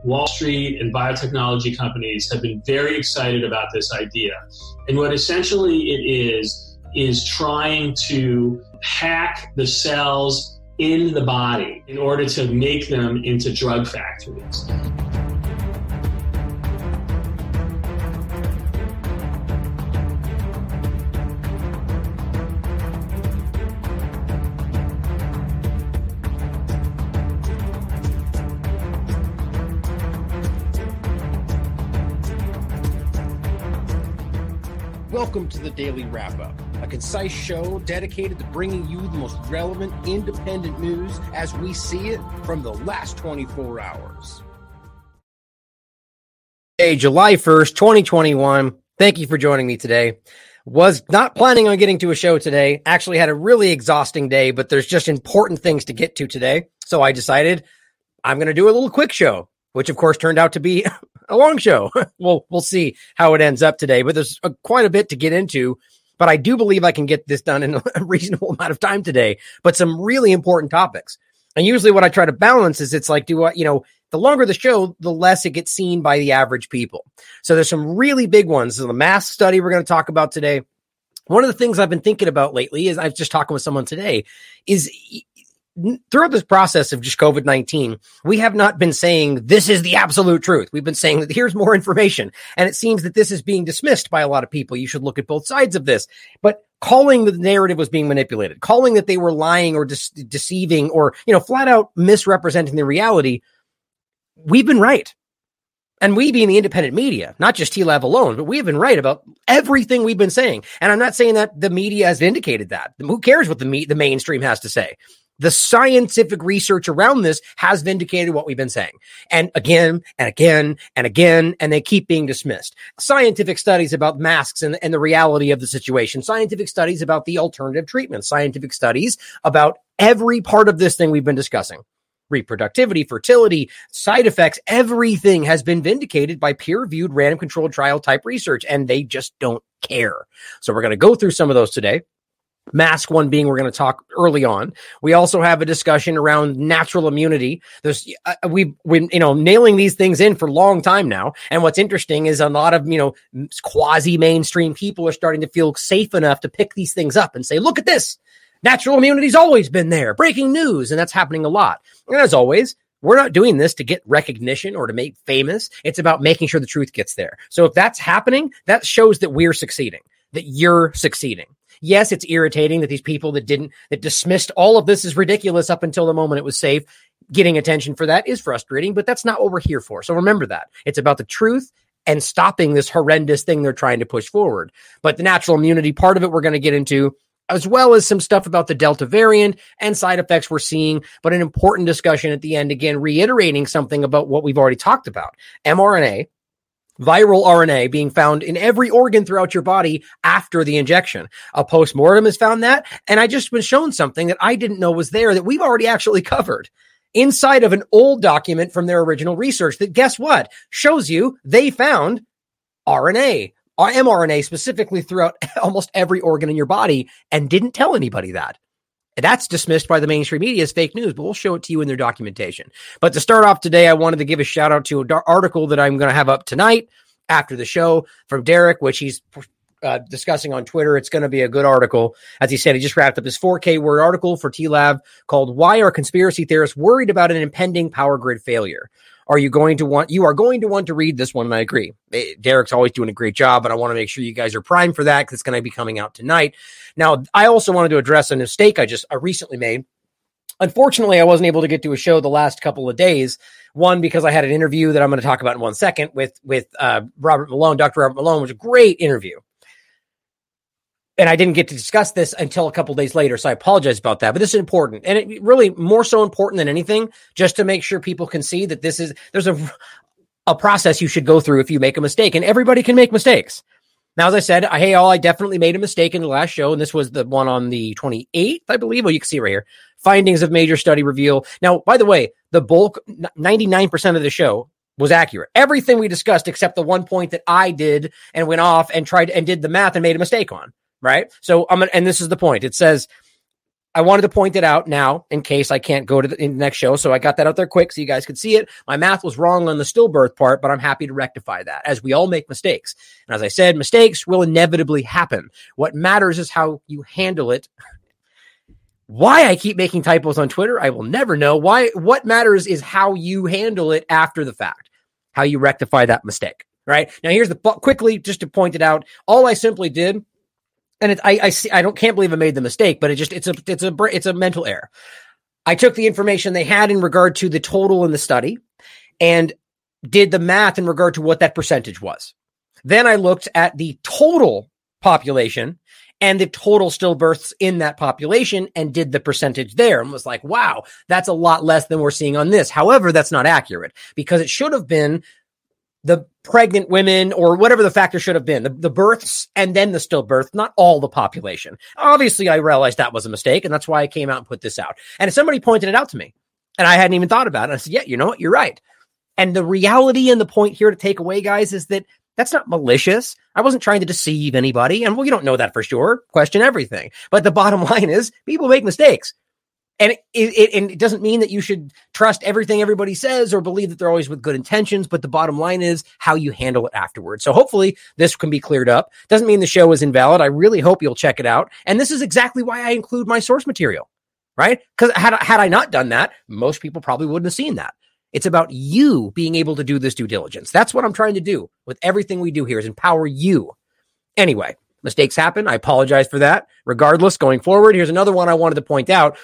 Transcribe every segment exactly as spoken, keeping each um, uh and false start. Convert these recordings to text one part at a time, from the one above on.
Wall Street and biotechnology companies have been very excited about this idea. And what essentially it is, is trying to hack the cells in the body in order to make them into drug factories. Welcome to the Daily Wrap-Up, a concise show dedicated to bringing you the most relevant, independent news as we see it from the last twenty-four hours. Hey, July first, twenty twenty-one. Thank you for joining me today. Was not planning on getting to a show today. Actually had a really exhausting day, but there's just important things to get to today. So I decided I'm going to do a little quick show, which of course turned out to be a long show. We'll we'll see how it ends up today, but there's a, quite a bit to get into. But I do believe I can get this done in a reasonable amount of time today. But some really important topics. And usually what I try to balance is it's like, do I, you know, the longer the show, the less it gets seen by the average people. So there's some really big ones. So the mask study we're going to talk about today. One of the things I've been thinking about lately is I was just talking with someone today is throughout this process of just COVID nineteen, we have not been saying this is the absolute truth. We've been saying that here's more information. And it seems that this is being dismissed by a lot of people. You should look at both sides of this. But calling the narrative was being manipulated, calling that they were lying or de- deceiving or, you know, flat out misrepresenting the reality, we've been right. And we being the independent media, not just T LAV alone, but we've been right about everything we've been saying. And I'm not saying that the media has vindicated that. Who cares what the me- the mainstream has to say? The scientific research around this has vindicated what we've been saying. And again, and again, and again, and they keep being dismissed. Scientific studies about masks and, and the reality of the situation. Scientific studies about the alternative treatments. Scientific studies about every part of this thing we've been discussing. Reproductivity, fertility, side effects, everything has been vindicated by peer-reviewed random controlled trial type research, and they just don't care. So we're going to go through some of those today. Mask one being we're going to talk early on. We also have a discussion around natural immunity. There's uh, we've been, you know, nailing these things in for a long time now. And what's interesting is a lot of, you know, quasi mainstream people are starting to feel safe enough to pick these things up and say, look at this. Natural immunity's always been there. Breaking news. And that's happening a lot. And as always, we're not doing this to get recognition or to make famous. It's about making sure the truth gets there. So if that's happening, that shows that we're succeeding, that you're succeeding. Yes, it's irritating that these people that didn't, that dismissed all of this as ridiculous up until the moment it was safe, getting attention for that is frustrating, but that's not what we're here for. So remember that. It's about the truth and stopping this horrendous thing they're trying to push forward. But the natural immunity part of it, we're going to get into, as well as some stuff about the Delta variant and side effects we're seeing, but an important discussion at the end, again, reiterating something about what we've already talked about. mRNA, viral R N A being found in every organ throughout your body after the injection. A postmortem has found that. And I just was shown something that I didn't know was there that we've already actually covered inside of an old document from their original research that, guess what, shows you they found R N A, or mRNA specifically throughout almost every organ in your body and didn't tell anybody that. That's dismissed by the mainstream media as fake news, but we'll show it to you in their documentation. But to start off today, I wanted to give a shout out to an article that I'm going to have up tonight after the show from Derek, which he's uh, discussing on Twitter. It's going to be a good article. As he said, he just wrapped up his four K word article for T LAV called "Why Are Conspiracy Theorists Worried About an Impending Power Grid Failure?" Are you going to want, you are going to want to read this one, and I agree. Derek's always doing a great job, and I want to make sure you guys are primed for that because it's going to be coming out tonight. Now, I also wanted to address a mistake I just I recently made. Unfortunately, I wasn't able to get to a show the last couple of days. One, because I had an interview that I'm going to talk about in one second with, with uh, Robert Malone. Doctor Robert Malone was a great interview. And I didn't get to discuss this until a couple days later, so I apologize about that. But this is important, and it really more so important than anything, just to make sure people can see that this is there's a a process you should go through if you make a mistake, and everybody can make mistakes. Now, as I said, I, hey, all I definitely made a mistake in the last show, and this was the one on the twenty-eighth, I believe. Well, you can see right here. Findings of major study reveal. Now, by the way, the bulk, ninety-nine percent of the show was accurate. Everything we discussed except the one point that I did and went off and tried and did the math and made a mistake on. Right. So I'm going to, and this is the point. It says I wanted to point it out now in case I can't go to the, in the next show. So I got that out there quick so you guys could see it. My math was wrong on the stillbirth part, but I'm happy to rectify that, as we all make mistakes. And as I said, mistakes will inevitably happen. What matters is how you handle it. Why I keep making typos on Twitter, I will never know. Why? What matters is how you handle it after the fact, how you rectify that mistake, right? Now, here's the, quickly, just to point it out, all I simply did, and it, I, I see, I don't can't believe I made the mistake, but it just it's a it's a it's a mental error. I took the information they had in regard to the total in the study and did the math in regard to what that percentage was. Then I looked at the total population and the total stillbirths in that population and did the percentage there and was like, wow, that's a lot less than we're seeing on this. However, that's not accurate because it should have been the pregnant women or whatever the factor should have been, the, the births and then the stillbirth, not all the population. Obviously, I realized that was a mistake, and that's why I came out and put this out. And somebody pointed it out to me, and I hadn't even thought about it. I said, yeah, you know what? You're right. And the reality and the point here to take away, guys, is that that's not malicious. I wasn't trying to deceive anybody, and well, you don't know that for sure. Question everything. But the bottom line is people make mistakes. And it, it, and it doesn't mean that you should trust everything everybody says or believe that they're always with good intentions. But the bottom line is how you handle it afterwards. So hopefully this can be cleared up. Doesn't mean the show is invalid. I really hope you'll check it out. And this is exactly why I include my source material, right? Because had, had I not done that, most people probably wouldn't have seen that. It's about you being able to do this due diligence. That's what I'm trying to do with everything we do here is empower you. Anyway, mistakes happen. I apologize for that. Regardless, going forward, here's another one I wanted to point out.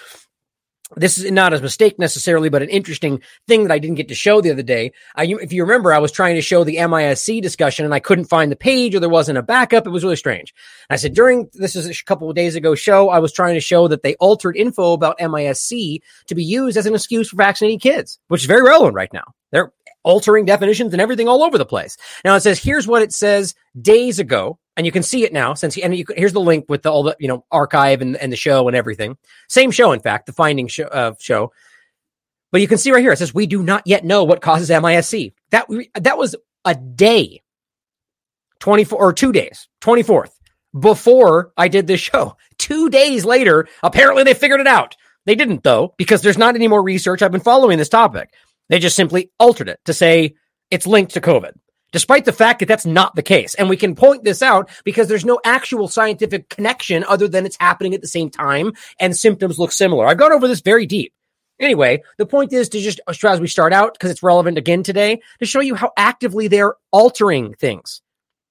This is not a mistake necessarily, but an interesting thing that I didn't get to show the other day. I, if you remember, I was trying to show the M I S C discussion and I couldn't find the page or there wasn't a backup. It was really strange. I said during, this is a couple of days ago show, I was trying to show that they altered info about M I S C to be used as an excuse for vaccinating kids, which is very relevant right now. They're altering definitions and everything all over the place. Now it says, here's what it says days ago. And you can see it now since, and you, here's the link with the, all the, you know, archive and, and the show and everything. Same show, in fact, the findings show, uh, show. But you can see right here, it says, we do not yet know what causes M I S C. That, that was a day, twenty-four or two days, twenty-fourth before I did this show. Two days later, apparently they figured it out. They didn't though, because there's not any more research. I've been following this topic. They just simply altered it to say it's linked to COVID, despite the fact that that's not the case. And we can point this out because there's no actual scientific connection other than it's happening at the same time and symptoms look similar. I've gone over this very deep. Anyway, the point is to just, as we start out, because it's relevant again today, to show you how actively they're altering things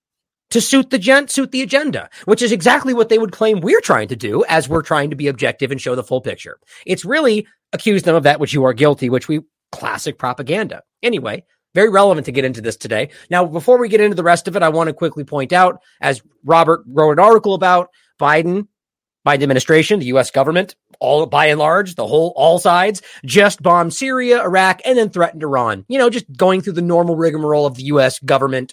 to suit the gen- suit the agenda, which is exactly what they would claim we're trying to do as we're trying to be objective and show the full picture. It's really accuse them of that which you are guilty, which we classic propaganda. Anyway, very relevant to get into this today. Now, before we get into the rest of it, I want to quickly point out, as Robert wrote an article about, Biden, Biden administration, the U S government, all by and large, the whole, all sides, just bombed Syria, Iraq, and then threatened Iran. You know, just going through the normal rigmarole of the U S government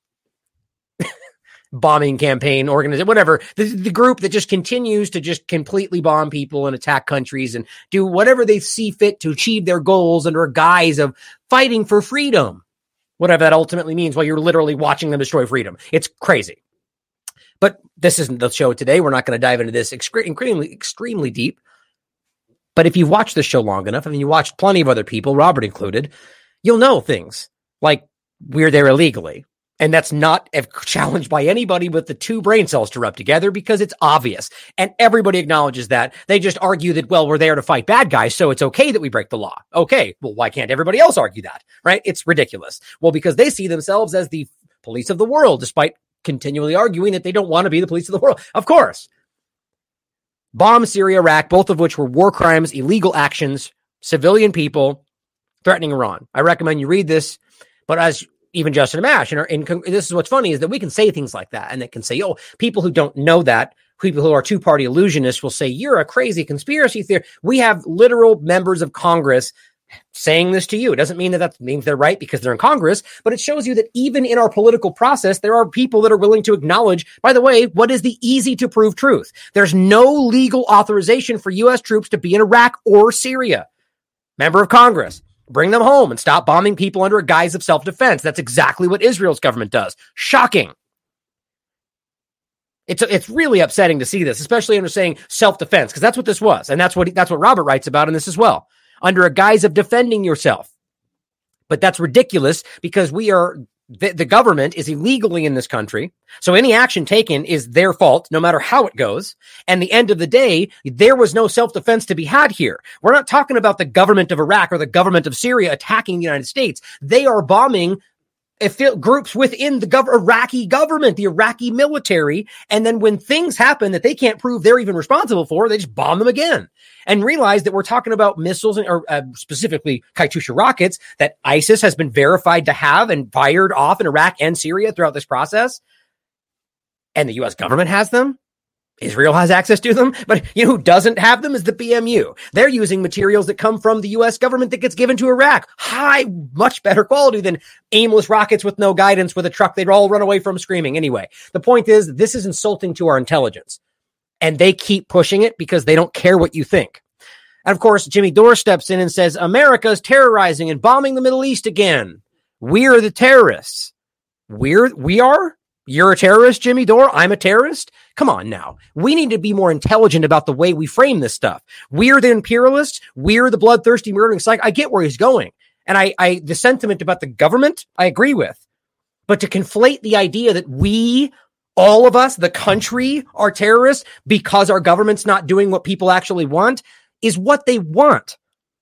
bombing campaign, organization, whatever, the, the group that just continues to just completely bomb people and attack countries and do whatever they see fit to achieve their goals under a guise of fighting for freedom, whatever that ultimately means, while you're literally watching them destroy freedom. It's crazy. But this isn't the show today. We're not going to dive into this extremely, extremely deep. But if you've watched the show long enough, I mean, you watched plenty of other people, Robert included, you'll know things like we're there illegally. And that's not a challenge by anybody with the two brain cells to rub together because it's obvious. And everybody acknowledges that. They just argue that, well, we're there to fight bad guys, so it's okay that we break the law. Okay, well, why can't everybody else argue that, right? It's ridiculous. Well, because they see themselves as the police of the world, despite continually arguing that they don't want to be the police of the world. Of course. Bomb Syria, Iraq, both of which were war crimes, illegal actions, civilian people threatening Iran. I recommend you read this, but as even Justin Amash, and, and this is what's funny, is that we can say things like that, and they can say, oh, people who don't know that, people who are two-party illusionists will say, you're a crazy conspiracy theory. We have literal members of Congress saying this to you. It doesn't mean that that means they're right because they're in Congress, but it shows you that even in our political process, there are people that are willing to acknowledge, by the way, what is the easy-to-prove truth? There's no legal authorization for U S troops to be in Iraq or Syria. Member of Congress. Bring them home and stop bombing people under a guise of self-defense. That's exactly what Israel's government does. Shocking. It's it's really upsetting to see this, especially under saying self-defense, because that's what this was. And that's what that's what Robert writes about in this as well, under a guise of defending yourself. But that's ridiculous because we are the, the government is illegally in this country. So any action taken is their fault, no matter how it goes. And the end of the day, there was no self-defense to be had here. We're not talking about the government of Iraq or the government of Syria attacking the United States. They are bombing If it, groups within the gov- Iraqi government, the Iraqi military. And then when things happen that they can't prove they're even responsible for, they just bomb them again and realize that we're talking about missiles and, or uh, specifically Katyusha rockets that ISIS has been verified to have and fired off in Iraq and Syria throughout this process. And the U S government has them. Israel has access to them, but you know who doesn't have them is the P M U. They're using materials that come from the U S government that gets given to Iraq. High, much better quality than aimless rockets with no guidance with a truck they'd all run away from screaming. Anyway, the point is, this is insulting to our intelligence. And they keep pushing it because they don't care what you think. And of course, Jimmy Dore steps in and says, America's terrorizing and bombing the Middle East again. We're the terrorists. We're, we are? You're a terrorist, Jimmy Dore? I'm a terrorist? Come on now. We need to be more intelligent about the way we frame this stuff. We're the imperialists. We're the bloodthirsty murdering psych. I get where he's going. And I, I, the sentiment about the government, I agree with. But to conflate the idea that we, all of us, the country, are terrorists because our government's not doing what people actually want is what they want.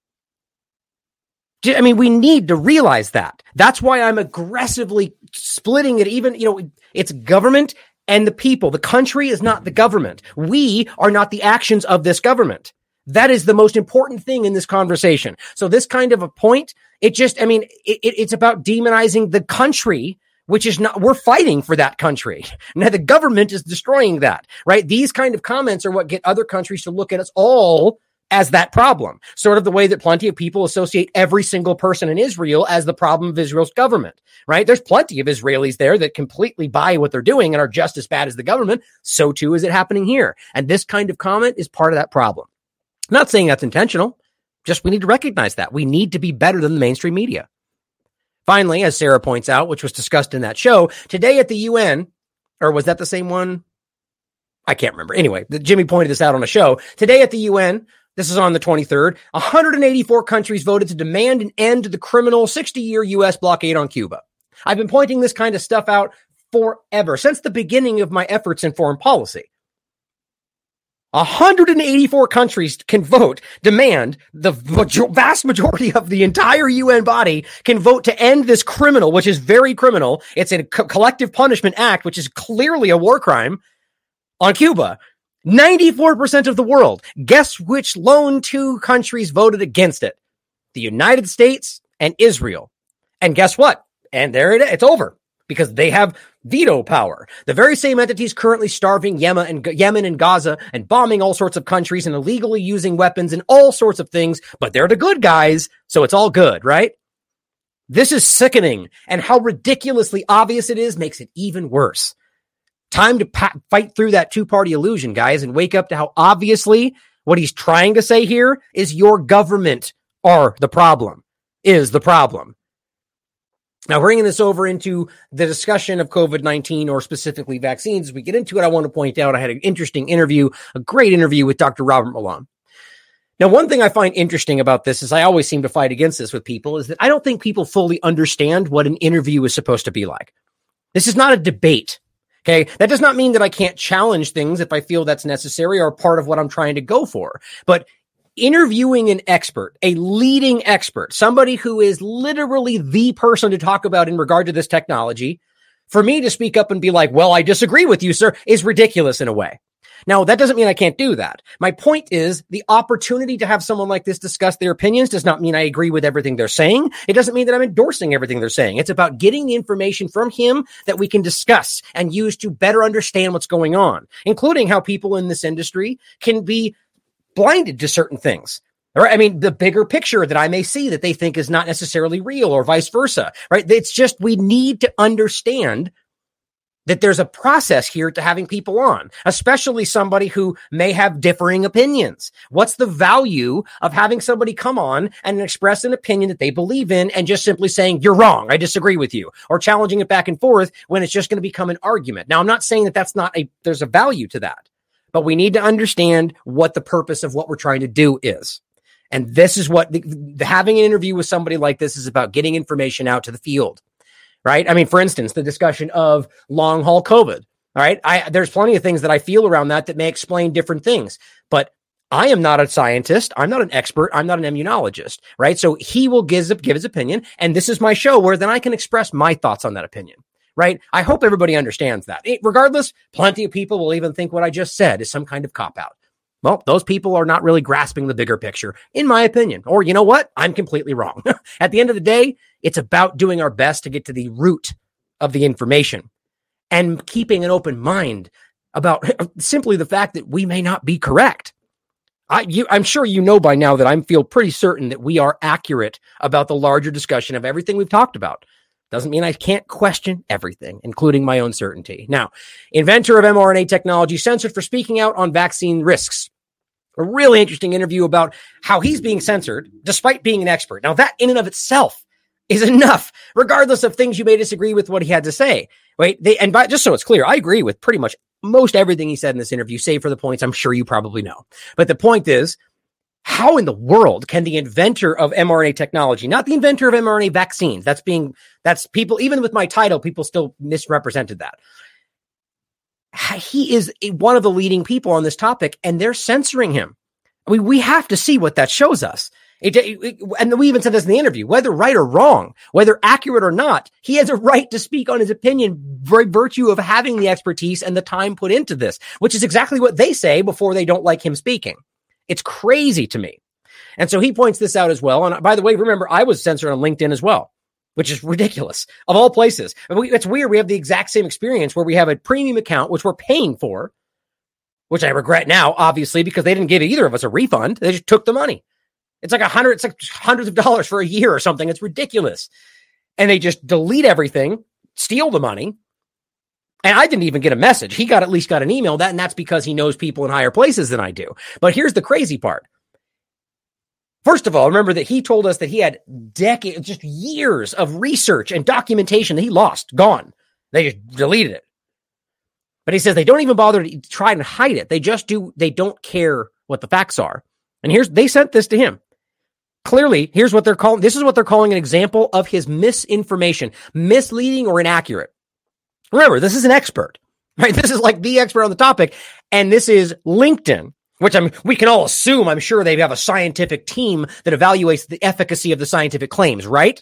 I mean, we need to realize that. That's why I'm aggressively splitting it. Even, you know, it's government and the people. The country is not the government. We are not the actions of this government. That is the most important thing in this conversation. So this kind of a point, it just, I mean, it, it's about demonizing the country, which is not, we're fighting for that country. Now the government is destroying that, right? These kind of comments are what get other countries to look at us all as that problem, sort of the way that plenty of people associate every single person in Israel as the problem of Israel's government, right? There's plenty of Israelis there that completely buy what they're doing and are just as bad as the government. So too is it happening here. And this kind of comment is part of that problem. I'm not saying that's intentional. Just we need to recognize that. We need to be better than the mainstream media. Finally, as Sarah points out, which was discussed in that show, today at the U N, or was that the same one? I can't remember. Anyway, the, Jimmy pointed this out on a show. Today at the U N, this is on the twenty-third, one hundred eighty-four countries voted to demand an end to the criminal sixty-year U S blockade on Cuba. I've been pointing this kind of stuff out forever, since the beginning of my efforts in foreign policy. one hundred eighty-four countries can vote, demand, the major- vast majority of the entire U N body can vote to end this criminal, which is very criminal. It's a co- collective punishment act, which is clearly a war crime on Cuba. ninety-four percent of the world. Guess which lone two countries voted against it? The United States and Israel. And guess what? And there it is. It's over because they have veto power. The very same entities currently starving Yemen and Yemen and Gaza and bombing all sorts of countries and illegally using weapons and all sorts of things, but they're the good guys, so it's all good, right? This is sickening, and how ridiculously obvious it is makes it even worse. Time to pa- fight through that two-party illusion, guys, and wake up to how obviously what he's trying to say here is your government are the problem, is the problem. Now, bringing this over into the discussion of COVID nineteen or specifically vaccines, as we get into it, I want to point out I had an interesting interview, a great interview with Doctor Robert Malone. Now, one thing I find interesting about this is I always seem to fight against this with people is that I don't think people fully understand what an interview is supposed to be like. This is not a debate. Okay, that does not mean that I can't challenge things if I feel that's necessary or part of what I'm trying to go for. But interviewing an expert, a leading expert, somebody who is literally the person to talk about in regard to this technology, for me to speak up and be like, well, I disagree with you, sir, is ridiculous in a way. Now, that doesn't mean I can't do that. My point is the opportunity to have someone like this discuss their opinions does not mean I agree with everything they're saying. It doesn't mean that I'm endorsing everything they're saying. It's about getting the information from him that we can discuss and use to better understand what's going on, including how people in this industry can be blinded to certain things. Right? I mean, the bigger picture that I may see that they think is not necessarily real or vice versa, right? It's just we need to understand that there's a process here to having people on, especially somebody who may have differing opinions. What's the value of having somebody come on and express an opinion that they believe in and just simply saying, you're wrong, I disagree with you, or challenging it back and forth when it's just going to become an argument? Now, I'm not saying that that's not a, there's a value to that, but we need to understand what the purpose of what we're trying to do is. And this is what the, the, having an interview with somebody like this is about, getting information out to the field. Right? I mean, for instance, the discussion of long haul COVID. All right. I, there's plenty of things that I feel around that that may explain different things, but I am not a scientist. I'm not an expert. I'm not an immunologist. Right. So he will give, give his opinion. And this is my show where then I can express my thoughts on that opinion. Right. I hope everybody understands that. It, regardless, plenty of people will even think what I just said is some kind of cop out. Well, those people are not really grasping the bigger picture, in my opinion. Or you know what? I'm completely wrong. At the end of the day, it's about doing our best to get to the root of the information and keeping an open mind about simply the fact that we may not be correct. I, you, I'm sure you know by now that I feel pretty certain that we are accurate about the larger discussion of everything we've talked about. Doesn't mean I can't question everything, including my own certainty. Now, inventor of mRNA technology censored for speaking out on vaccine risks. A really interesting interview about how he's being censored despite being an expert. Now, that in and of itself is enough, regardless of things you may disagree with what he had to say. Wait, they, and by, just so it's clear, I agree with pretty much most everything he said in this interview, save for the points I'm sure you probably know. But the point is, how in the world can the inventor of mRNA technology, not the inventor of mRNA vaccines, that's being, that's people, even with my title, people still misrepresented that. He is one of the leading people on this topic, and they're censoring him. I mean, we have to see what that shows us. It, it, and we even said this in the interview, whether right or wrong, whether accurate or not, he has a right to speak on his opinion by virtue of having the expertise and the time put into this, which is exactly what they say before they don't like him speaking. It's crazy to me. And so he points this out as well. And by the way, remember, I was censored on LinkedIn as well, which is ridiculous of all places. We, it's weird. We have the exact same experience where we have a premium account, which we're paying for, which I regret now, obviously, because they didn't give either of us a refund. They just took the money. It's like a hundred, it's like hundreds of dollars for a year or something. It's ridiculous. And they just delete everything, steal the money. And I didn't even get a message. He got at least got an email, that, and that's because he knows people in higher places than I do. But here's the crazy part. First of all, remember that he told us that he had decades, just years of research and documentation that he lost, gone. They just deleted it. But he says they don't even bother to try and hide it. They just do. They don't care what the facts are. And here's, they sent this to him. Clearly, here's what they're calling, this is what they're calling an example of his misinformation, misleading or inaccurate. Remember, this is an expert, right? This is like the expert on the topic. And this is LinkedIn, which I'm, we can all assume, I'm sure they have a scientific team that evaluates the efficacy of the scientific claims, right?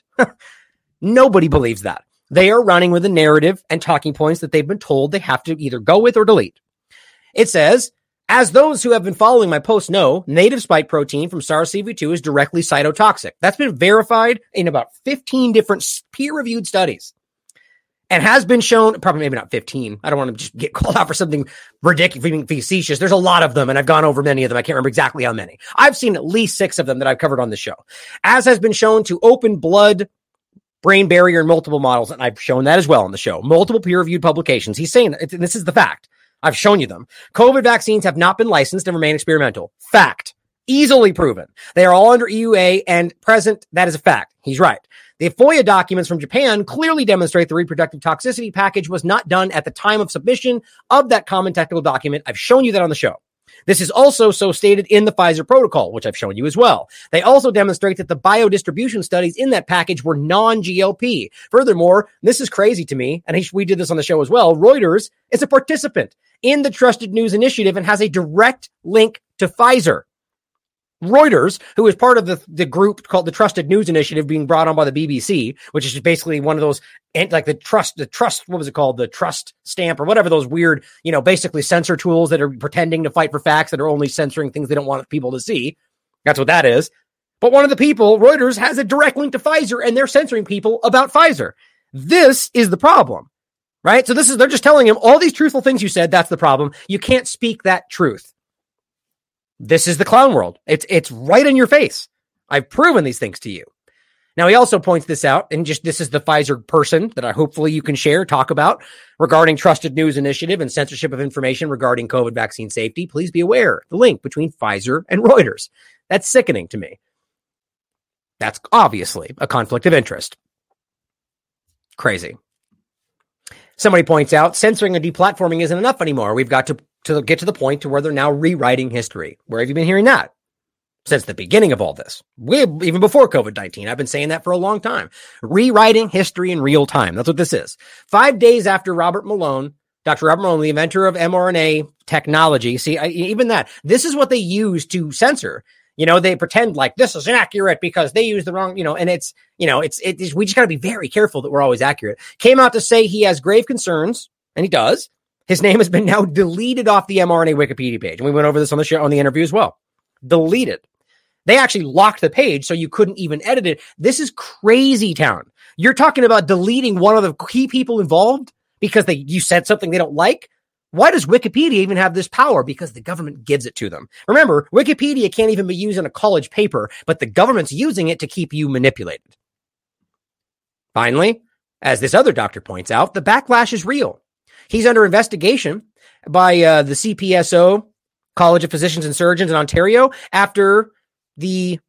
Nobody believes that. They are running with a narrative and talking points that they've been told they have to either go with or delete. It says, as those who have been following my posts know, native spike protein from SARS-C o V two is directly cytotoxic. That's been verified in about fifteen different peer-reviewed studies. And has been shown, probably maybe not fifteen. I don't want to just get called out for something ridiculous, being facetious. There's a lot of them, and I've gone over many of them. I can't remember exactly how many. I've seen at least six of them that I've covered on the show. As has been shown to open blood brain barrier in multiple models, and I've shown that as well on the show. Multiple peer-reviewed publications. He's saying that, this is the fact. I've shown you them. COVID vaccines have not been licensed and remain experimental. Fact. Easily proven. They are all under E U A and present. That is a fact. He's right. The FOIA documents from Japan clearly demonstrate the reproductive toxicity package was not done at the time of submission of that common technical document. I've shown you that on the show. This is also so stated in the Pfizer protocol, which I've shown you as well. They also demonstrate that the biodistribution studies in that package were non-G L P. Furthermore, this is crazy to me, and we did this on the show as well, Reuters is a participant in the Trusted News Initiative and has a direct link to Pfizer. Reuters, who is part of the, the group called the Trusted News Initiative being brought on by the B B C, which is basically one of those, like the trust, the trust, what was it called? The trust stamp or whatever, those weird, you know, basically censor tools that are pretending to fight for facts that are only censoring things they don't want people to see. That's what that is. But one of the people, Reuters, has a direct link to Pfizer and they're censoring people about Pfizer. This is the problem, right? So this is, they're just telling him all these truthful things you said. That's the problem. You can't speak that truth. This is the clown world. It's it's right in your face. I've proven these things to you. Now, he also points this out, and just this is the Pfizer person that I hopefully you can share, talk about regarding Trusted News Initiative and censorship of information regarding COVID vaccine safety. Please be aware the link between Pfizer and Reuters. That's sickening to me. That's obviously a conflict of interest. Crazy. Somebody points out censoring and deplatforming isn't enough anymore. We've got to, to get to the point to where they're now rewriting history. Where have you been hearing that? Since the beginning of all this, we, even before COVID nineteen. I've been saying that for a long time. Rewriting history in real time. That's what this is. Five days after Robert Malone, Doctor Robert Malone, the inventor of mRNA technology. See, I, even that, this is what they use to censor. You know, they pretend like this is inaccurate because they use the wrong, you know, and it's, you know, it's, it's, we just got to be very careful that we're always accurate. Came out to say he has grave concerns, and he does. His name has been now deleted off the mRNA Wikipedia page. And we went over this on the show, on the interview as well. Deleted. They actually locked the page so you couldn't even edit it. This is crazy town. You're talking about deleting one of the key people involved because they you said something they don't like. Why does Wikipedia even have this power? Because the government gives it to them. Remember, Wikipedia can't even be used in a college paper, but the government's using it to keep you manipulated. Finally, as this other doctor points out, the backlash is real. He's under investigation by uh, the C P S O, College of Physicians and Surgeons in Ontario, after the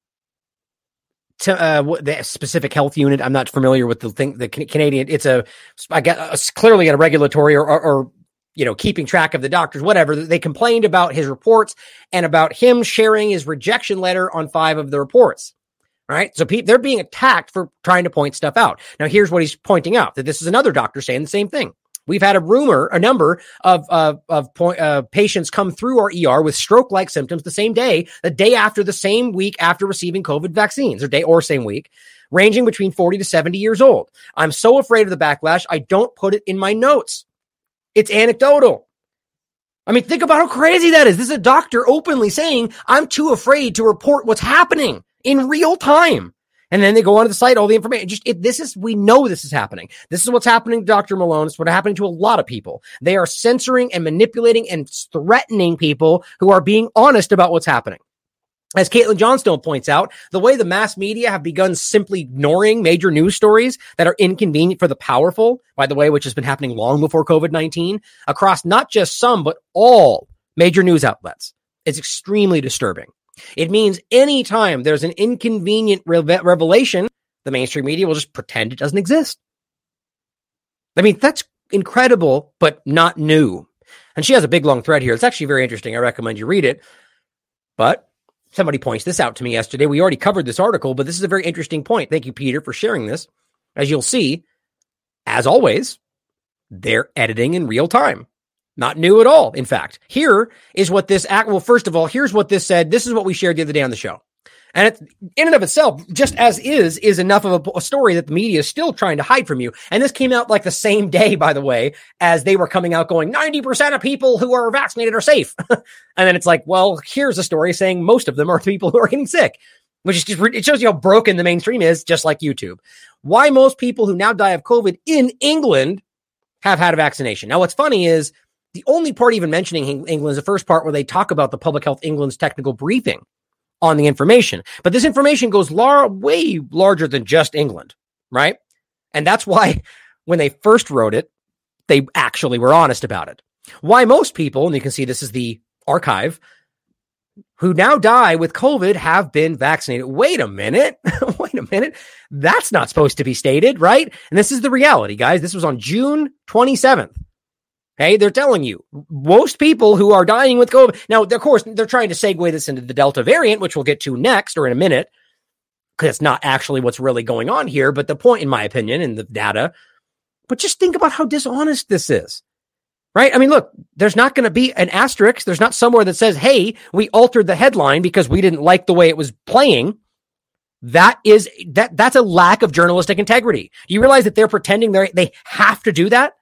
to, uh, the specific health unit. I'm not familiar with the thing. The Canadian. It's a. I got uh, clearly a regulatory or, or, or you know keeping track of the doctors. Whatever. They complained about his reports and about him sharing his rejection letter on five of the reports. All right. So pe- they're being attacked for trying to point stuff out. Now here's what he's pointing out: that this is another doctor saying the same thing. We've had a rumor, a number of uh, of point, uh, patients come through our E R with stroke-like symptoms the same day, the day after, the same week after receiving COVID vaccines, or day or same week, ranging between forty to seventy years old. I'm so afraid of the backlash, I don't put it in my notes. It's anecdotal. I mean, think about how crazy that is. This is a doctor openly saying, I'm too afraid to report what's happening in real time. And then they go onto the site, all the information. Just it, this is, we know this is happening. This is what's happening to Doctor Malone. It's what's happening to a lot of people. They are censoring and manipulating and threatening people who are being honest about what's happening. As Caitlin Johnstone points out, the way the mass media have begun simply ignoring major news stories that are inconvenient for the powerful, by the way, which has been happening long before COVID nineteen, across not just some, but all major news outlets, is extremely disturbing. It means anytime there's an inconvenient re- revelation, the mainstream media will just pretend it doesn't exist. I mean, that's incredible, but not new. And she has a big, long thread here. It's actually very interesting. I recommend you read it. But somebody points this out to me yesterday. We already covered this article, but this is a very interesting point. Thank you, Peter, for sharing this. As you'll see, as always, they're editing in real time. Not new at all, in fact. Here is what this act, well, first of all, here's what this said. This is what we shared the other day on the show. And it, in and of itself, just as is, is enough of a, a story that the media is still trying to hide from you. And this came out like the same day, by the way, as they were coming out going, ninety percent of people who are vaccinated are safe. And then it's like, well, here's a story saying most of them are people who are getting sick, which is just, it shows you how broken the mainstream is, just like YouTube. Why most people who now die of COVID in England have had a vaccination. Now, what's funny is, the only part even mentioning England is the first part where they talk about the Public Health England's technical briefing on the information. But this information goes lar- way larger than just England, right? And that's why when they first wrote it, they actually were honest about it. Why most people, and you can see this is the archive, who now die with COVID have been vaccinated. Wait a minute. Wait a minute. That's not supposed to be stated, right? And this is the reality, guys. This was on June twenty-seventh. Hey, they're telling you most people who are dying with COVID. Now, of course, they're trying to segue this into the Delta variant, which we'll get to next or in a minute, because it's not actually what's really going on here. But the point, in my opinion, in the data, but just think about how dishonest this is, right? I mean, look, there's not going to be an asterisk. There's not somewhere that says, hey, we altered the headline because we didn't like the way it was playing. That is that that's a lack of journalistic integrity. Do you realize that they're pretending they they have to do that?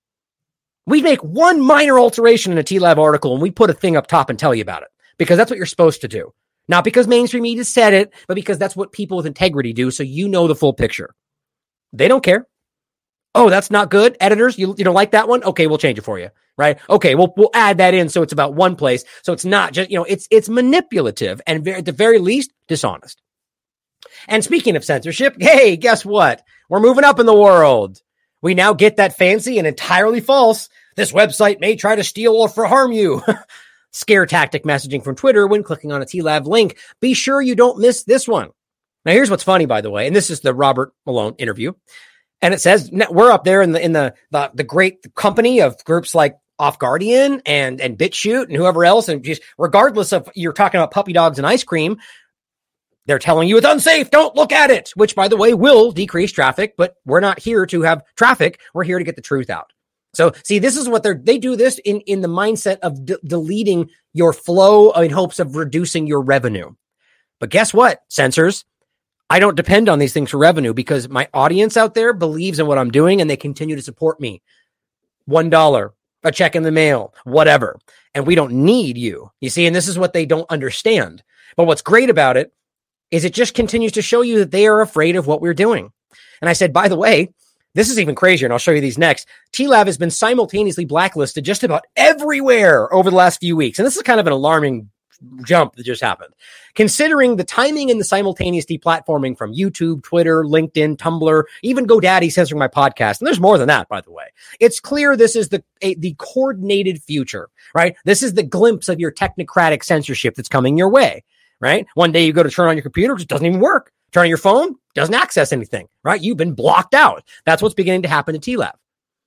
We make one minor alteration in a T-Lab article and we put a thing up top and tell you about it because that's what you're supposed to do. Not because mainstream media said it, but because that's what people with integrity do. So you know the full picture. They don't care. Oh, that's not good. Editors, you, you don't like that one? Okay, we'll change it for you, right? Okay, we'll, we'll add that in so it's about one place. So it's not just, you know, it's, it's manipulative and very, at the very least, dishonest. And speaking of censorship, hey, guess what? We're moving up in the world. We now get that fancy and entirely false, this website may try to steal or for harm you. Scare tactic messaging from Twitter when clicking on a T L A V link. Be sure you don't miss this one. Now, here's what's funny, by the way, and this is the Robert Malone interview. And it says we're up there in the in the the, the great company of groups like Off Guardian and, and BitChute and whoever else. And just regardless of you're talking about puppy dogs and ice cream, they're telling you it's unsafe. Don't look at it, which, by the way, will decrease traffic. But we're not here to have traffic. We're here to get the truth out. So, see, this is what they're, they do this in, in the mindset of de- deleting your flow in hopes of reducing your revenue. But guess what, censors? I don't depend on these things for revenue because my audience out there believes in what I'm doing and they continue to support me. One dollar, a check in the mail, whatever. And we don't need you. You see, and this is what they don't understand. But what's great about it is it just continues to show you that they are afraid of what we're doing. And I said, by the way, this is even crazier, and I'll show you these next. T L A V has been simultaneously blacklisted just about everywhere over the last few weeks. And this is kind of an alarming jump that just happened. Considering the timing and the simultaneous deplatforming from YouTube, Twitter, LinkedIn, Tumblr, even GoDaddy censoring my podcast. And there's more than that, by the way. It's clear this is the a, the coordinated future, right? This is the glimpse of your technocratic censorship that's coming your way, right? One day you go to turn on your computer, it doesn't even work. Turn on your phone, doesn't access anything, right? You've been blocked out. That's what's beginning to happen to T L A V.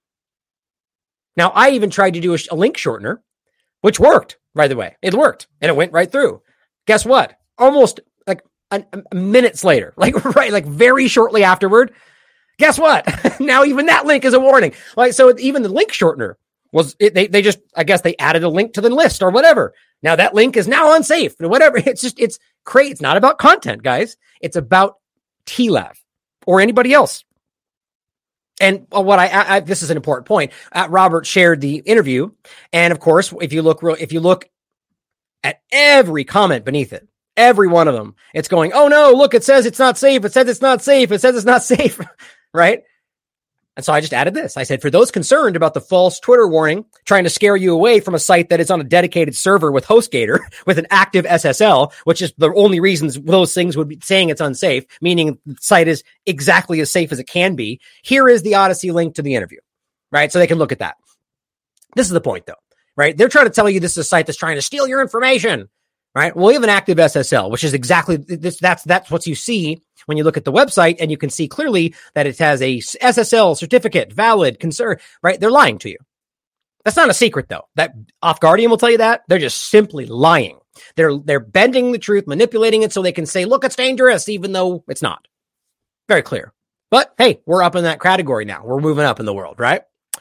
Now, I even tried to do a, a link shortener, which worked, by the way. It worked, and it went right through. Guess what? Almost like a, a minutes later, like right, like very shortly afterward, guess what? Now even that link is a warning. Like, so even the link shortener was, it, they, they just, I guess they added a link to the list or whatever. Now that link is now unsafe or whatever. It's just, it's crazy. It's not about content, guys. It's about T L A V or anybody else. And what I, I this is an important point. Uh, Robert shared the interview. And of course, if you look real, if you look at every comment beneath it, every one of them, it's going, oh no, look, it says it's not safe. It says it's not safe. It says it's not safe. Right. And so I just added this. I said, for those concerned about the false Twitter warning, trying to scare you away from a site that is on a dedicated server with HostGator with an active S S L, which is the only reasons those things would be saying it's unsafe, meaning the site is exactly as safe as it can be. Here is the Odyssey link to the interview, right? So they can look at that. This is the point though, right? They're trying to tell you this is a site that's trying to steal your information, right? Well, we have an active S S L, which is exactly this. That's, that's what you see when you look at the website, and you can see clearly that it has a S S L certificate, valid, concern, right? They're lying to you. That's not a secret though. That Off Guardian will tell you that. They're just simply lying. They're, they're bending the truth, manipulating it so they can say, look, it's dangerous, even though it's not. Very clear. But hey, we're up in that category now. We're moving up in the world, right?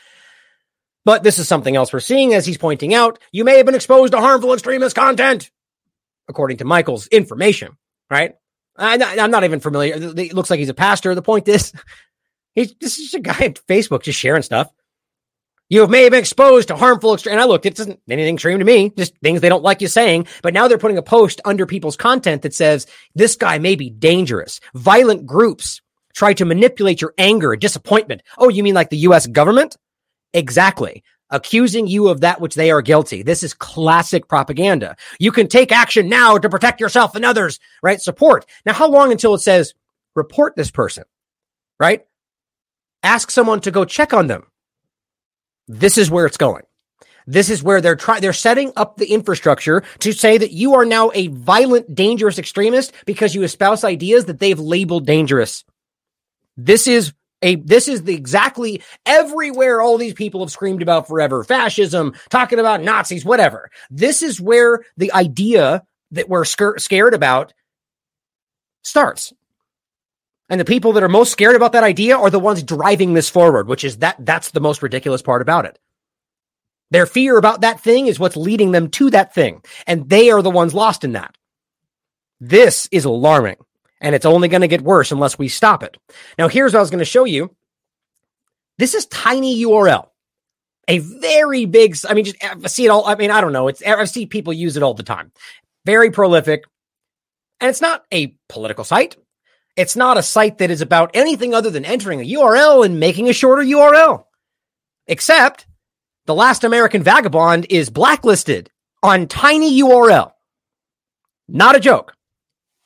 But this is something else we're seeing, as he's pointing out. You may have been exposed to harmful extremist content, according to Michael's information, right? I, I'm not even familiar. It looks like he's a pastor. The point is, he's this is a guy on Facebook just sharing stuff. You may have been exposed to harmful extreme. And I looked, it doesn't anything extreme to me, just things they don't like you saying. But now they're putting a post under people's content that says, this guy may be dangerous. Violent groups try to manipulate your anger and disappointment. Oh, you mean like the U S government? Exactly. Accusing you of that which they are guilty. This is classic propaganda. You can take action now to protect yourself and others, right? Support. Now, how long until it says, report this person, right? Ask someone to go check on them. This is where it's going. This is where they're trying, they're setting up the infrastructure to say that you are now a violent, dangerous extremist because you espouse ideas that they've labeled dangerous. This is A, this is the exactly everywhere all these people have screamed about forever. Fascism, talking about Nazis, whatever. This is where the idea that we're sc- scared about starts. And the people that are most scared about that idea are the ones driving this forward, which is that that's the most ridiculous part about it. Their fear about that thing is what's leading them to that thing. And they are the ones lost in that. This is alarming. And it's only going to get worse unless we stop it. Now, here's what I was going to show you. This is TinyURL. A very big, I mean, just I see it all. I mean, I don't know. It's I see people use it all the time. Very prolific. And it's not a political site. It's not a site that is about anything other than entering a U R L and making a shorter U R L. Except the last American vagabond is blacklisted on TinyURL. Not a joke.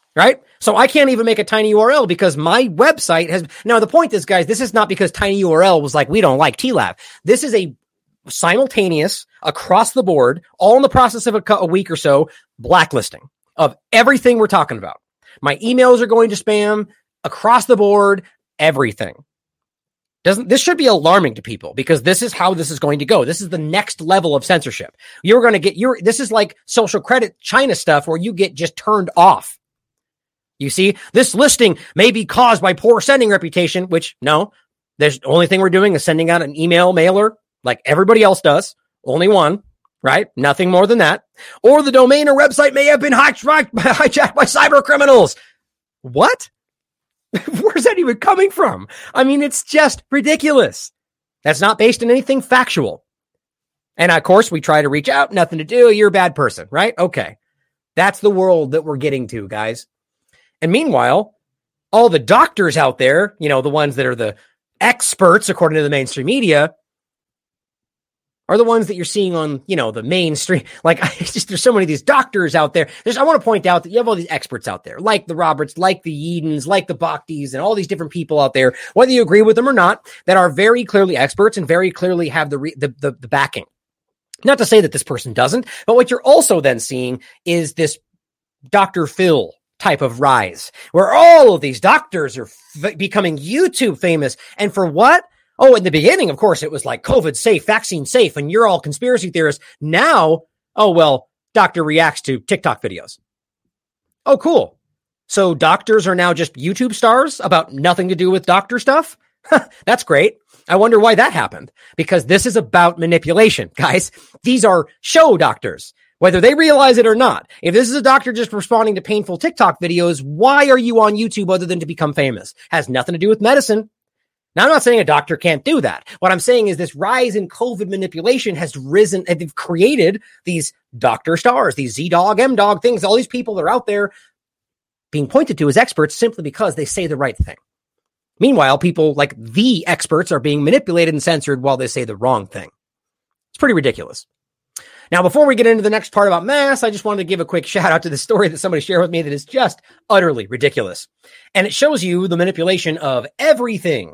right? So I can't even make a tiny U R L because my website has, now the point is, guys, this is not because tiny U R L was like, we don't like T Lab. This is a simultaneous, across the board, all in the process of a, a week or so, blacklisting of everything we're talking about. My emails are going to spam across the board, everything. Doesn't this should be alarming to people because this is how this is going to go. This is the next level of censorship. You're going to get your, this is like social credit China stuff where you get just turned off. You see, this listing may be caused by poor sending reputation, which no, there's the only thing we're doing is sending out an email mailer like everybody else does. Only one, right? Nothing more than that. Or the domain or website may have been hijacked by, hijacked by cyber criminals. What? Where's that even coming from? I mean, it's just ridiculous. That's not based on anything factual. And of course, we try to reach out, nothing to do. You're a bad person, right? Okay. That's the world that we're getting to, guys. And meanwhile, all the doctors out there, you know, the ones that are the experts, according to the mainstream media, are the ones that you're seeing on, you know, the mainstream. Like, I just, there's so many of these doctors out there. There's, I want to point out that you have all these experts out there, like the Roberts, like the Edens, like the Bhaktis, and all these different people out there, whether you agree with them or not, that are very clearly experts and very clearly have the, re, the, the, the backing. Not to say that this person doesn't, but what you're also then seeing is this Doctor Phil type of rise, where all of these doctors are f- becoming YouTube famous. And for what? Oh, in the beginning, of course, it was like COVID safe, vaccine safe, and you're all conspiracy theorists. Now, oh, well, doctor reacts to TikTok videos. Oh, cool. So doctors are now just YouTube stars about nothing to do with doctor stuff? That's great. I wonder why that happened. Because this is about manipulation, guys. These are show doctors, whether they realize it or not. If this is a doctor just responding to painful TikTok videos, why are you on YouTube other than to become famous? Has nothing to do with medicine. Now, I'm not saying a doctor can't do that. What I'm saying is this rise in COVID manipulation has risen, and they've created these doctor stars, these Z-Dog, M-Dog things, all these people that are out there being pointed to as experts simply because they say the right thing. Meanwhile, people like the experts are being manipulated and censored while they say the wrong thing. It's pretty ridiculous. Now, before we get into the next part about masks, I just wanted to give a quick shout out to the story that somebody shared with me that is just utterly ridiculous. And it shows you the manipulation of everything.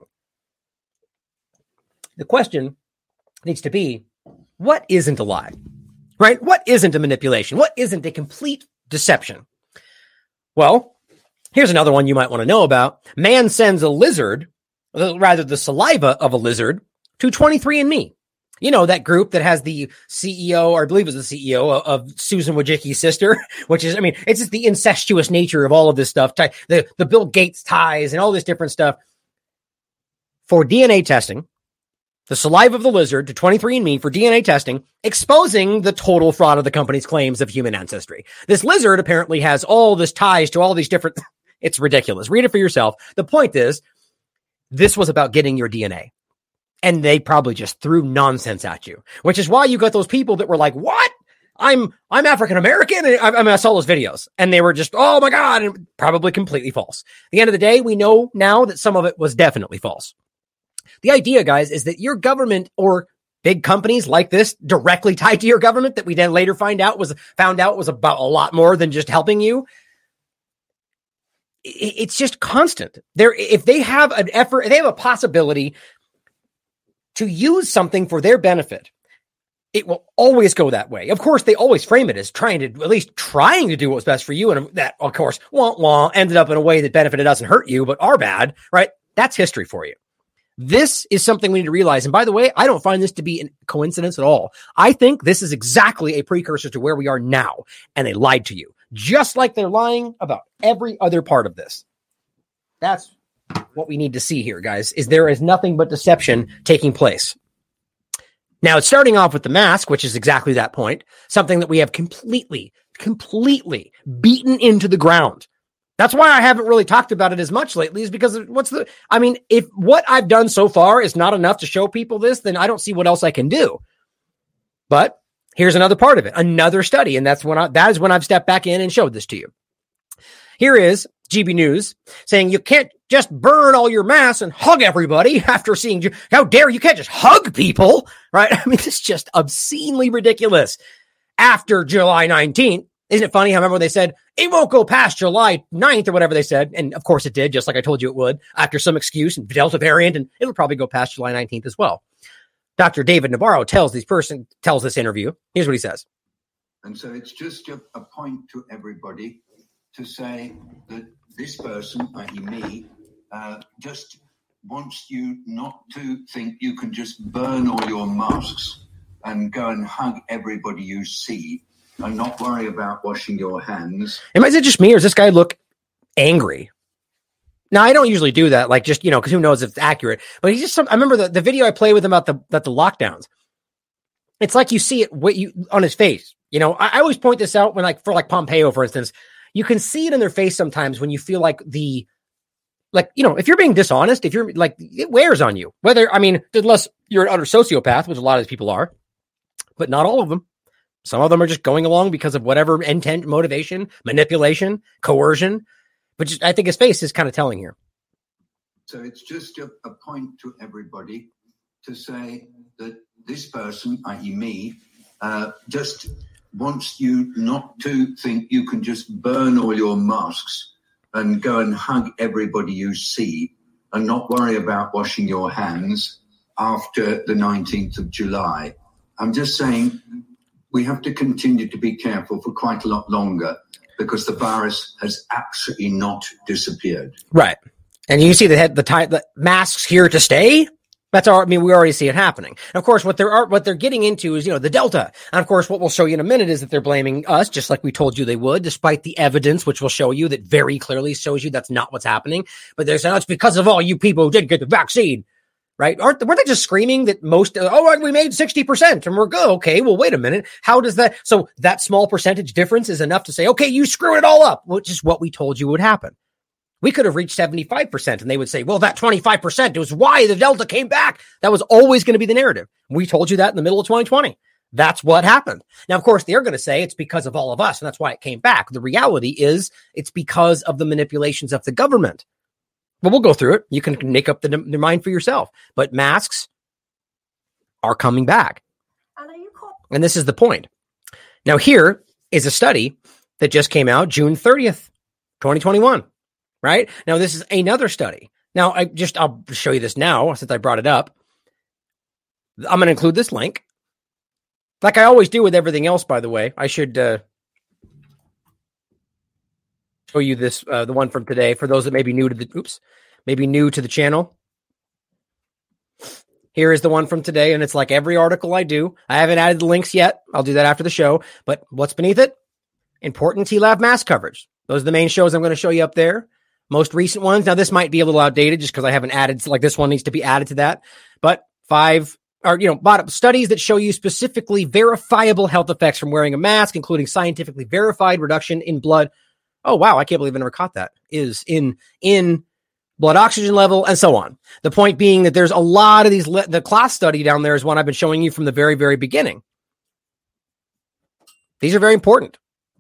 The question needs to be, what isn't a lie, right? What isn't a manipulation? What isn't a complete deception? Well, here's another one you might want to know about. Man sends a lizard, rather the saliva of a lizard, to twenty-three and me. You know, that group that has the C E O, or I believe it was the C E O of, of Susan Wojcicki's sister, which is, I mean, it's just the incestuous nature of all of this stuff, the, the Bill Gates ties and all this different stuff. For D N A testing, the saliva of the lizard to twenty-three and me for D N A testing, exposing the total fraud of the company's claims of human ancestry. This lizard apparently has all this ties to all these different, it's ridiculous. Read it for yourself. The point is, this was about getting your D N A. And they probably just threw nonsense at you, which is why you got those people that were like, what? I'm, I'm African American. And I, I mean, I saw those videos and they were just, oh my God, and probably completely false. At the end of the day, we know now that some of it was definitely false. The idea, guys, is that your government or big companies like this directly tied to your government that we then later find out was found out was about a lot more than just helping you. It's just constant. There, if they have an effort, if they have a possibility to use something for their benefit, it will always go that way. Of course, they always frame it as trying to, at least trying to do what was best for you. And that, of course, wah, wah, ended up in a way that benefited us and hurt you, but are bad, right? That's history for you. This is something we need to realize. And by the way, I don't find this to be a coincidence at all. I think this is exactly a precursor to where we are now. And they lied to you, just like they're lying about every other part of this. That's what we need to see here, guys, is there is nothing but deception taking place. Now, it's starting off with the mask, which is exactly that point, something that we have completely, completely beaten into the ground. That's why I haven't really talked about it as much lately, is because what's the, I mean, if what I've done so far is not enough to show people this, then I don't see what else I can do. But here's another part of it, another study. And that's when I, that is when I've stepped back in and showed this to you. Here is G B News saying you can't just burn all your masks and hug everybody after seeing you. How dare you can't just hug people, right? I mean, this is just obscenely ridiculous. After July nineteenth, Isn't it funny? I remember when they said it won't go past July ninth or whatever they said. And of course it did, just like I told you it would, after some excuse and Delta variant, and it'll probably go past July nineteenth as well. Doctor David Navarro tells these person tells this interview. Here's what he says. And so it's just a, a point to everybody to say that this person, that is me, uh, just wants you not to think you can just burn all your masks and go and hug everybody you see and not worry about washing your hands. Is it just me, or does this guy look angry? Now, I don't usually do that, like just, you know, because who knows if it's accurate. But he's just some, I remember the, the video I played with him about the, about the lockdowns. It's like you see it what you on his face. You know, I, I always point this out when, like, for like Pompeo, for instance, you can see it in their face sometimes when you feel like the, like, you know, if you're being dishonest, if you're like, it wears on you. Whether, I mean, unless you're an utter sociopath, which a lot of these people are, but not all of them. Some of them are just going along because of whatever intent, motivation, manipulation, coercion. But just, I think his face is kind of telling here. So it's just a, a point to everybody to say that this person, that is me, uh, just wants you not to think you can just burn all your masks and go and hug everybody you see and not worry about washing your hands after the nineteenth of July. I'm just saying we have to continue to be careful for quite a lot longer because the virus has absolutely not disappeared. Right. And you see the head, the, ty- the masks here to stay. That's our, I mean, we already see it happening. And of course, what they're, what they're getting into is, you know, the Delta. And of course, what we'll show you in a minute is that they're blaming us, just like we told you they would, despite the evidence, which we'll show you that very clearly shows you that's not what's happening. But they're saying, oh, it's because of all you people who didn't get the vaccine, right? Aren't, weren't they just screaming that most, oh, we made sixty percent and we're good. Okay, well, wait a minute. How does that, so that small percentage difference is enough to say, okay, you screw it all up, which is what we told you would happen. We could have reached seventy-five percent and they would say, well, that twenty-five percent was why the Delta came back. That was always going to be the narrative. We told you that in the middle of twenty twenty. That's what happened. Now, of course, they're going to say it's because of all of us, and that's why it came back. The reality is it's because of the manipulations of the government. But we'll go through it. You can make up the, the mind for yourself. But masks are coming back. And this is the point. Now, here is a study that just came out June thirtieth, twenty twenty-one. Right now, this is another study. Now, I just, I'll show you this now since I brought it up. I'm going to include this link. Like I always do with everything else, by the way. I should uh, show you this, uh, the one from today, for those that may be new to the, oops, maybe new to the channel. Here is the one from today, and it's like every article I do. I haven't added the links yet. I'll do that after the show. But what's beneath it? Important T LAV mask coverage. Those are the main shows I'm going to show you up there. Most recent ones. Now, this might be a little outdated just because I haven't added, like this one needs to be added to that. But five, or, you know, bottom studies that show you specifically verifiable health effects from wearing a mask, including scientifically verified reduction in blood. Oh, wow. I can't believe I never caught that. Is in, in blood oxygen level and so on. The point being that there's a lot of these, le- the class study down there is one I've been showing you from the very, very beginning. These are very important.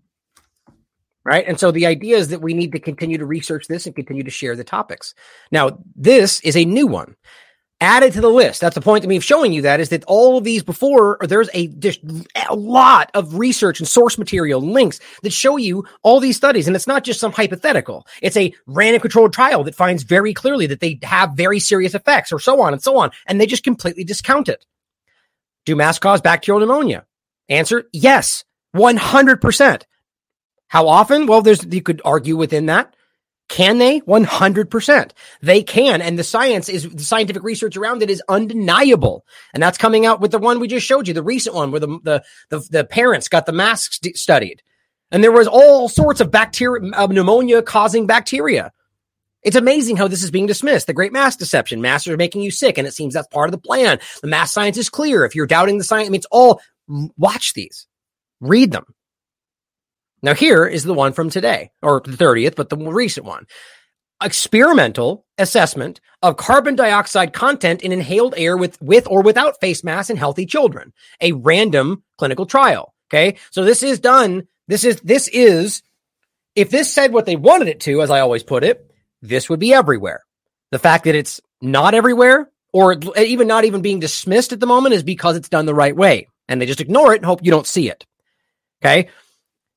Right. And so the idea is that we need to continue to research this and continue to share the topics. Now, this is a new one added to the list. That's the point of me showing you that, is that all of these before, or there's a, just a lot of research and source material and links that show you all these studies. And it's not just some hypothetical. It's a random controlled trial that finds very clearly that they have very serious effects, or so on and so on. And they just completely discount it. Do masks cause bacterial pneumonia? Answer, yes, one hundred percent. How often? Well, there's, you could argue within that. Can they? one hundred percent. They can. And the science is, the scientific research around it is undeniable. And that's coming out with the one we just showed you, the recent one where the, the, the, the parents got the masks st- studied. And there was all sorts of bacteria, uh, pneumonia causing bacteria. It's amazing how this is being dismissed. The great mask deception. Masks are making you sick. And it seems that's part of the plan. The mask science is clear. If you're doubting the science, I mean, it's all, watch these, read them. Now, here is the one from today, or the thirtieth, but the recent one. Experimental assessment of carbon dioxide content in inhaled air with, with or without face masks in healthy children. A random clinical trial. Okay. So this is done. This is, this is, if this said what they wanted it to, as I always put it, this would be everywhere. The fact that it's not everywhere, or even not even being dismissed at the moment, is because it's done the right way. And they just ignore it and hope you don't see it. Okay.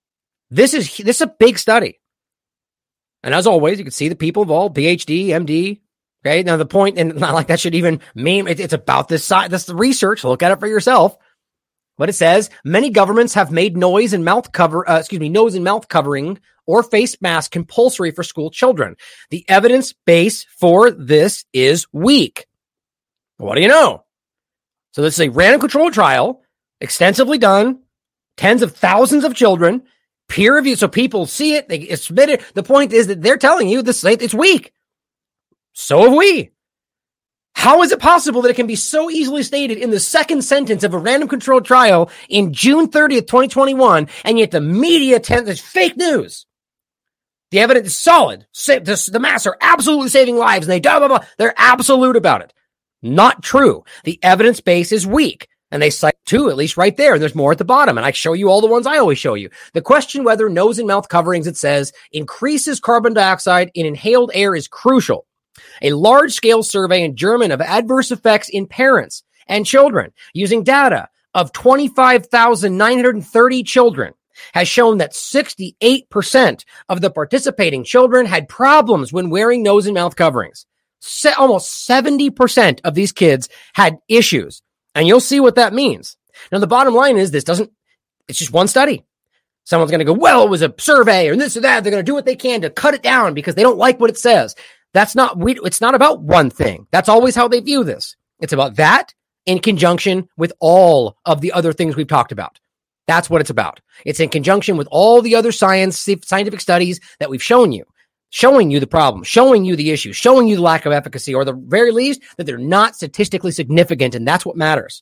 This is, this is a big study. And as always, you can see the people involved, P H D, M D. Okay. Now the point, and not like that should even mean it, it's about this side. That's the research. Look at it for yourself. But it says many governments have made noise and mouth cover, uh, excuse me, nose and mouth covering or face mask compulsory for school children. The evidence base for this is weak. What do you know? So this is a random controlled trial, extensively done, tens of thousands of children, peer reviewed, so people see it, they submit it. The point is that they're telling you this it's weak. So have we. How is it possible that it can be so easily stated in the second sentence of a random controlled trial in June thirtieth, twenty twenty-one, and yet the media tends, it's fake news. The evidence is solid. The masks are absolutely saving lives, and they blah, blah, blah. They're absolute about it. Not true. The evidence base is weak. And they cite two, at least right there. And there's more at the bottom. And I show you all the ones I always show you. The question whether nose and mouth coverings, it says, increases carbon dioxide in inhaled air is crucial. A large-scale survey in Germany of adverse effects in parents and children using data of twenty-five thousand nine hundred thirty children has shown that sixty-eight percent of the participating children had problems when wearing nose and mouth coverings. Se- almost seventy percent of these kids had issues. And you'll see what that means. Now, the bottom line is this doesn't, it's just one study. Someone's going to go, well, it was a survey or this or that. They're going to do what they can to cut it down because they don't like what it says. That's not, we, it's not about one thing. That's always how they view this. It's about that in conjunction with all of the other things we've talked about. That's what it's about. It's in conjunction with all the other science, scientific studies that we've shown you, showing you the problem, showing you the issue, showing you the lack of efficacy, or the very least that they're not statistically significant. And that's what matters.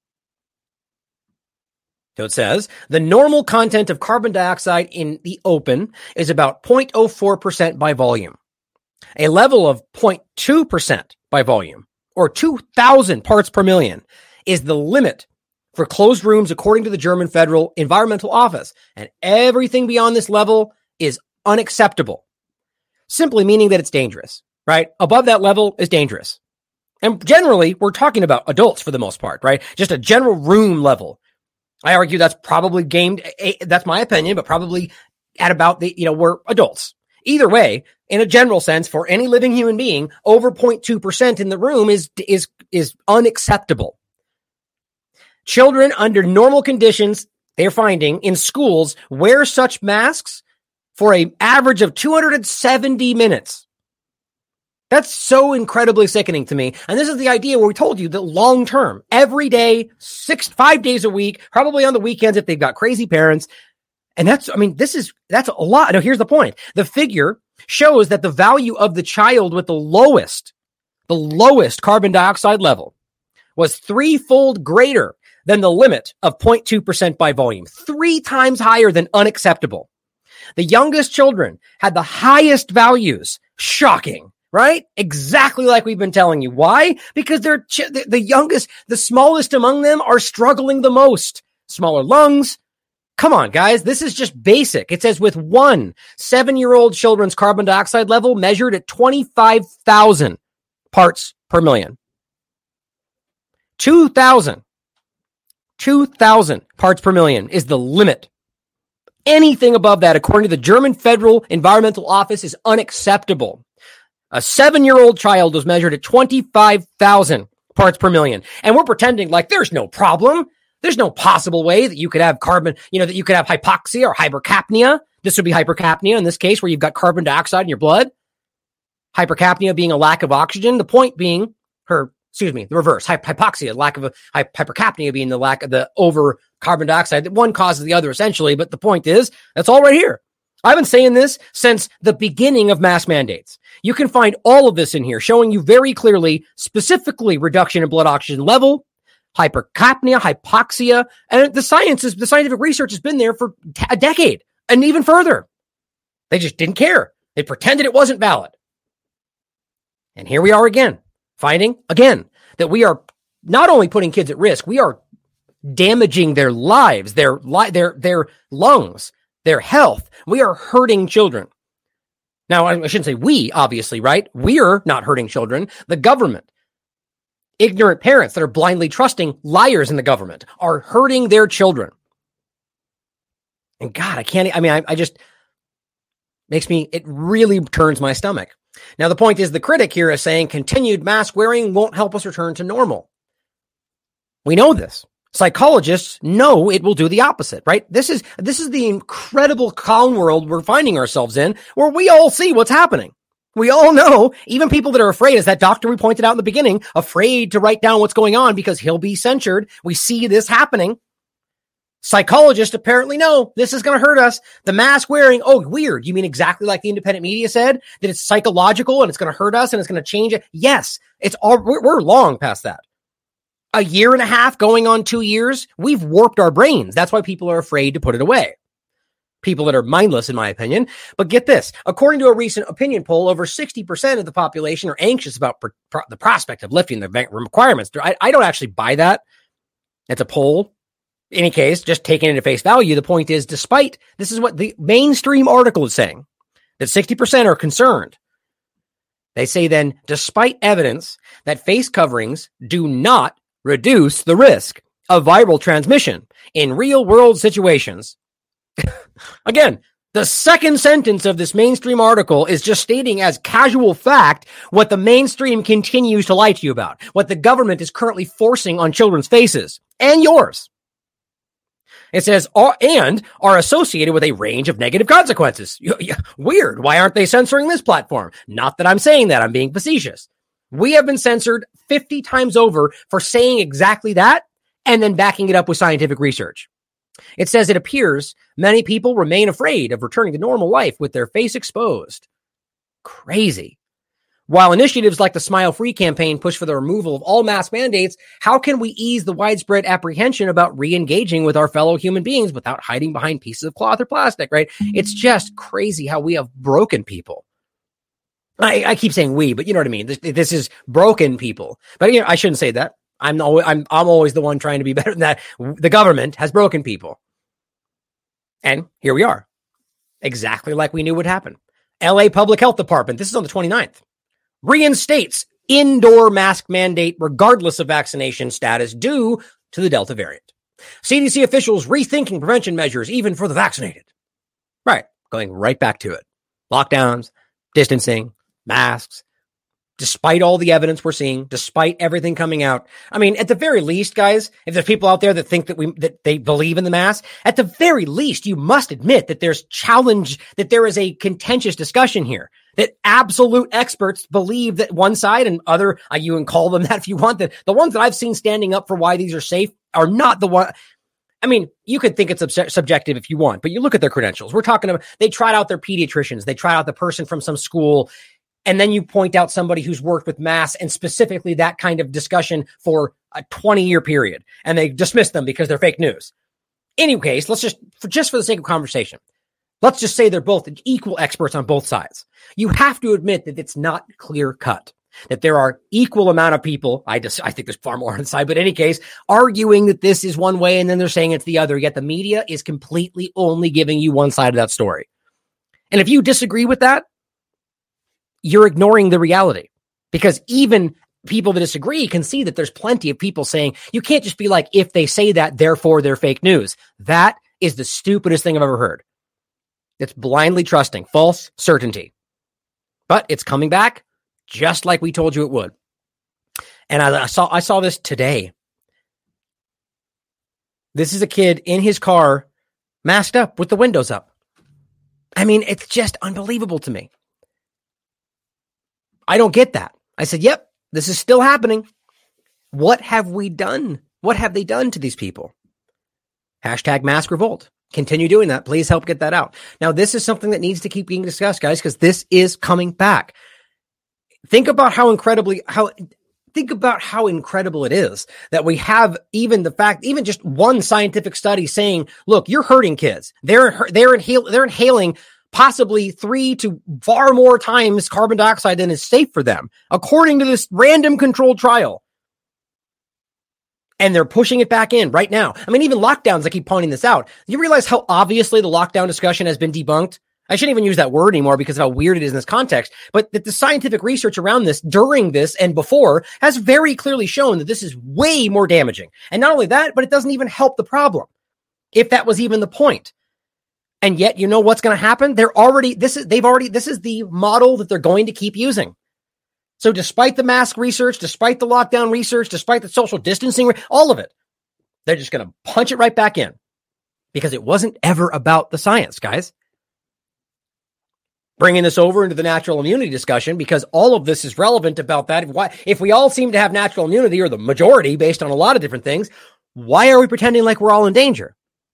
So it says the normal content of carbon dioxide in the open is about zero point zero four percent by volume. A level of zero point two percent by volume, or two thousand parts per million, is the limit for closed rooms according to the German Federal Environmental Office. And everything beyond this level is unacceptable. Simply meaning that it's dangerous, right? Above that level is dangerous. And generally, we're talking about adults for the most part, right? Just a general room level. I argue that's probably gamed, that's my opinion, but probably at about the, you know, we're adults. Either way, in a general sense, for any living human being, over zero point two percent in the room is, is, is unacceptable. Children under normal conditions, they're finding in schools, wear such masks for an average of two hundred seventy minutes. That's so incredibly sickening to me. And this is the idea where we told you that long term, every day, six, five days a week, probably on the weekends if they've got crazy parents. And that's, I mean, this is, that's a lot. Now, here's the point. The figure shows that the value of the child with the lowest, the lowest carbon dioxide level was threefold greater than the limit of zero point two percent by volume, three times higher than unacceptable. The youngest children had the highest values. Shocking, right? Exactly like we've been telling you. Why? Because they're ch- the youngest, the smallest among them are struggling the most. Smaller lungs. Come on, guys. This is just basic. It says with one seven-year-old children's carbon dioxide level measured at twenty-five thousand parts per million. two thousand. two thousand parts per million is the limit. Anything above that, according to the German Federal Environmental Office, is unacceptable. A seven-year-old child was measured at twenty-five thousand parts per million. And we're pretending like there's no problem. There's no possible way that you could have carbon, you know, that you could have hypoxia or hypercapnia. This would be hypercapnia in this case, where you've got carbon dioxide in your blood. Hypercapnia being a lack of oxygen. The point being her, excuse me, the reverse, Hy- hypoxia, lack of a, hy- hypercapnia being the lack of the over carbon dioxide. One causes the other essentially, but the point is, that's all right here. I've been saying this since the beginning of mask mandates. You can find all of this in here, showing you very clearly, specifically reduction in blood oxygen level, hypercapnia, hypoxia, and the science is, the scientific research has been there for t- a decade and even further. They just didn't care. They pretended it wasn't valid. And here we are again, finding again that we are not only putting kids at risk, we are damaging their lives, their li- their their lungs, their health. We are hurting children. Now, I shouldn't say we, obviously, right? We're not hurting children. The government, ignorant parents that are blindly trusting liars in the government are hurting their children. And God, I can't, I mean, I, I just makes me, it really turns my stomach. Now, the point is the critic here is saying continued mask wearing won't help us return to normal. We know this. Psychologists know it will do the opposite, right? This is, this is the incredible con world we're finding ourselves in, where we all see what's happening. We all know, even people that are afraid, as that doctor we pointed out in the beginning, afraid to write down what's going on because he'll be censored. We see this happening. Psychologists apparently know this is going to hurt us. The mask wearing, oh, weird. You mean exactly like the independent media said, that it's psychological and it's going to hurt us and it's going to change it? Yes, it's all, we're, we're long past that. A year and a half going on two years, we've warped our brains. That's why people are afraid to put it away. People that are mindless, in my opinion. But get this, according to a recent opinion poll, over sixty percent of the population are anxious about pr- pr- the prospect of lifting the requirements. I, I don't actually buy that. It's a poll. In any case, just taking it at face value, the point is, despite, this is what the mainstream article is saying, that sixty percent are concerned. They say then, despite evidence that face coverings do not reduce the risk of viral transmission in real-world situations. Again, the second sentence of this mainstream article is just stating as casual fact what the mainstream continues to lie to you about, what the government is currently forcing on children's faces and yours. It says, and are associated with a range of negative consequences. Weird. Why aren't they censoring this platform? Not that I'm saying that. I'm being facetious. We have been censored fifty times over for saying exactly that and then backing it up with scientific research. It says it appears many people remain afraid of returning to normal life with their face exposed. Crazy. While initiatives like the Smile Free campaign push for the removal of all mask mandates, how can we ease the widespread apprehension about re-engaging with our fellow human beings without hiding behind pieces of cloth or plastic, right? It's just crazy how we have broken people. I, I keep saying we, but you know what I mean? This, this is broken people. But you know, I shouldn't say that. I'm always, I'm, I'm always the one trying to be better than that. The government has broken people. And here we are. Exactly like we knew would happen. L A Public Health Department, this is on the twenty-ninth, reinstates indoor mask mandate regardless of vaccination status due to the Delta variant. C D C officials rethinking prevention measures even for the vaccinated. Right. Going right back to it. Lockdowns, distancing, masks. Despite all the evidence we're seeing, despite everything coming out. I mean, at the very least, guys, if there's people out there that think that we, that they believe in the mask, at the very least, you must admit that there's challenge, that there is a contentious discussion here, that absolute experts believe that one side and other, uh, you can call them that if you want, that the ones that I've seen standing up for why these are safe are not the one. I mean, you could think it's sub- subjective if you want, but you look at their credentials. We're talking about, they tried out their pediatricians. They tried out the person from some school. And then you point out somebody who's worked with masks and specifically that kind of discussion for a twenty year period. And they dismiss them because they're fake news. In any case, let's just, for, just for the sake of conversation, let's just say they're both equal experts on both sides. You have to admit that it's not clear cut, that there are equal amount of people. I just, I think there's far more on the side, but in any case, arguing that this is one way and then they're saying it's the other. Yet the media is completely only giving you one side of that story. And if you disagree with that, you're ignoring the reality, because even people that disagree can see that there's plenty of people saying you can't just be like, if they say that, therefore they're fake news. That is the stupidest thing I've ever heard. It's blindly trusting false certainty, but it's coming back just like we told you it would. And I, I saw, I saw this today. This is a kid in his car masked up with the windows up. I mean, it's just unbelievable to me. I don't get that. I said, yep, this is still happening. What have we done? What have they done to these people? Hashtag mask revolt. Continue doing that. Please help get that out. Now, this is something that needs to keep being discussed, guys, because this is coming back. Think about how incredibly, how, think about how incredible it is that we have even the fact, even just one scientific study saying, look, you're hurting kids. They're, they're, inhal- they're inhaling possibly three to far more times carbon dioxide than is safe for them, according to this random controlled trial. And they're pushing it back in right now. I mean, even lockdowns, I keep pointing this out. You realize how obviously the lockdown discussion has been debunked? I shouldn't even use that word anymore because of how weird it is in this context, but that the scientific research around this during this and before has very clearly shown that this is way more damaging. And not only that, but it doesn't even help the problem, if that was even the point. And yet, you know what's going to happen? They're already, this is, they've already, this is the model that they're going to keep using. So despite the mask research, despite the lockdown research, despite the social distancing, all of it, they're just going to punch it right back in because it wasn't ever about the science, guys. Bringing this over into the natural immunity discussion because all of this is relevant about that. Why, if we all seem to have natural immunity or the majority based on a lot of different things, why are we pretending like we're all in danger?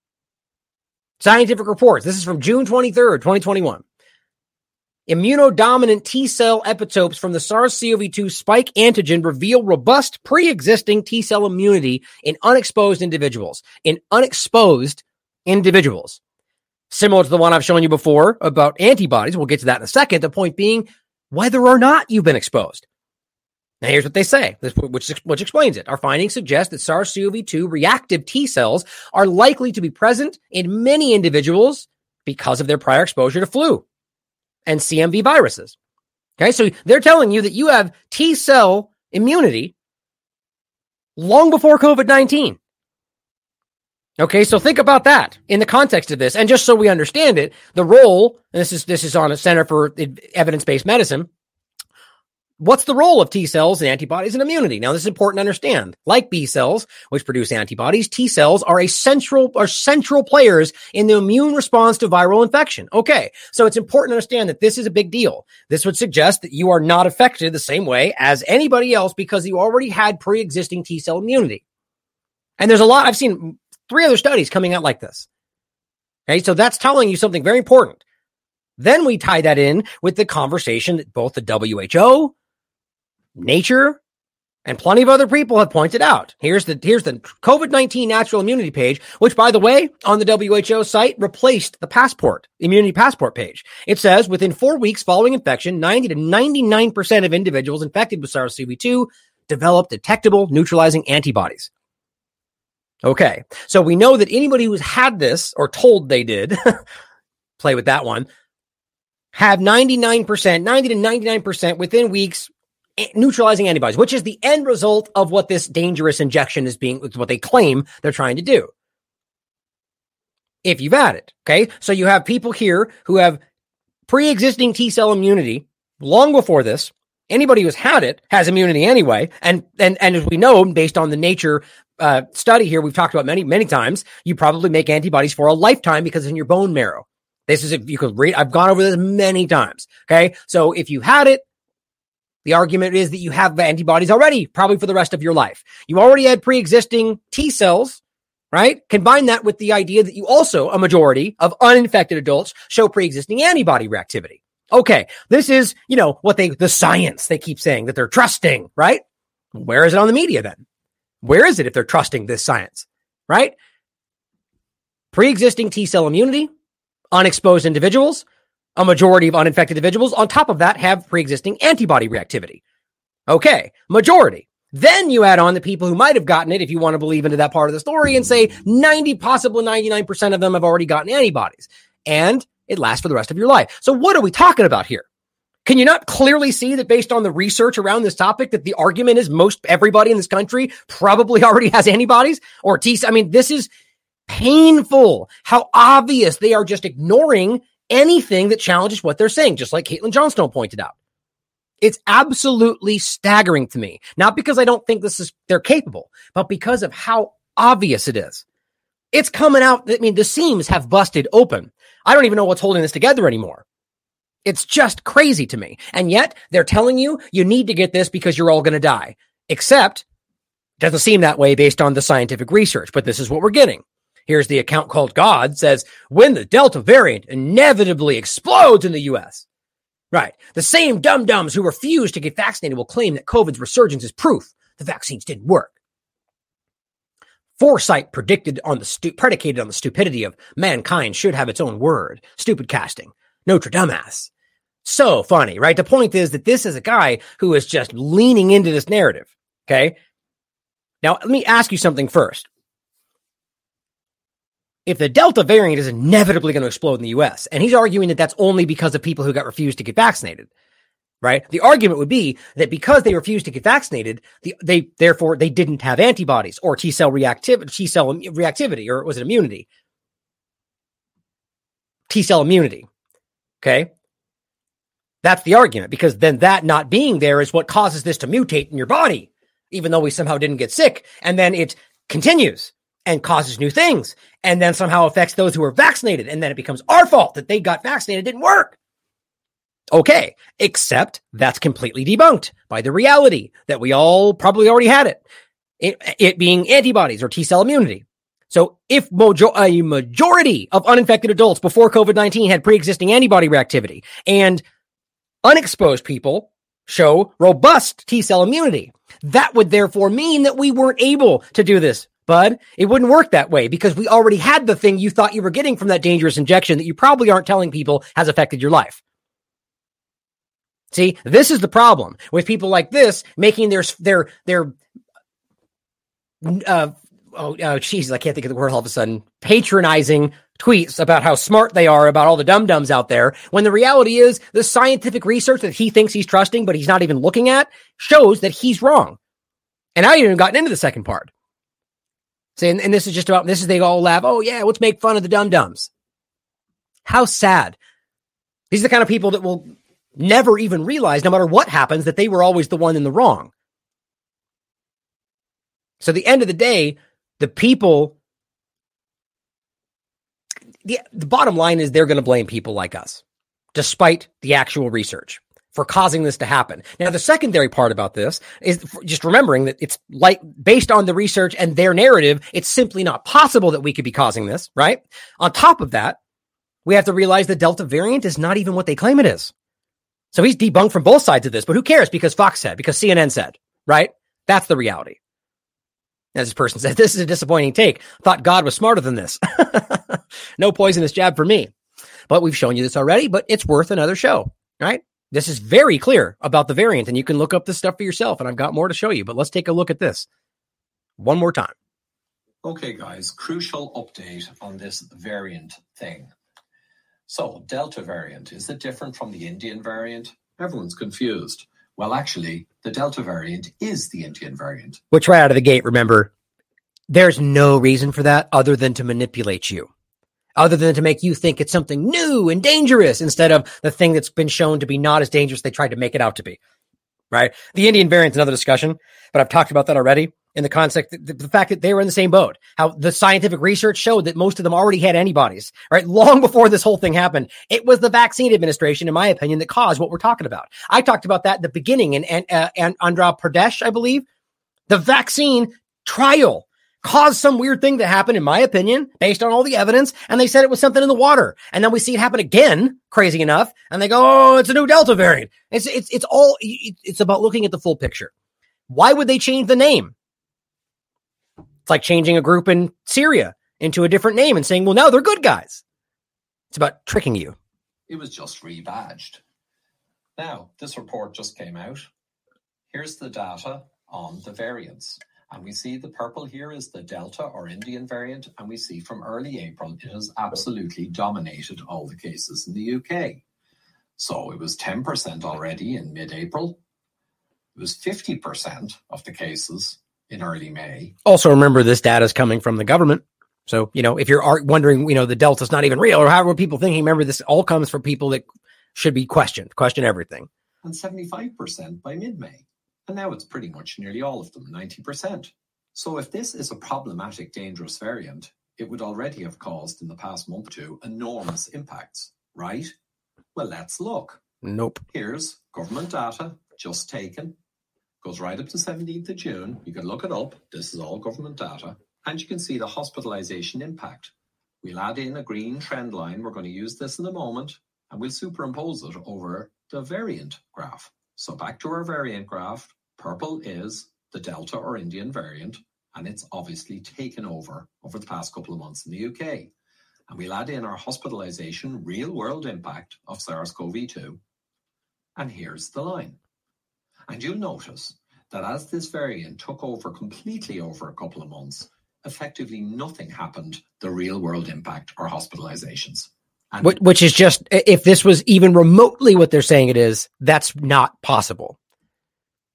Scientific reports. This is from June twenty-third, twenty twenty-one. Immunodominant T-cell epitopes from the SARS-C o V two spike antigen reveal robust pre-existing T-cell immunity in unexposed individuals. In unexposed individuals. Similar to the one I've shown you before about antibodies. We'll get to that in a second. The point being, whether or not you've been exposed. Now, here's what they say, which, which explains it. Our findings suggest that SARS-C o V two reactive T cells are likely to be present in many individuals because of their prior exposure to flu and C M V viruses. Okay, so they're telling you that you have T cell immunity long before COVID nineteen. Okay, so think about that in the context of this. And just so we understand it, the role, and this is this is on a Center for Evidence-Based Medicine. What's the role of T cells and antibodies and immunity? Now, this is important to understand. Like B cells, which produce antibodies, T cells are a central are central players in the immune response to viral infection. Okay, so it's important to understand that this is a big deal. This would suggest that you are not affected the same way as anybody else because you already had pre-existing T cell immunity. And there's a lot, I've seen three other studies coming out like this. Okay, so that's telling you something very important. Then we tie that in with the conversation that both the W H O, Nature, and plenty of other people have pointed out. Here's the here's the COVID nineteen natural immunity page, which, by the way, on the W H O site replaced the passport, immunity passport page. It says within four weeks following infection, ninety to ninety-nine percent of individuals infected with SARS-C o V two developed detectable neutralizing antibodies. Okay, so we know that anybody who's had this or told they did, play with that one, have ninety-nine percent, ninety to ninety-nine percent within weeks neutralizing antibodies, which is the end result of what this dangerous injection is being, what they claim they're trying to do. If you've had it, okay? So you have people here who have pre-existing T-cell immunity long before this. Anybody who's had it has immunity anyway. And, and, and as we know, based on the Nature uh, study here, we've talked about many, many times, you probably make antibodies for a lifetime because it's in your bone marrow. This is, if you could read, I've gone over this many times. Okay. So if you had it, the argument is that you have antibodies already, probably for the rest of your life. You already had pre-existing T cells, right? Combine that with the idea that you also, a majority of uninfected adults, show pre-existing antibody reactivity. Okay, this is, you know, what they, the science they keep saying that they're trusting, right? Where is it on the media then? Where is it if they're trusting this science, right? Pre-existing T cell immunity, unexposed individuals, a majority of uninfected individuals, on top of that, have pre-existing antibody reactivity. Okay, majority. Then you add on the people who might have gotten it, if you want to believe into that part of the story, and say ninety, possibly ninety-nine percent of them have already gotten antibodies. And it lasts for the rest of your life. So what are we talking about here? Can you not clearly see that based on the research around this topic that the argument is most everybody in this country probably already has antibodies or T cells? I mean, this is painful how obvious they are just ignoring anything that challenges what they're saying, just like Caitlin Johnstone pointed out. It's absolutely staggering to me, not because I don't think this is they're capable, but because of how obvious it is. It's coming out. I mean, the seams have busted open. I don't even know what's holding this together anymore. It's just crazy to me. And yet they're telling you you need to get this because you're all going to die. Except it doesn't seem that way based on the scientific research, but this is what we're getting. Here's the account called God says, when the Delta variant inevitably explodes in the U S. Right. The same dum-dums who refuse to get vaccinated will claim that COVID's resurgence is proof the vaccines didn't work. Foresight predicted on the stu- predicated on the stupidity of mankind should have its own word. Stupid casting. Notre Dame ass. So funny, right? The point is that this is a guy who is just leaning into this narrative. Okay. Now, let me ask you something first. If the Delta variant is inevitably going to explode in the U S, and he's arguing that that's only because of people who got refused to get vaccinated, right? The argument would be that because they refused to get vaccinated, the, they therefore they didn't have antibodies or T cell reactivity, T cell reactivity, or was it immunity? T-cell immunity. Okay? That's the argument, because then that not being there is what causes this to mutate in your body, even though we somehow didn't get sick. And then it continues and causes new things, and then somehow affects those who are vaccinated. And then it becomes our fault that they got vaccinated, it didn't work. Okay, except that's completely debunked by the reality that we all probably already had it. It, it being antibodies or T-cell immunity. So if mojo- a majority of uninfected adults before COVID nineteen had pre-existing antibody reactivity, and unexposed people show robust T-cell immunity, that would therefore mean that we weren't able to do this, bud. It wouldn't work that way, because we already had the thing you thought you were getting from that dangerous injection that you probably aren't telling people has affected your life. See, this is the problem with people like this making their, their, their, uh, oh, oh, geez, I can't think of the word all of a sudden, patronizing tweets about how smart they are about all the dum-dums out there, when the reality is the scientific research that he thinks he's trusting, but he's not even looking at, shows that he's wrong. And I haven't even gotten into the second part. See, and, and this is just about, this is, they all laugh, oh yeah, let's make fun of the dum-dums. How sad. These are the kind of people that will never even realize, no matter what happens, that they were always the one in the wrong. So at the end of the day, the people, the, the bottom line is they're going to blame people like us, despite the actual research, for causing this to happen. Now, the secondary part about this is just remembering that it's like, based on the research and their narrative, it's simply not possible that we could be causing this, right? On top of that, we have to realize the Delta variant is not even what they claim it is. So he's debunked from both sides of this, but who cares? Because Fox said, because C N N said, right? That's the reality. As this person said, this is a disappointing take. Thought God was smarter than this. No poisonous jab for me. But we've shown you this already, but it's worth another show, right? This is very clear about the variant, and you can look up this stuff for yourself, and I've got more to show you, but let's take a look at this one more time. Okay, guys, crucial update on this variant thing. So, Delta variant, is it different from the Indian variant? Everyone's confused. Well, actually, the Delta variant is the Indian variant. Which right out of the gate, remember, there's no reason for that other than to manipulate you, other than to make you think it's something new and dangerous instead of the thing that's been shown to be not as dangerous they tried to make it out to be, right? The Indian variant's another discussion, but I've talked about that already in the context, the, the fact that they were in the same boat, how the scientific research showed that most of them already had antibodies, right? Long before this whole thing happened. It was the vaccine administration, in my opinion, that caused what we're talking about. I talked about that at the beginning in, in uh, Andhra Pradesh, I believe. The vaccine trial caused some weird thing to happen, in my opinion, based on all the evidence. And they said it was something in the water. And then we see it happen again, crazy enough. And they go, oh, it's a new Delta variant. It's, it's, it's all, it's about looking at the full picture. Why would they change the name? It's like changing a group in Syria into a different name and saying, well, now they're good guys. It's about tricking you. It was just rebadged. Now, this report just came out. Here's the data on the variants. And we see the purple here is the Delta or Indian variant. And we see from early April, it has absolutely dominated all the cases in the U K. So it was ten percent already in mid-April. It was fifty percent of the cases in early May. Also, remember, this data is coming from the government. So, you know, if you're wondering, you know, the Delta's not even real, or how are people thinking, remember, this all comes from people that should be questioned, question everything. And seventy-five percent by mid-May. And now it's pretty much nearly all of them, ninety percent. So if this is a problematic, dangerous variant, it would already have caused in the past month or two enormous impacts, right? Well, let's look. Nope. Here's government data just taken. Goes right up to seventeenth of June. You can look it up. This is all government data. And you can see the hospitalization impact. We'll add in a green trend line. We're going to use this in a moment. And we'll superimpose it over the variant graph. So back to our variant graph. Purple is the Delta or Indian variant. And it's obviously taken over over the past couple of months in the U K. And we'll add in our hospitalization real-world impact of SARS-C o V two. And here's the line. And you'll notice that as this variant took over completely over a couple of months, effectively nothing happened, the real-world impact or hospitalizations. And Which is just, if this was even remotely what they're saying it is, that's not possible.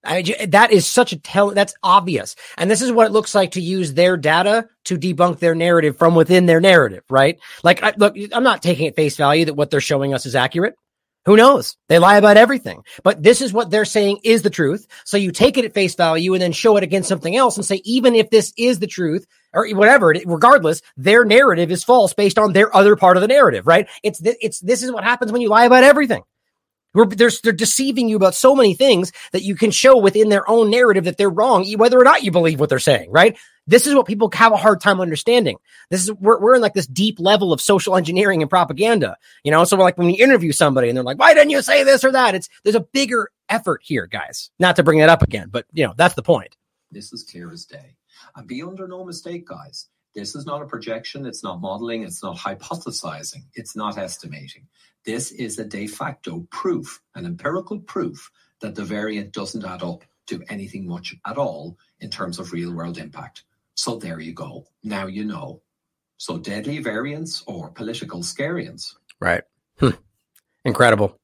I, that is such a tell. That's obvious. And this is what it looks like to use their data to debunk their narrative from within their narrative, right? Like, I, look, I'm not taking at face value that what they're showing us is accurate. Who knows? They lie about everything. But this is what they're saying is the truth. So you take it at face value and then show it against something else and say, even if this is the truth or whatever, regardless, their narrative is false based on their other part of the narrative, right? It's, th- it's, this is what happens when you lie about everything. We're, they're, they're deceiving you about so many things that you can show within their own narrative that they're wrong, whether or not you believe what they're saying, right? This is what people have a hard time understanding. This is, we're, we're in like this deep level of social engineering and propaganda, you know? So we're like, when we interview somebody and they're like, why didn't you say this or that? It's, there's a bigger effort here, guys. Not to bring that up again, but you know, that's the point. This is clear as day. And be under no mistake, guys. This is not a projection. It's not modeling. It's not hypothesizing. It's not estimating. This is a de facto proof, an empirical proof that the variant doesn't add up to anything much at all in terms of real world impact. So there you go. Now you know. So deadly variants or political scariants. Right. Hmm. Incredible.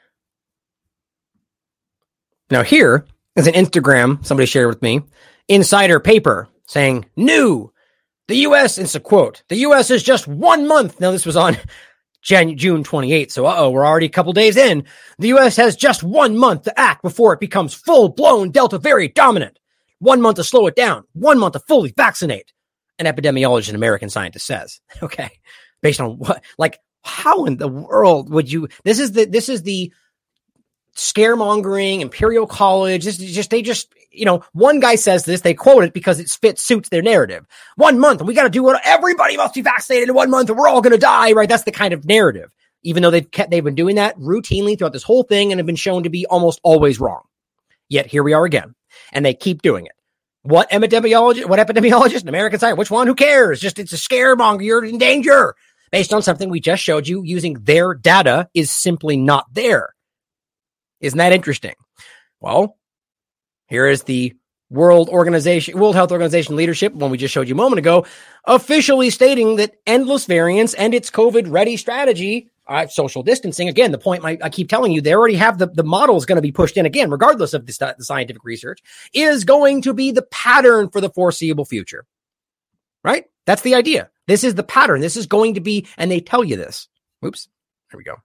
Now here is an Instagram somebody shared with me. Insider paper saying, new. The U S, it's a quote, the U S is just one month. Now, this was on Jan- June twenty-eighth. So, uh-oh, we're already a couple days in. The U S has just one month to act before it becomes full-blown Delta variant dominant. One month to slow it down. One month to fully vaccinate. An epidemiologist and American scientist says. Okay. Based on what? Like, how in the world would you? This is the, this is the scaremongering, Imperial College. This is just, they just, you know, one guy says this, they quote it because it fits, suits their narrative. One month, and we got to do what everybody must be vaccinated in one month, and we're all going to die, right? That's the kind of narrative. Even though they've kept, they've been doing that routinely throughout this whole thing and have been shown to be almost always wrong. Yet here we are again, and they keep doing it. What epidemiologist, what epidemiologist, an American scientist, which one? Who cares? Just, it's a scaremonger. You're in danger. Based on something we just showed you using their data is simply not there. Isn't that interesting? Well, here is the World Organization, World Health Organization leadership, one we just showed you a moment ago, officially stating that endless variants and its COVID-ready strategy, uh, social distancing, again, the point my, I keep telling you, they already have the, the model is going to be pushed in again, regardless of the, the scientific research, is going to be the pattern for the foreseeable future. Right? That's the idea. This is the pattern. This is going to be, and they tell you this. Oops. Here we go.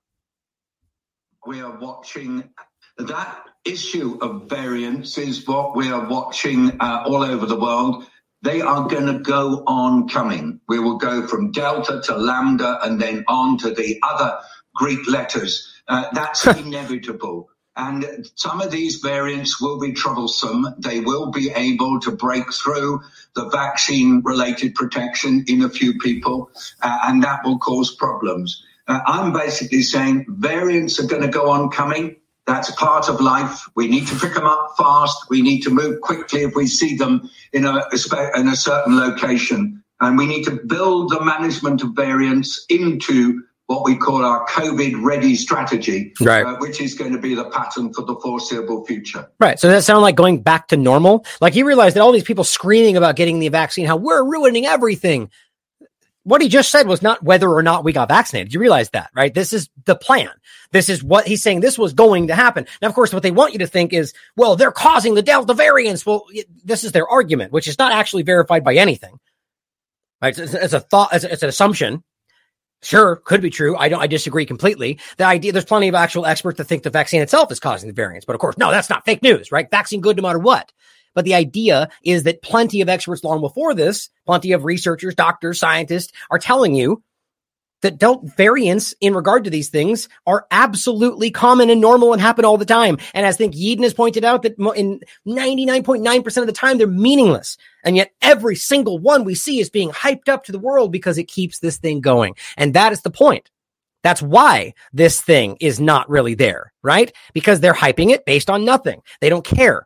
We are watching that issue of variants is what we are watching uh, all over the world. They are going to go on coming. We will go from Delta to Lambda and then on to the other Greek letters. Uh, that's inevitable. And some of these variants will be troublesome. They will be able to break through the vaccine-related protection in a few people, uh, and that will cause problems. Uh, I'm basically saying variants are going to go on coming. That's part of life. We need to pick them up fast. We need to move quickly if we see them in a, in a certain location. And we need to build the management of variants into what we call our COVID-ready strategy, right. uh, which is going to be the pattern for the foreseeable future. Right. So does that sound like going back to normal? Like you realize that all these people screaming about getting the vaccine, how we're ruining everything. What he just said was not whether or not we got vaccinated. You realize that, right? This is the plan. This is what he's saying. This was going to happen. Now, of course, what they want you to think is, well, they're causing the Delta variants. Well, this is their argument, which is not actually verified by anything. Right? It's, it's a thought. It's, it's an assumption. Sure, could be true. I don't. I disagree completely. The idea, there's plenty of actual experts that think the vaccine itself is causing the variants, but of course, no, that's not fake news, right? Vaccine good no matter what. But the idea is that plenty of experts long before this, plenty of researchers, doctors, scientists are telling you that Delta variants in regard to these things are absolutely common and normal and happen all the time. And as I think Yeadon has pointed out, that in ninety-nine point nine percent of the time, they're meaningless. And yet every single one we see is being hyped up to the world because it keeps this thing going. And that is the point. That's why this thing is not really there, right? Because they're hyping it based on nothing. They don't care.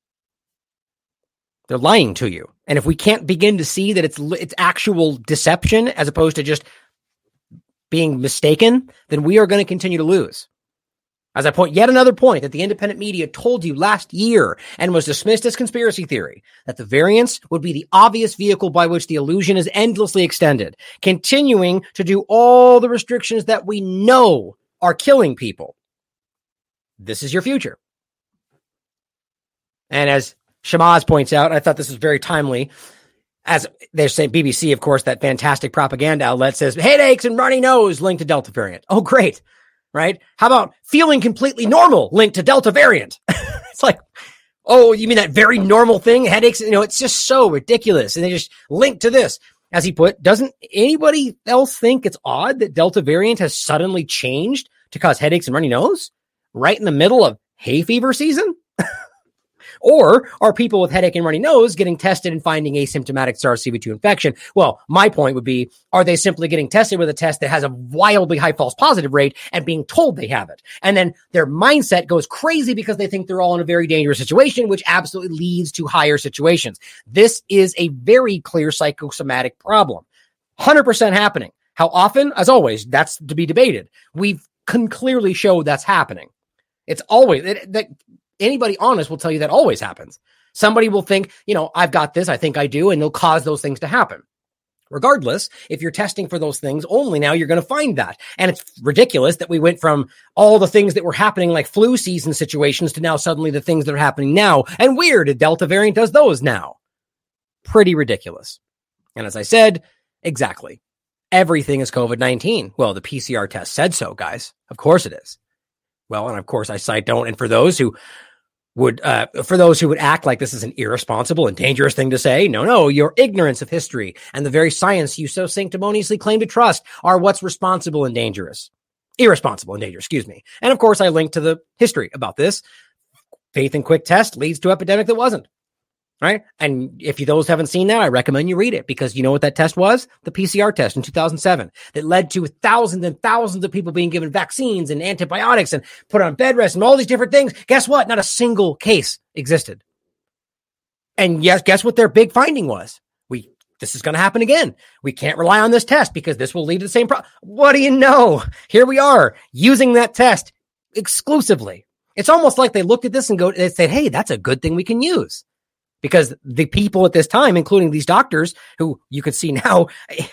They're lying to you. And if we can't begin to see that it's it's actual deception as opposed to just being mistaken, then we are going to continue to lose. As I point yet another point that the independent media told you last year and was dismissed as conspiracy theory, that the variants would be the obvious vehicle by which the illusion is endlessly extended, continuing to do all the restrictions that we know are killing people. This is your future. And as Shamaz points out, I thought this was very timely. As they're saying, B B C, of course, that fantastic propaganda outlet says headaches and runny nose linked to Delta variant. Oh, great. Right? How about feeling completely normal linked to Delta variant? It's like, oh, you mean that very normal thing? Headaches? You know, it's just so ridiculous. And they just link to this. As he put, doesn't anybody else think it's odd that Delta variant has suddenly changed to cause headaches and runny nose right in the middle of hay fever season? Or are people with headache and runny nose getting tested and finding asymptomatic SARS C o V two infection? Well, my point would be, are they simply getting tested with a test that has a wildly high false positive rate and being told they have it? And then their mindset goes crazy because they think they're all in a very dangerous situation, which absolutely leads to higher situations. This is a very clear psychosomatic problem. one hundred percent happening. How often? As always, that's to be debated. We can clearly show that's happening. It's always... It, that, Anybody honest will tell you that always happens. Somebody will think, you know, I've got this, I think I do, and they'll cause those things to happen. Regardless, if you're testing for those things only now, you're going to find that. And it's ridiculous that we went from all the things that were happening like flu season situations to now suddenly the things that are happening now. And weird, the Delta variant does those now. Pretty ridiculous. And as I said, exactly. Everything is COVID nineteen. Well, the P C R test said so, guys. Of course it is. Well, and of course I cite don't. And for those who would, uh, for those who would act like this is an irresponsible and dangerous thing to say, no, no, your ignorance of history and the very science you so sanctimoniously claim to trust are what's responsible and dangerous. Irresponsible and dangerous, excuse me. And of course I link to the history about this. Faith and quick test leads to epidemic that wasn't. Right? And if you those haven't seen that, I recommend you read it because you know what that test was? The P C R test in two thousand seven that led to thousands and thousands of people being given vaccines and antibiotics and put on bed rest and all these different things. Guess what? Not a single case existed. And yes, guess what their big finding was? We, this is going to happen again. We can't rely on this test because this will lead to the same problem. What do you know? Here we are using that test exclusively. It's almost like they looked at this and go, they said, hey, that's a good thing we can use. Because the people at this time, including these doctors who you could see now,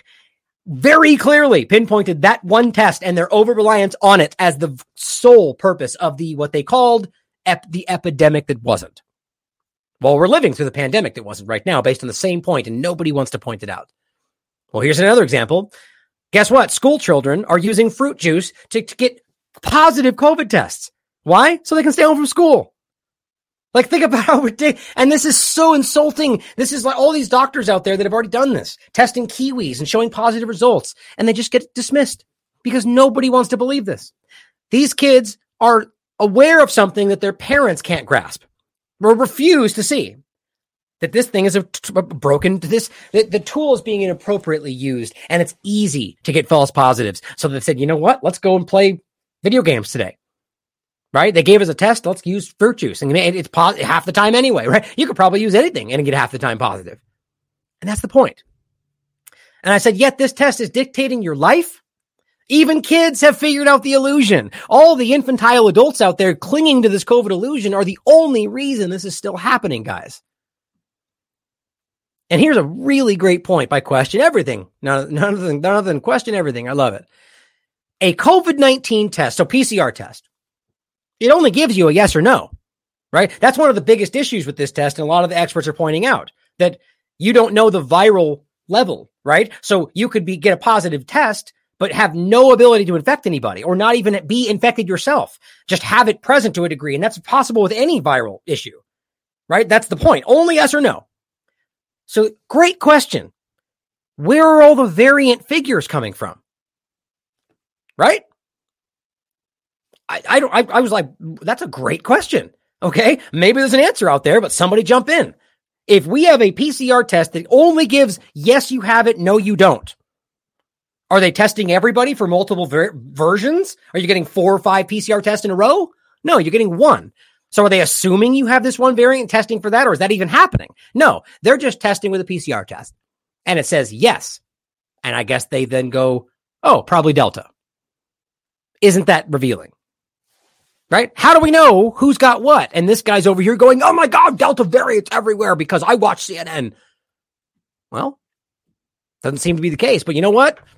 very clearly pinpointed that one test and their over-reliance on it as the sole purpose of the what they called ep- the epidemic that wasn't. Well, we're living through the pandemic that wasn't right now based on the same point, and nobody wants to point it out. Well, here's another example. Guess what? School children are using fruit juice to, to get positive COVID tests. Why? So they can stay home from school. Like, think about how ridiculous, and this is so insulting. This is like all these doctors out there that have already done this, testing kiwis and showing positive results, and they just get dismissed because nobody wants to believe this. These kids are aware of something that their parents can't grasp or refuse to see, that this thing is a, a broken, this, that the tool is being inappropriately used, and it's easy to get false positives. So they said, you know what? Let's go and play video games today. Right? They gave us a test. Let's use fruit juice. And it's po- half the time anyway, right? You could probably use anything and get half the time positive. And that's the point. And I said, yet this test is dictating your life. Even kids have figured out the illusion. All the infantile adults out there clinging to this COVID illusion are the only reason this is still happening, guys. And here's a really great point by Question Everything. None, none, other than, none other than Question Everything. I love it. A COVID nineteen test, so P C R test, it only gives you a yes or no, right? That's one of the biggest issues with this test. And a lot of the experts are pointing out that you don't know the viral level, right? So you could be get a positive test, but have no ability to infect anybody or not even be infected yourself. Just have it present to a degree. And that's possible with any viral issue, right? That's the point. Only yes or no. So great question. Where are all the variant figures coming from? Right? I, I don't, I, I was like, that's a great question. Okay. Maybe there's an answer out there, but somebody jump in. If we have a P C R test that only gives, yes, you have it, no, you don't. Are they testing everybody for multiple ver- versions? Are you getting four or five P C R tests in a row? No, you're getting one. So are they assuming you have this one variant testing for that? Or is that even happening? No, they're just testing with a P C R test and it says yes. And I guess they then go, oh, probably Delta. Isn't that revealing? Right? How do we know who's got what? And this guy's over here going, oh my God, Delta variants everywhere because I watch C N N. Well, doesn't seem to be the case, but you know what?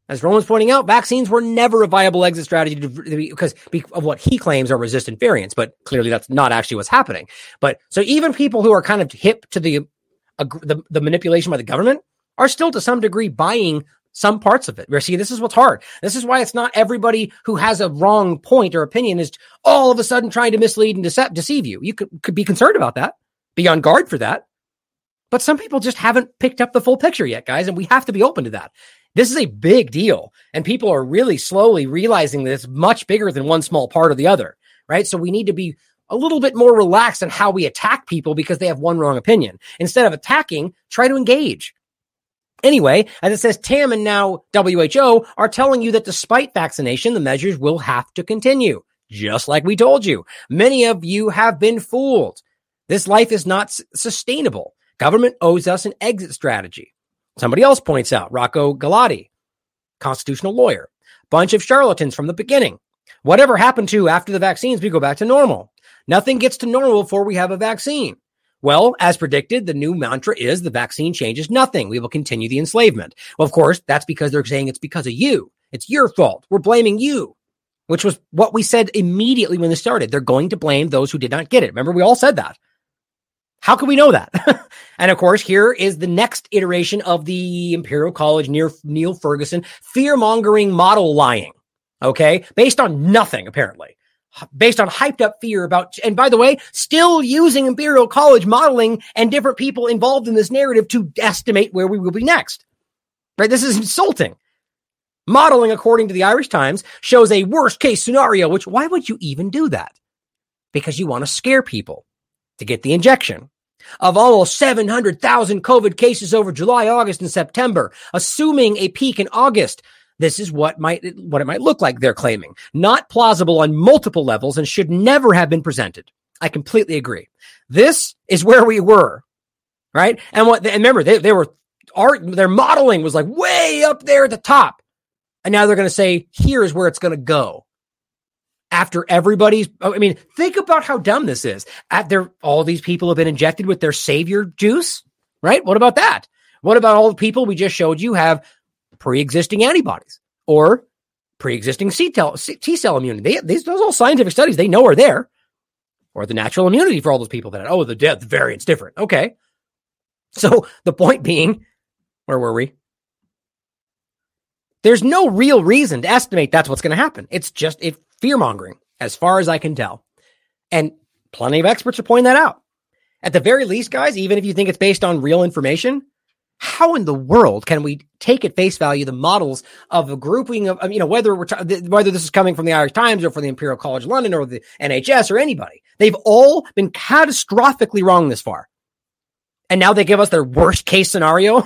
As Roman's pointing out, vaccines were never a viable exit strategy to, because of what he claims are resistant variants, but clearly that's not actually what's happening. But so even people who are kind of hip to the, uh, the, the manipulation by the government are still to some degree buying some parts of it. See, this is what's hard. This is why it's not everybody who has a wrong point or opinion is all of a sudden trying to mislead and dece- deceive you. You could, could be concerned about that, be on guard for that. But some people just haven't picked up the full picture yet, guys, and we have to be open to that. This is a big deal, and people are really slowly realizing that it's much bigger than one small part or the other, right? So we need to be a little bit more relaxed in how we attack people because they have one wrong opinion. Instead of attacking, try to engage. Anyway, as it says, T A M and now W H O are telling you that despite vaccination, the measures will have to continue, just like we told you. Many of you have been fooled. This life is not s- sustainable. Government owes us an exit strategy. Somebody else points out, Rocco Galati, constitutional lawyer, bunch of charlatans from the beginning. Whatever happened to after the vaccines, we go back to normal. Nothing gets to normal before we have a vaccine. Well, as predicted, the new mantra is the vaccine changes nothing. We will continue the enslavement. Well, of course, that's because they're saying it's because of you. It's your fault. We're blaming you, which was what we said immediately when this started. They're going to blame those who did not get it. Remember, we all said that. How can we know that? And of course, here is the next iteration of the Imperial College near Neil Ferguson fear-mongering model lying, okay? Based on nothing, apparently. Based on hyped up fear about, and by the way, still using Imperial College modeling and different people involved in this narrative to estimate where we will be next. Right? This is insulting. Modeling, according to the Irish Times, shows a worst case scenario, which why would you even do that? Because you want to scare people to get the injection. Of almost seven hundred thousand COVID cases over July, August, and September, assuming a peak in August, this is what might what it might look like, they're claiming. Not plausible on multiple levels and should never have been presented. I completely agree. This is where we were, right? And what? And remember, they, they were art. Their modeling was like way up there at the top, and now they're going to say, "Here is where it's going to go." After everybody's, I mean, think about how dumb this is. At their, all these people have been injected with their savior juice, right? What about that? What about all the people we just showed you have pre-existing antibodies or pre-existing T-cell immunity? They, these, those are all scientific studies. They know are there. Or the natural immunity for all those people that, oh, the, the variant's different. Okay. So the point being, where were we? There's no real reason to estimate that's what's going to happen. It's just it fear-mongering, as far as I can tell. And plenty of experts are pointing that out. At the very least, guys, even if you think it's based on real information, how in the world can we take at face value the models of a grouping of, you know, whether we're t- whether this is coming from the Irish Times or from the Imperial College London or the N H S or anybody? They've all been catastrophically wrong this far. And now they give us their worst case scenario.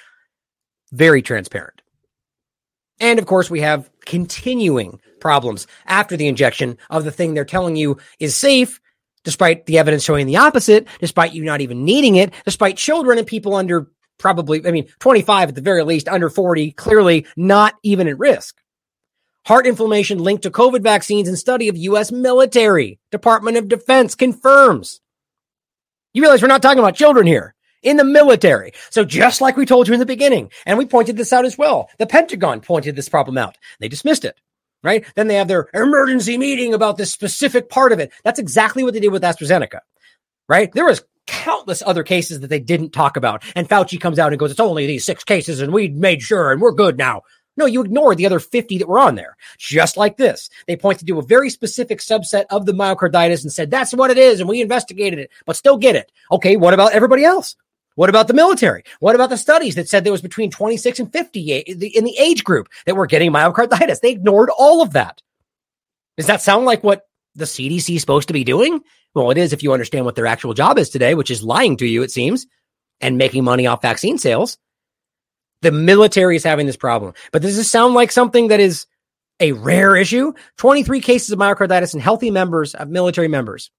Very transparent. And of course, we have continuing problems after the injection of the thing they're telling you is safe, despite the evidence showing the opposite, despite you not even needing it, despite children and people under probably, I mean, twenty-five at the very least, under forty, clearly not even at risk. Heart inflammation linked to COVID vaccines and study of U S military. Department of Defense confirms. You realize we're not talking about children here. In the military. So just like we told you in the beginning, and we pointed this out as well, the Pentagon pointed this problem out. They dismissed it, right? Then they have their emergency meeting about this specific part of it. That's exactly what they did with AstraZeneca, right? There was countless other cases that they didn't talk about. And Fauci comes out and goes, it's only these six cases and we made sure and we're good now. No, you ignore the other fifty that were on there. Just like this. They pointed to a very specific subset of the myocarditis and said, that's what it is. And we investigated it, but still get it. Okay, what about everybody else? What about the military? What about the studies that said there was between twenty-six and fifty in the age group that were getting myocarditis? They ignored all of that. Does that sound like what the C D C is supposed to be doing? Well, it is if you understand what their actual job is today, which is lying to you, it seems, and making money off vaccine sales. The military is having this problem. But does this sound like something that is a rare issue? twenty-three cases of myocarditis in healthy members of military members.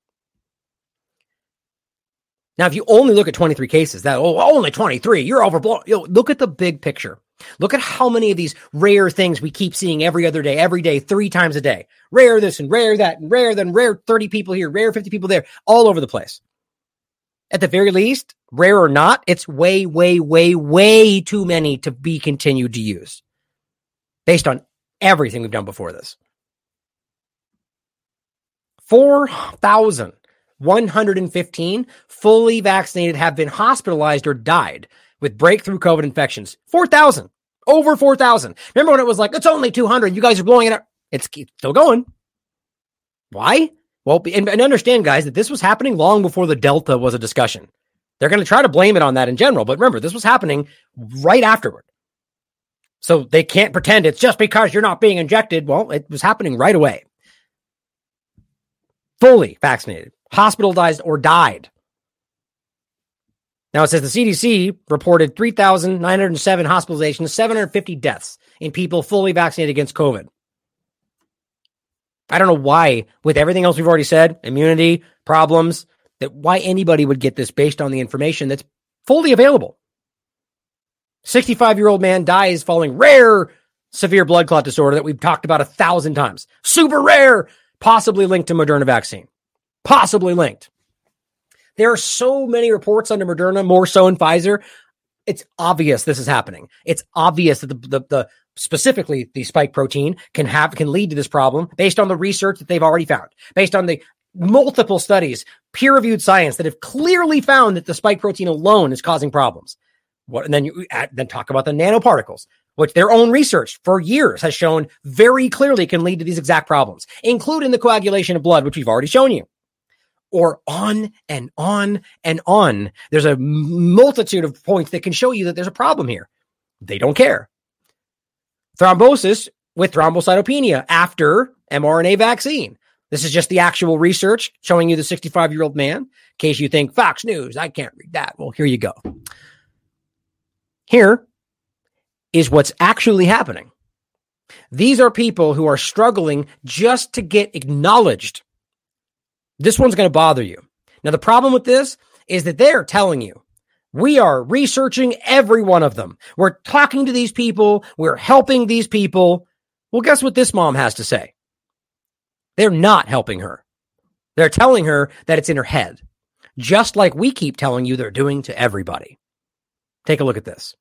Now, if you only look at twenty-three cases, that, oh, only twenty-three, you're overblown. You know, look at the big picture. Look at how many of these rare things we keep seeing every other day, every day, three times a day. Rare this and rare that and rare then rare thirty people here, rare fifty people there, all over the place. At the very least, rare or not, it's way, way, way, way too many to be continued to use. based on everything we've done before this. four thousand one hundred fifteen fully vaccinated have been hospitalized or died with breakthrough COVID infections. four thousand. Over four thousand. Remember when it was like, it's only two hundred. You guys are blowing it up. It's still going. Why? Well, and, and understand, guys, that this was happening long before the Delta was a discussion. They're going to try to blame it on that in general. But remember, this was happening right afterward. So they can't pretend it's just because you're not being injected. Well, it was happening right away. Fully vaccinated, hospitalized, or died. Now it says the C D C reported three thousand nine hundred seven hospitalizations, seven hundred fifty deaths in people fully vaccinated against COVID. I don't know why, with everything else we've already said, immunity, problems, that why anybody would get this based on the information that's fully available. sixty-five-year-old man dies following rare severe blood clot disorder that we've talked about a thousand times. Super rare, possibly linked to Moderna vaccine. Possibly linked. There are so many reports under Moderna, more so in Pfizer. It's obvious this is happening. It's obvious that the, the, the specifically the spike protein can have can lead to this problem based on the research that they've already found, based on the multiple studies, peer-reviewed science that have clearly found that the spike protein alone is causing problems. What, and then you add, then talk about the nanoparticles, which their own research for years has shown very clearly can lead to these exact problems, including the coagulation of blood, which we've already shown you. Or on and on and on. There's a multitude of points that can show you that there's a problem here. They don't care. Thrombosis with thrombocytopenia after mRNA vaccine. This is just the actual research showing you the sixty-five-year-old man. In case you think, Fox News, I can't read that. Well, here you go. Here is what's actually happening. These are people who are struggling just to get acknowledged. This one's going to bother you. Now, the problem with this is that they're telling you, we are researching every one of them. We're talking to these people. We're helping these people. Well, guess what this mom has to say? They're not helping her. They're telling her that it's in her head, just like we keep telling you they're doing to everybody. Take a look at this.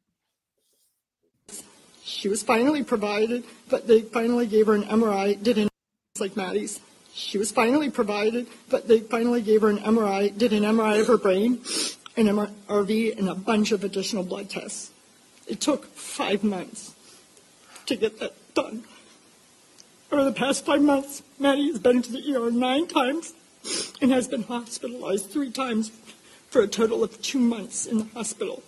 She was finally provided, but they finally gave her an M R I, did an like Maddie's. She was finally provided, but they finally gave her an M R I, did an M R I of her brain, an M R V, and a bunch of additional blood tests. It took five months to get that done. Over the past five months, Maddie has been to the E R nine times and has been hospitalized three times for a total of two months in the hospital.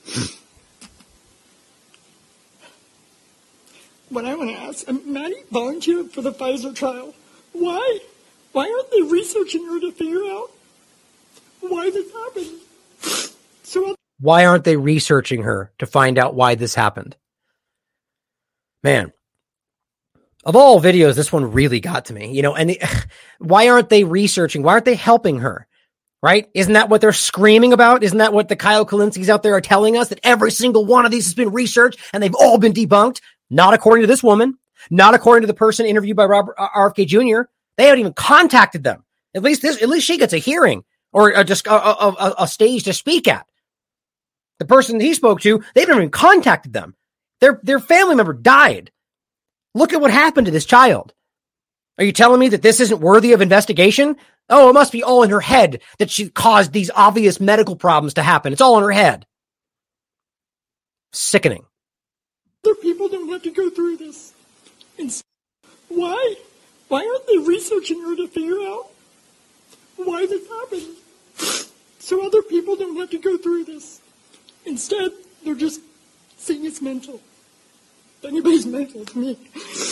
What I want to ask, Maddie volunteered for the Pfizer trial. Why? Why aren't they researching her to figure out why this happened? So why aren't they researching her to find out why this happened? Man, of all videos, this one really got to me. You know, and the, why aren't they researching? Why aren't they helping her? Right? Isn't that what they're screaming about? Isn't that what the Kyle Kalinskis out there are telling us? That every single one of these has been researched and they've all been debunked? Not according to this woman. Not according to the person interviewed by Robert uh, R F K Junior They haven't even contacted them. At least this, at least she gets a hearing or a, just a, a, a stage to speak at. The person he spoke to, they haven't even contacted them. Their their family member died. Look at what happened to this child. Are you telling me that this isn't worthy of investigation? Oh, it must be all in her head that she caused these obvious medical problems to happen. It's all in her head. Sickening. Other people don't have to go through this. And why? Why aren't they researching her to figure out why this happened? So other people don't have to go through this. Instead, they're just saying it's mental. If anybody's mental to me.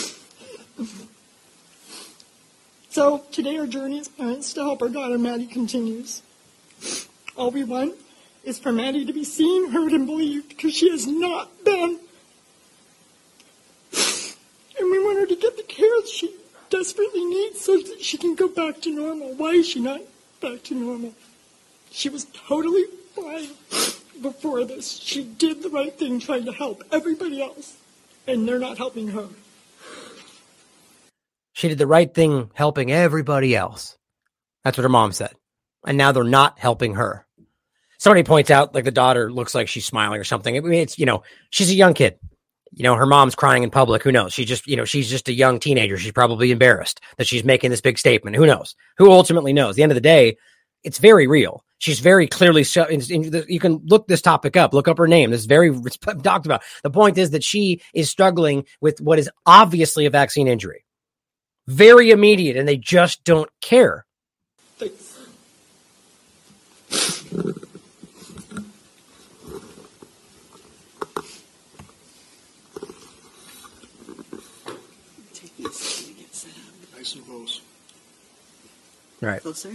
So today our journey as parents to help our daughter Maddie continues. All we want is for Maddie to be seen, heard, and believed because she has not been. And we want her to get the care she desperately needs so that she can go back to normal. Why is she not back to normal? She was totally fine before this. She did the right thing trying to help everybody else, and they're not helping her. She did the right thing helping everybody else. That's what her mom said. And now they're not helping her. Somebody points out, like, the daughter looks like she's smiling or something. I mean, it's, you know, she's a young kid. You know, her mom's crying in public. Who knows? She just, you know, she's just a young teenager. She's probably embarrassed that she's making this big statement. Who knows? Who ultimately knows? At the end of the day, it's very real. She's very clearly, so, in, in the, you can look this topic up, look up her name. This is very it's talked about. The point is that she is struggling with what is obviously a vaccine injury. Very immediate, and they just don't care. Thanks. Nice and close. Right. Closer.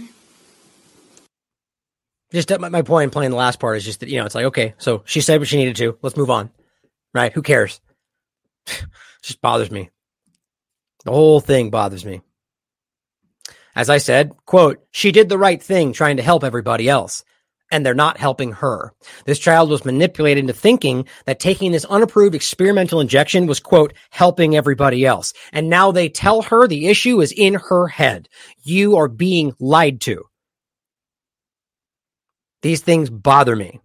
Just my, my point in playing the last part is just that, you know, it's like, okay, so she said what she needed to. Let's move on. Right? Who cares? Just bothers me. The whole thing bothers me. As I said, quote, she did the right thing trying to help everybody else, and they're not helping her. This child was manipulated into thinking that taking this unapproved experimental injection was, quote, helping everybody else. And now they tell her the issue is in her head. You are being lied to. These things bother me.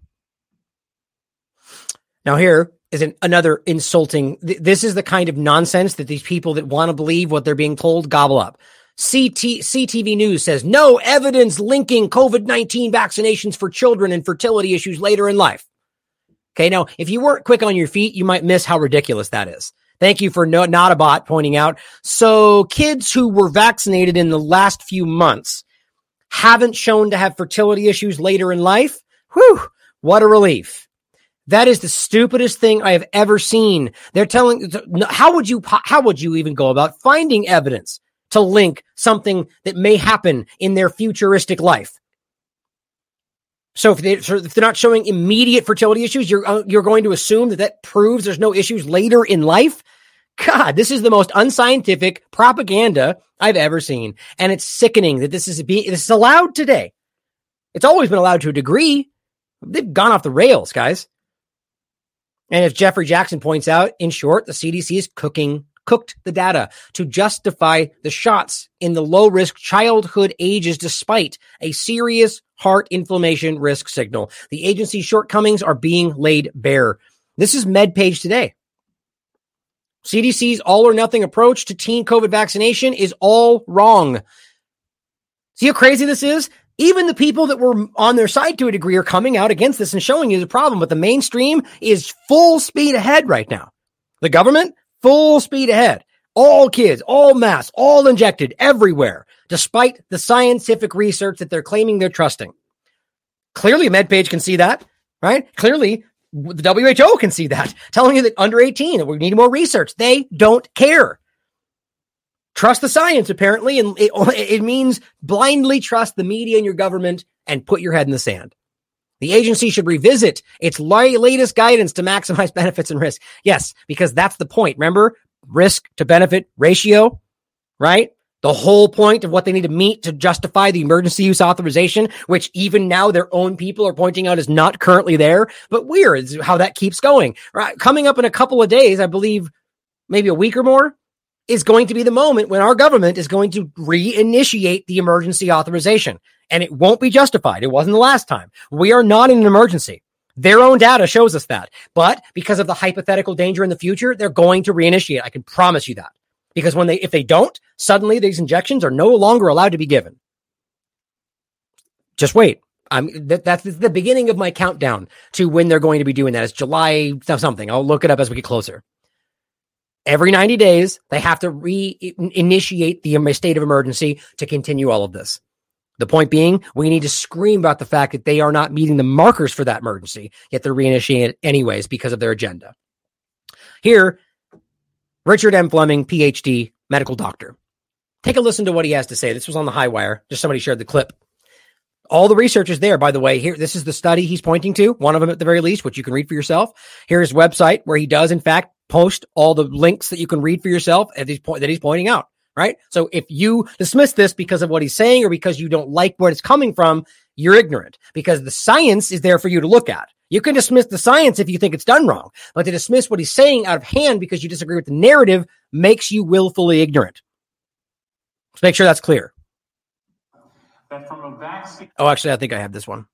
Now here is an, another insulting. Th- this is the kind of nonsense that these people that want to believe what they're being told gobble up. C T, C T V News says no evidence linking COVID nineteen vaccinations for children and fertility issues later in life. Okay, now if you weren't quick on your feet, you might miss how ridiculous that is. Thank you for no, not a bot pointing out. So kids who were vaccinated in the last few months haven't shown to have fertility issues later in life. Whew, what a relief. That is the stupidest thing I have ever seen. They're telling, how would you, how would you even go about finding evidence to link something that may happen in their futuristic life? So if, they, so if they're not showing immediate fertility issues, you're, uh, you're going to assume that that proves there's no issues later in life? God, this is the most unscientific propaganda I've ever seen. And it's sickening that this is being, this is allowed today. It's always been allowed to a degree. They've gone off the rails, guys. And as Jeffrey Jackson points out, in short, the C D C is cooking, cooked the data to justify the shots in the low-risk childhood ages despite a serious heart inflammation risk signal. The agency's shortcomings are being laid bare. This is MedPage Today. C D C's all-or-nothing approach to teen COVID vaccination is all wrong. See how crazy this is? Even the people that were on their side to a degree are coming out against this and showing you the problem, but the mainstream is full speed ahead right now. The government, full speed ahead. All kids, all masks, all injected everywhere, despite the scientific research that they're claiming they're trusting. Clearly, MedPage can see that, right? Clearly, the W H O can see that, telling you that under eighteen, that we need more research. They don't care. Trust the science, apparently, and it, it means blindly trust the media and your government and put your head in the sand. The agency should revisit its latest guidance to maximize benefits and risk. Yes, because that's the point. Remember, risk to benefit ratio, right? The whole point of what they need to meet to justify the emergency use authorization, which even now their own people are pointing out is not currently there. But weird is how that keeps going. Right? Coming up in a couple of days, I believe maybe a week or more, is going to be the moment when our government is going to reinitiate the emergency authorization. And it won't be justified. It wasn't the last time. We are not in an emergency. Their own data shows us that. But because of the hypothetical danger in the future, they're going to reinitiate. I can promise you that. Because when they, if they don't, suddenly these injections are no longer allowed to be given. Just wait. I'm, that, that's the beginning of my countdown to when they're going to be doing that. It's July something. I'll look it up as we get closer. Every ninety days, they have to reinitiate the state of emergency to continue all of this. The point being, we need to scream about the fact that they are not meeting the markers for that emergency, yet they're reinitiating it anyways because of their agenda. Here, Richard M. Fleming, P H D, medical doctor. Take a listen to what he has to say. This was on the Highwire. Just somebody shared the clip. All the research is there, by the way. Here, this is the study he's pointing to, one of them at the very least, which you can read for yourself. Here's his website where he does, in fact, post all the links that you can read for yourself at these point that he's pointing out, right? So if you dismiss this because of what he's saying or because you don't like where it's coming from, you're ignorant because the science is there for you to look at. You can dismiss the science if you think it's done wrong, but to dismiss what he's saying out of hand because you disagree with the narrative makes you willfully ignorant. Let's make sure that's clear. That from a vaccine- oh, actually, I think I have this one.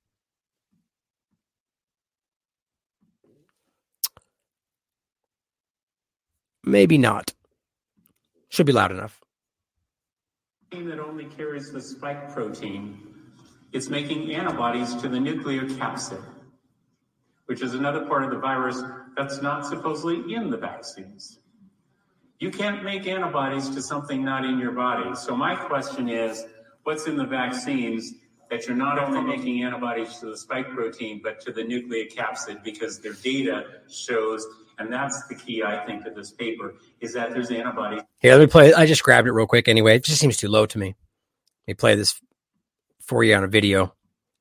Maybe not. Should be loud enough. That only carries the spike protein. It's making antibodies to the nuclear capsid, which is another part of the virus that's not supposedly in the vaccines. You can't make antibodies to something not in your body. So my question is, what's in the vaccines that you're not only making antibodies to the spike protein, but to the nuclear capsid, because their data shows, and that's the key, I think, to this paper, is that there's antibodies. Here, let me play. I just grabbed it real quick anyway. It just seems too low to me. Let me play this for you on a video.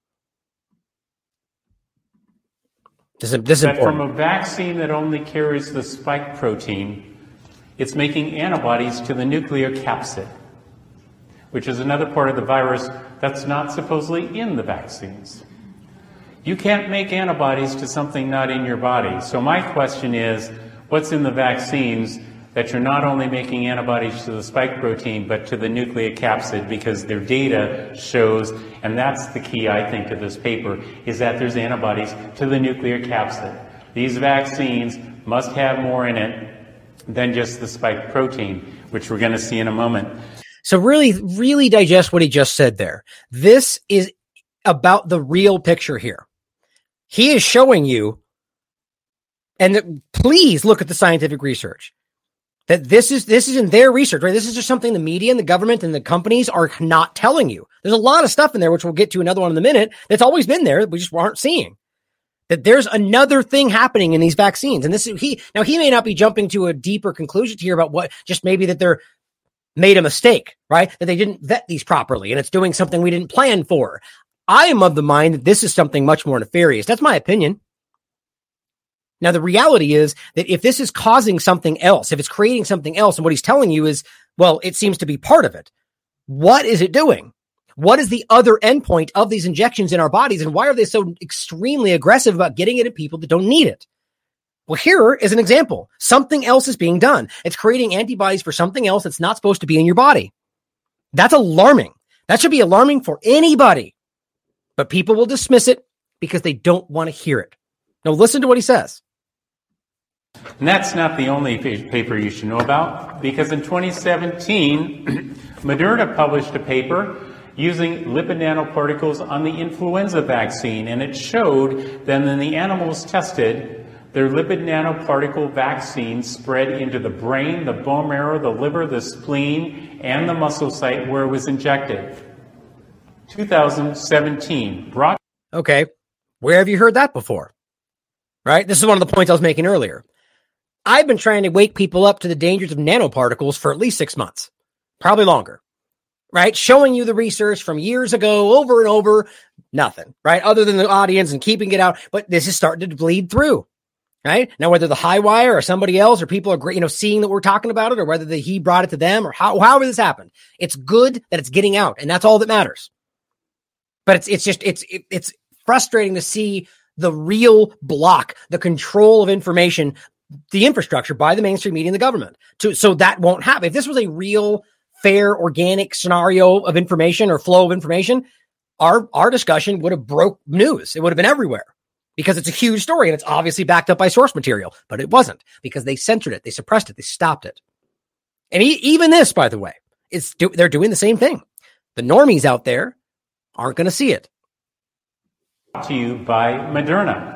This is, this is that important. From a vaccine that only carries the spike protein, it's making antibodies to the nuclear capsid, which is another part of the virus that's not supposedly in the vaccines. You can't make antibodies to something not in your body. So my question is, what's in the vaccines that you're not only making antibodies to the spike protein, but to the nuclear capsid, because their data shows, and that's the key, I think, to this paper, is that there's antibodies to the nuclear capsid. These vaccines must have more in it than just the spike protein, which we're going to see in a moment. So really, really digest what he just said there. This is about the real picture here. He is showing you, and the, please look at the scientific research, that this is this is in their research, right? This is just something the media and the government and the companies are not telling you. There's a lot of stuff in there, which we'll get to another one in a minute, that's always been there, we just aren't seeing. That there's another thing happening in these vaccines. And this is, he, now he may not be jumping to a deeper conclusion here about what, just maybe that they're made a mistake, right? That they didn't vet these properly and it's doing something we didn't plan for. I am of the mind that this is something much more nefarious. That's my opinion. Now, the reality is that if this is causing something else, if it's creating something else, and what he's telling you is, well, it seems to be part of it. What is it doing? What is the other endpoint of these injections in our bodies? And why are they so extremely aggressive about getting it at people that don't need it? Well, here is an example. Something else is being done. It's creating antibodies for something else that's not supposed to be in your body. That's alarming. That should be alarming for anybody. But people will dismiss it because they don't want to hear it. Now, listen to what he says. And that's not the only paper you should know about, because in twenty seventeen, Moderna published a paper using lipid nanoparticles on the influenza vaccine, and it showed that in the animals tested, their lipid nanoparticle vaccine spread into the brain, the bone marrow, the liver, the spleen, and the muscle site where it was injected. two thousand seventeen. Brought- okay, where have you heard that before? Right? This is one of the points I was making earlier. I've been trying to wake people up to the dangers of nanoparticles for at least six months, probably longer, right? Showing you the research from years ago over and over, nothing, right? Other than the audience and keeping it out. But this is starting to bleed through, right? Now, whether the high wire or somebody else or people are, you know, seeing that we're talking about it, or whether the, he brought it to them, or how, however this happened, it's good that it's getting out, and that's all that matters. But it's, it's just, it's, it, it's frustrating to see the real block, the control of information, the infrastructure by the mainstream media and the government. To, so that won't happen. If this was a real, fair, organic scenario of information or flow of information, our, our discussion would have broke news. It would have been everywhere because it's a huge story and it's obviously backed up by source material, but it wasn't because they censored it. They suppressed it. They stopped it. And e- even this, by the way, is do, they're doing the same thing. The normies out there aren't going to see it. To you by Moderna.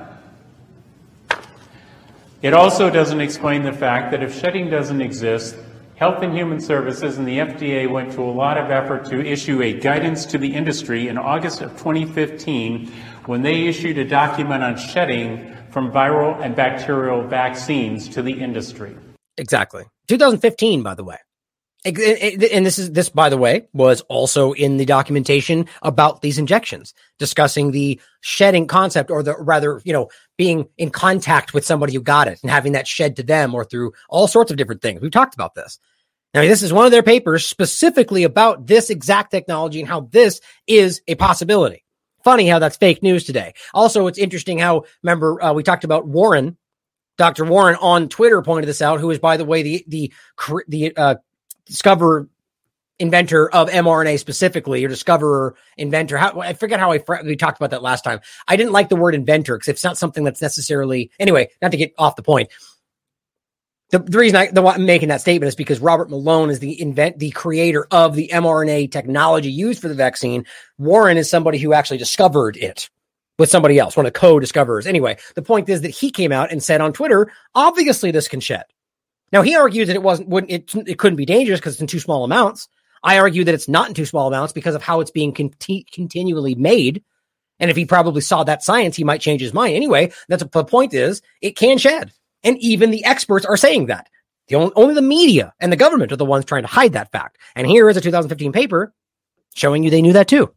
It also doesn't explain the fact that if shedding doesn't exist, Health and Human Services and the F D A went to a lot of effort to issue a guidance to the industry in August of twenty fifteen when they issued a document on shedding from viral and bacterial vaccines to the industry. Exactly. twenty fifteen, by the way. And this is, this, by the way, was also in the documentation about these injections, discussing the shedding concept, or the rather, you know, being in contact with somebody who got it and having that shed to them, or through all sorts of different things. We've talked about this. Now, this is one of their papers specifically about this exact technology and how this is a possibility. Funny how that's fake news today. Also, it's interesting how, remember, uh, we talked about Warren, Doctor Warren on Twitter pointed this out, who is, by the way, the, the, the, uh, discoverer, inventor of mRNA specifically, or discoverer, inventor. How, I forget how I we talked about that last time. I didn't like the word inventor because it's not something that's necessarily, anyway, not to get off the point. The, the reason I, the, I'm making that statement is because Robert Malone is the invent, the creator of the mRNA technology used for the vaccine. Warren is somebody who actually discovered it with somebody else, one of the co-discoverers. Anyway, the point is that he came out and said on Twitter, obviously this can shed. Now he argues that it wasn't, wouldn't, it, it couldn't be dangerous because it's in too small amounts. I argue that it's not in too small amounts because of how it's being conti- continually made. And if he probably saw that science, he might change his mind. Anyway, that's a, the point is it can shed. And even the experts are saying that. The only, only the media and the government are the ones trying to hide that fact. And here is a two thousand fifteen paper showing you they knew that too.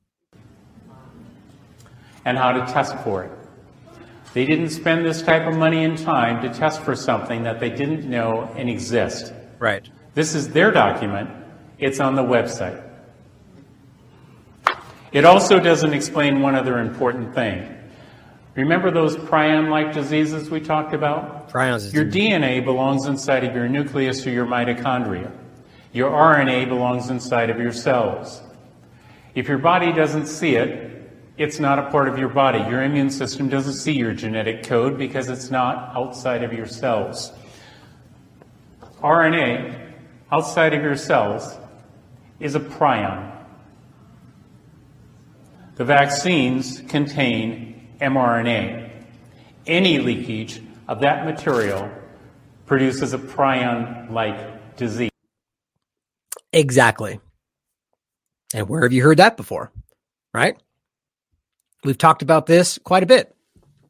And how to test for it. They didn't spend this type of money and time to test for something that they didn't know and exist. Right. This is their document. It's on the website. It also doesn't explain one other important thing. Remember those prion-like diseases we talked about? Prions is your D N A belongs inside of your nucleus or your mitochondria. Your R N A belongs inside of your cells. If your body doesn't see it, it's not a part of your body. Your immune system doesn't see your genetic code because it's not outside of your cells. R N A, outside of your cells, is a prion. The vaccines contain mRNA. Any leakage of that material produces a prion-like disease. Exactly. And where have you heard that before? Right? We've talked about this quite a bit.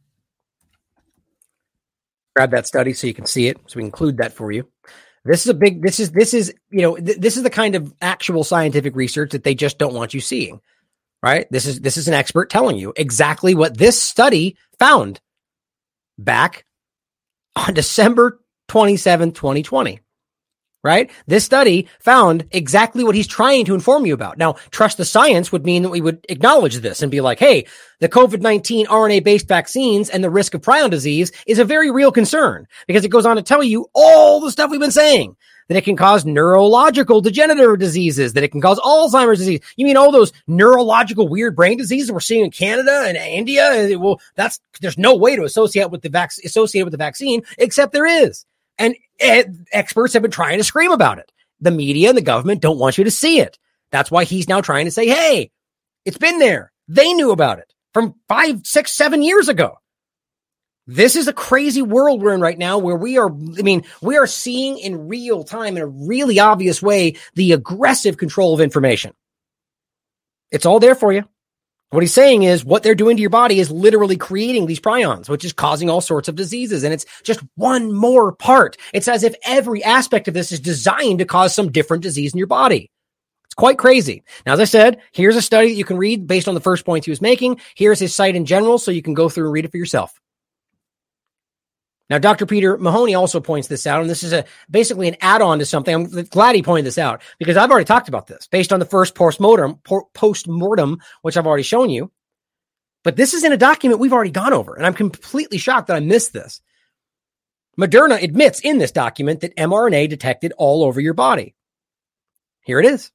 Grab that study so you can see it, so we include that for you. This is a big, this is, this is, you know, th- this is the kind of actual scientific research that they just don't want you seeing. Right? This is, this is an expert telling you exactly what this study found back on December twenty-seventh, twenty twenty. Right? This study found exactly what he's trying to inform you about. Now, trust the science would mean that we would acknowledge this and be like, hey, the COVID nineteen R N A-based vaccines and the risk of prion disease is a very real concern because it goes on to tell you all the stuff we've been saying. That it can cause neurological degenerative diseases, that it can cause Alzheimer's disease. You mean all those neurological weird brain diseases we're seeing in Canada and India? Well, that's, there's no way to associate with the vac- associate with the vaccine, except there is. And ed- experts have been trying to scream about it. The media and the government don't want you to see it. That's why he's now trying to say, hey, it's been there. They knew about it from five, six, seven years ago. This is a crazy world we're in right now where we are, I mean, we are seeing in real time, in a really obvious way, the aggressive control of information. It's all there for you. What he's saying is what they're doing to your body is literally creating these prions, which is causing all sorts of diseases. And it's just one more part. It's as if every aspect of this is designed to cause some different disease in your body. It's quite crazy. Now, as I said, here's a study that you can read based on the first points he was making. Here's his site in general, so you can go through and read it for yourself. Now, Doctor Peter Mahoney also points this out, and this is a basically an add-on to something. I'm glad he pointed this out because I've already talked about this based on the first post-mortem, post-mortem, which I've already shown you. But this is in a document we've already gone over, and I'm completely shocked that I missed this. Moderna admits in this document that mRNA detected all over your body. Here it is.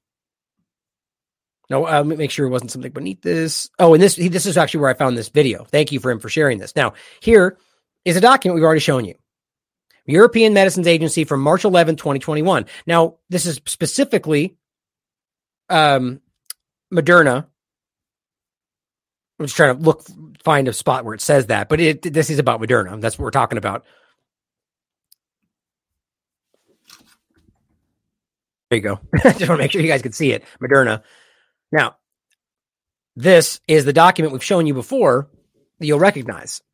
No, uh, make sure it wasn't something beneath this. Oh, and this this is actually where I found this video. Thank you for him for sharing this. Now, here is a document we've already shown you. European Medicines Agency from March eleventh, twenty twenty-one. Now, this is specifically um, Moderna. I'm just trying to look, find a spot where it says that, but it, this is about Moderna. That's what we're talking about. There you go. I just want to make sure you guys can see it. Moderna. Now, this is the document we've shown you before that you'll recognize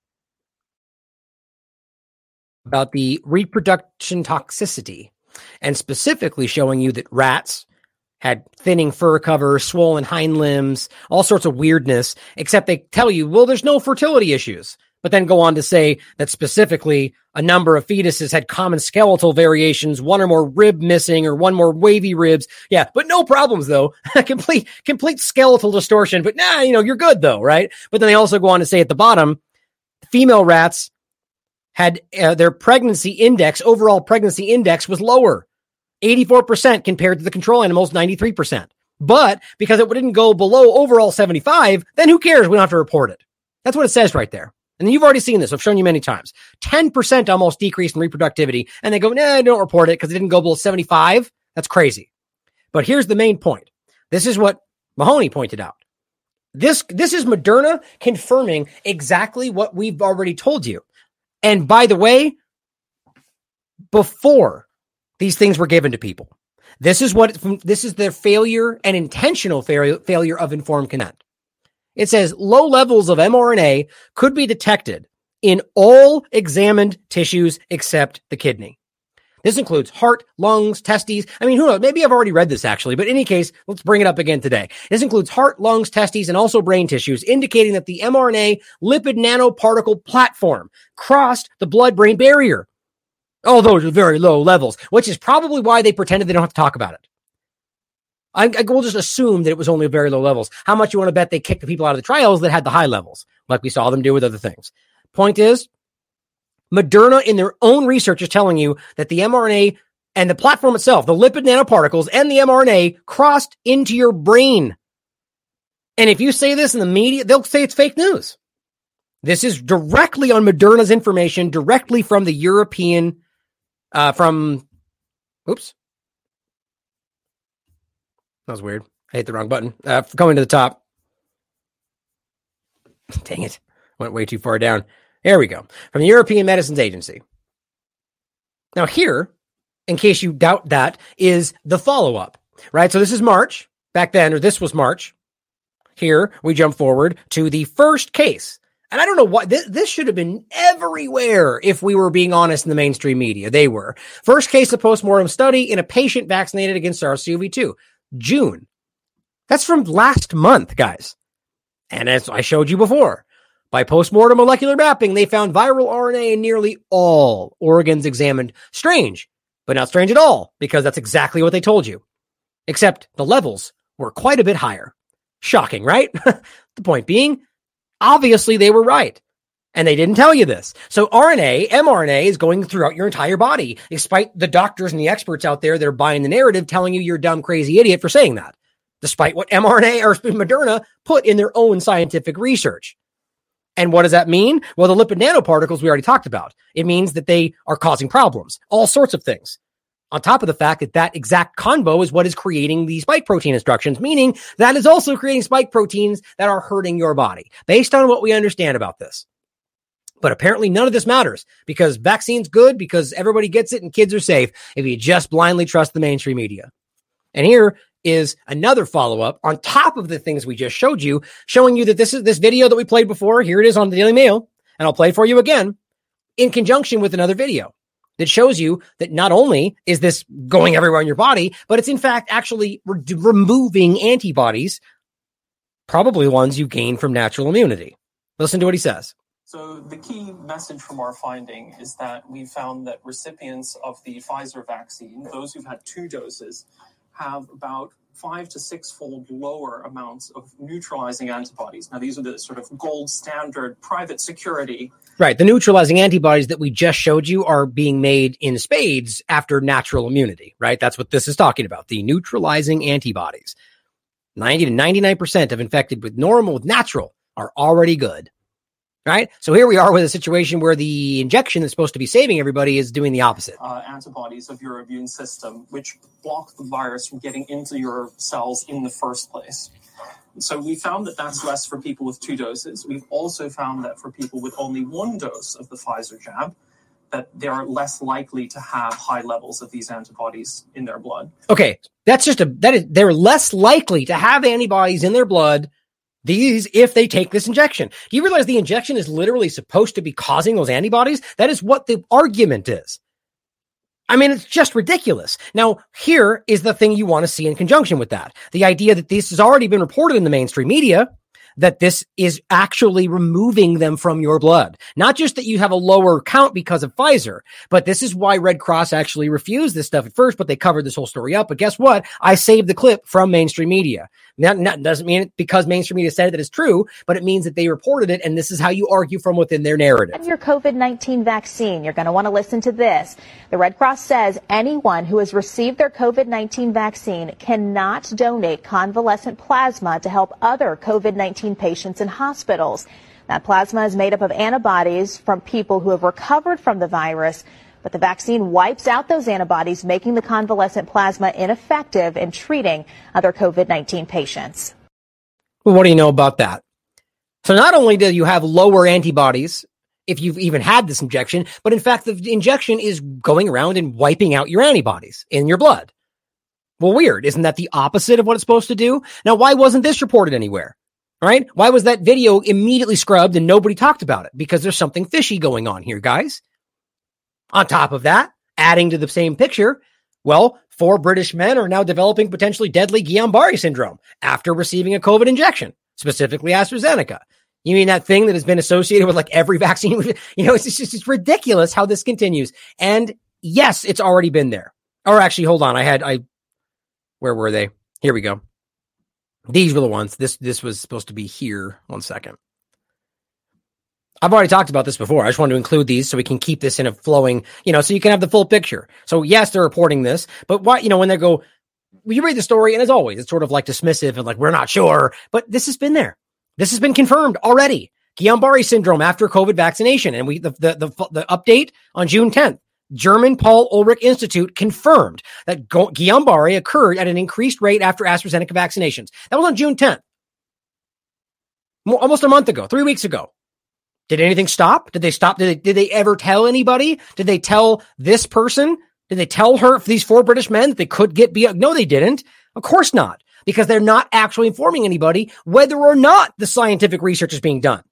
about the reproduction toxicity, and specifically showing you that rats had thinning fur cover, swollen hind limbs, all sorts of weirdness, except they tell you, well, there's no fertility issues, but then go on to say that specifically a number of fetuses had common skeletal variations, one or more rib missing or one more wavy ribs. Yeah, but no problems though. complete, complete skeletal distortion, but nah, you know, you're good though, right? But then they also go on to say at the bottom, female rats had uh, their pregnancy index, overall pregnancy index was lower, eighty-four percent compared to the control animals, ninety-three percent. But because it didn't go below overall seventy-five, then who cares? We don't have to report it. That's what it says right there. And you've already seen this. I've shown you many times. ten percent almost decrease in reproductivity. And they go, nah, don't report it because it didn't go below seventy-five. That's crazy. But here's the main point. This is what Mahoney pointed out. This, this is Moderna confirming exactly what we've already told you. And by the way, before these things were given to people, this is what, this is their failure and intentional failure, failure of informed consent. It says low levels of mRNA could be detected in all examined tissues except the kidney. This includes heart, lungs, testes. I mean, who knows? Maybe I've already read this actually, but in any case, let's bring it up again today. This includes heart, lungs, testes, and also brain tissues, indicating that the mRNA lipid nanoparticle platform crossed the blood-brain barrier. Oh, those are very low levels, which is probably why they pretended they don't have to talk about it. I, I will just assume that it was only very low levels. How much you want to bet they kicked the people out of the trials that had the high levels, like we saw them do with other things? Point is, Moderna in their own research is telling you that the mRNA and the platform itself, the lipid nanoparticles and the mRNA crossed into your brain. And if you say this in the media, they'll say it's fake news. This is directly on Moderna's information, directly from the European, uh, from, oops. That was weird. I hit the wrong button. Uh, going to the top. Dang it. Went way too far down. There we go. From the European Medicines Agency. Now here, in case you doubt that, is the follow-up, right? So this is March. Back then, or this was March. Here, we jump forward to the first case. And I don't know what, this, this should have been everywhere if we were being honest in the mainstream media. They were. First case of postmortem study in a patient vaccinated against SARS-C o V two. June. That's from last month, guys. And as I showed you before, by postmortem molecular mapping, they found viral R N A in nearly all organs examined. Strange, but not strange at all, because that's exactly what they told you. Except the levels were quite a bit higher. Shocking, right? The point being, obviously they were right. And they didn't tell you this. So R N A, mRNA is going throughout your entire body, despite the doctors and the experts out there that are buying the narrative telling you you're a dumb, crazy idiot for saying that. Despite what mRNA or Moderna put in their own scientific research. And what does that mean? Well, the lipid nanoparticles we already talked about. It means that they are causing problems, all sorts of things. On top of the fact that that exact combo is what is creating the spike protein instructions, meaning that is also creating spike proteins that are hurting your body, based on what we understand about this. But apparently none of this matters because vaccine's good because everybody gets it and kids are safe if you just blindly trust the mainstream media. And here is another follow-up on top of the things we just showed you, showing you that this is this video that we played before. Here it is on the Daily Mail, and I'll play it for you again in conjunction with another video that shows you that not only is this going everywhere in your body, but it's in fact actually re- removing antibodies, probably ones you gain from natural immunity. Listen to what he says. So the key message from our finding is that we found that recipients of the Pfizer vaccine, those who've had two doses, have about five to six-fold lower amounts of neutralizing antibodies. Now, these are the sort of gold standard private security. Right. The neutralizing antibodies that we just showed you are being made in spades after natural immunity, right? That's what this is talking about. The neutralizing antibodies. ninety to ninety-nine percent of infected with normal, with natural, are already good. Right? So here we are with a situation where the injection that's supposed to be saving everybody is doing the opposite. Uh, antibodies of your immune system, which block the virus from getting into your cells in the first place. So we found that that's less for people with two doses. We've also found that for people with only one dose of the Pfizer jab, that they are less likely to have high levels of these antibodies in their blood. Okay, that's just a, that is, they're less likely to have antibodies in their blood These, if they take this injection. Do you realize the injection is literally supposed to be causing those antibodies? That is what the argument is. I mean, it's just ridiculous. Now, here is the thing you want to see in conjunction with that. The idea that this has already been reported in the mainstream media, that this is actually removing them from your blood. Not just that you have a lower count because of Pfizer, but this is why Red Cross actually refused this stuff at first, but they covered this whole story up. But guess what? I saved the clip from mainstream media. That, that doesn't mean it because mainstream media said that it's true, but it means that they reported it, and this is how you argue from within their narrative. And your COVID nineteen vaccine, you're going to want to listen to this. The Red Cross says anyone who has received their COVID nineteen vaccine cannot donate convalescent plasma to help other COVID nineteen patients in hospitals. That plasma is made up of antibodies from people who have recovered from the virus, but the vaccine wipes out those antibodies, making the convalescent plasma ineffective in treating other COVID nineteen patients. Well, what do you know about that? So not only do you have lower antibodies if you've even had this injection, but in fact, the injection is going around and wiping out your antibodies in your blood. Well, weird. Isn't that the opposite of what it's supposed to do? Now, why wasn't this reported anywhere? Right? Why was that video immediately scrubbed and nobody talked about it? Because there's something fishy going on here, guys. On top of that, adding to the same picture, well, four British men are now developing potentially deadly Guillain-Barré syndrome after receiving a COVID injection, specifically AstraZeneca. You mean that thing that has been associated with like every vaccine? You know, it's just it's ridiculous how this continues. And yes, it's already been there. Or actually, hold on. I had, I, where were they? Here we go. These were the ones. This, this was supposed to be here. One second. I've already talked about this before. I just wanted to include these so we can keep this in a flowing, you know, so you can have the full picture. So yes, they're reporting this, but why, you know, when they go, well, you read the story and as always, it's sort of like dismissive and like, we're not sure, but this has been there. This has been confirmed already. Guillain-Barré syndrome after COVID vaccination. And we, the, the, the, the update on June tenth, German Paul Ulrich Institute confirmed that Guillain-Barré occurred at an increased rate after AstraZeneca vaccinations. That was on June tenth. Almost a month ago, three weeks ago. Did anything stop? Did they stop? Did they, did they ever tell anybody? Did they tell this person? Did they tell her, these four British men, that they could get B? No, they didn't. Of course not. Because they're not actually informing anybody whether or not the scientific research is being done.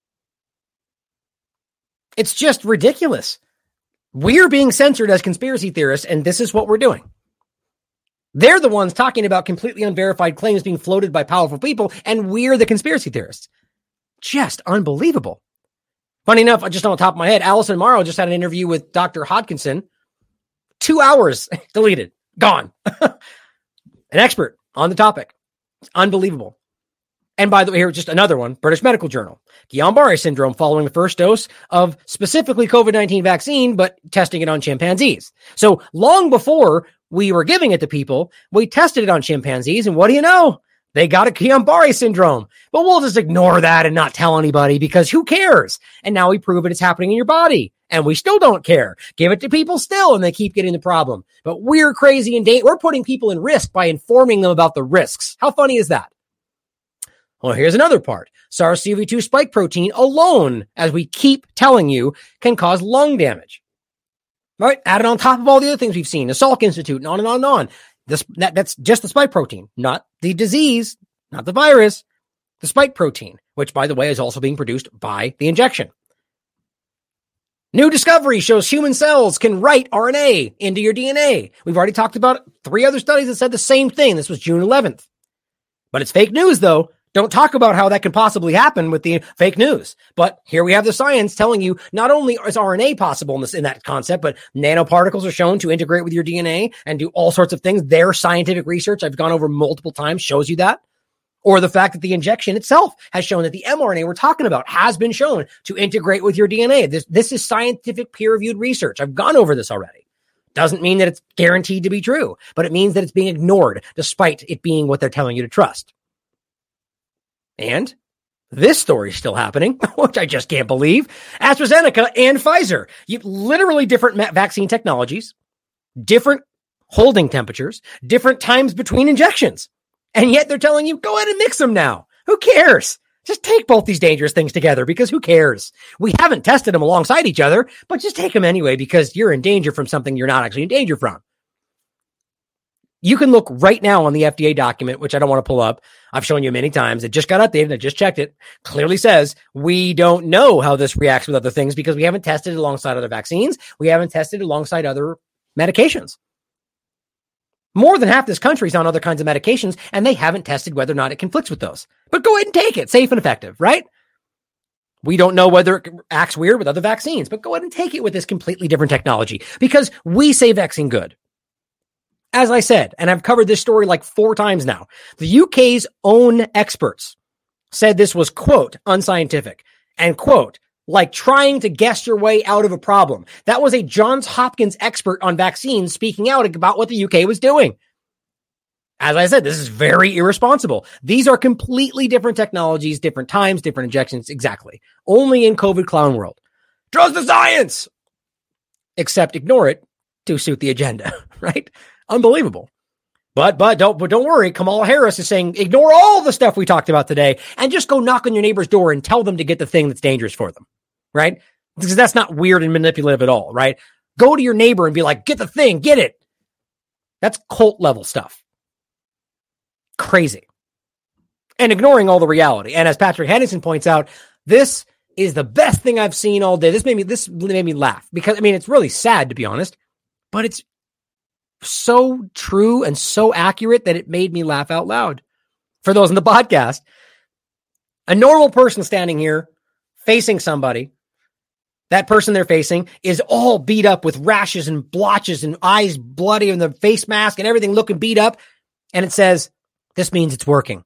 It's just ridiculous. We're being censored as conspiracy theorists, and this is what we're doing. They're the ones talking about completely unverified claims being floated by powerful people, and we're the conspiracy theorists. Just unbelievable. Funny enough, just on the top of my head, Alison Morrow just had an interview with Doctor Hodkinson. Two hours deleted, gone. An expert on the topic. It's unbelievable. And by the way, here's just another one, British Medical Journal. Guillain-Barré syndrome following the first dose of specifically COVID nineteen vaccine, but testing it on chimpanzees. So long before we were giving it to people, we tested it on chimpanzees, and what do you know? They got a Guillain-Barré syndrome. But we'll just ignore that and not tell anybody because who cares? And now we prove it, it's happening in your body. And we still don't care. Give it to people still, and they keep getting the problem. But we're crazy and da- we're putting people in risk by informing them about the risks. How funny is that? Well, here's another part. SARS-C o V two spike protein alone, as we keep telling you, can cause lung damage. Right? Added on top of all the other things we've seen, the Salk Institute, and on and on and on. This, that, that's just the spike protein, not the disease, not the virus, the spike protein, which, by the way, is also being produced by the injection. New discovery shows human cells can write R N A into your D N A. We've already talked about three other studies that said the same thing. This was June eleventh. But it's fake news, though. Don't talk about how that can possibly happen with the fake news. But here we have the science telling you not only is R N A possible in, this, in that concept, but nanoparticles are shown to integrate with your D N A and do all sorts of things. Their scientific research, I've gone over multiple times, shows you that. Or the fact that the injection itself has shown that the mRNA we're talking about has been shown to integrate with your D N A. This, this is scientific peer-reviewed research. I've gone over this already. Doesn't mean that it's guaranteed to be true, but it means that it's being ignored despite it being what they're telling you to trust. And this story is still happening, which I just can't believe. AstraZeneca and Pfizer, you literally different ma- vaccine technologies, different holding temperatures, different times between injections. And yet they're telling you, go ahead and mix them now. Who cares? Just take both these dangerous things together because who cares? We haven't tested them alongside each other, but just take them anyway because you're in danger from something you're not actually in danger from. You can look right now on the F D A document, which I don't want to pull up. I've shown you many times. It just got updated. I just checked it. Clearly says we don't know how this reacts with other things because we haven't tested it alongside other vaccines. We haven't tested it alongside other medications. More than half this country is on other kinds of medications, and they haven't tested whether or not it conflicts with those. But go ahead and take it. Safe and effective, right? We don't know whether it acts weird with other vaccines, but go ahead and take it with this completely different technology because we say vaccine good. As I said, and I've covered this story like four times now, the U K's own experts said this was, quote, unscientific, and, quote, like trying to guess your way out of a problem. That was a Johns Hopkins expert on vaccines speaking out about what the U K was doing. As I said, this is very irresponsible. These are completely different technologies, different times, different injections. Exactly. Only in COVID clown world. Trust the science! Except ignore it to suit the agenda, right? Unbelievable. But, but don't, but don't worry. Kamala Harris is saying, ignore all the stuff we talked about today and just go knock on your neighbor's door and tell them to get the thing that's dangerous for them, right? Because that's not weird and manipulative at all, right? Go to your neighbor and be like, get the thing, get it. That's cult level stuff. Crazy. And ignoring all the reality. And as Patrick Henningsen points out, this is the best thing I've seen all day. This made me, this made me laugh because, I mean, it's really sad to be honest, but it's so true and so accurate that it made me laugh out loud. For those in the podcast, a normal person standing here facing somebody, that person they're facing is all beat up with rashes and blotches and eyes bloody and the face mask and everything looking beat up. And it says, this means it's working.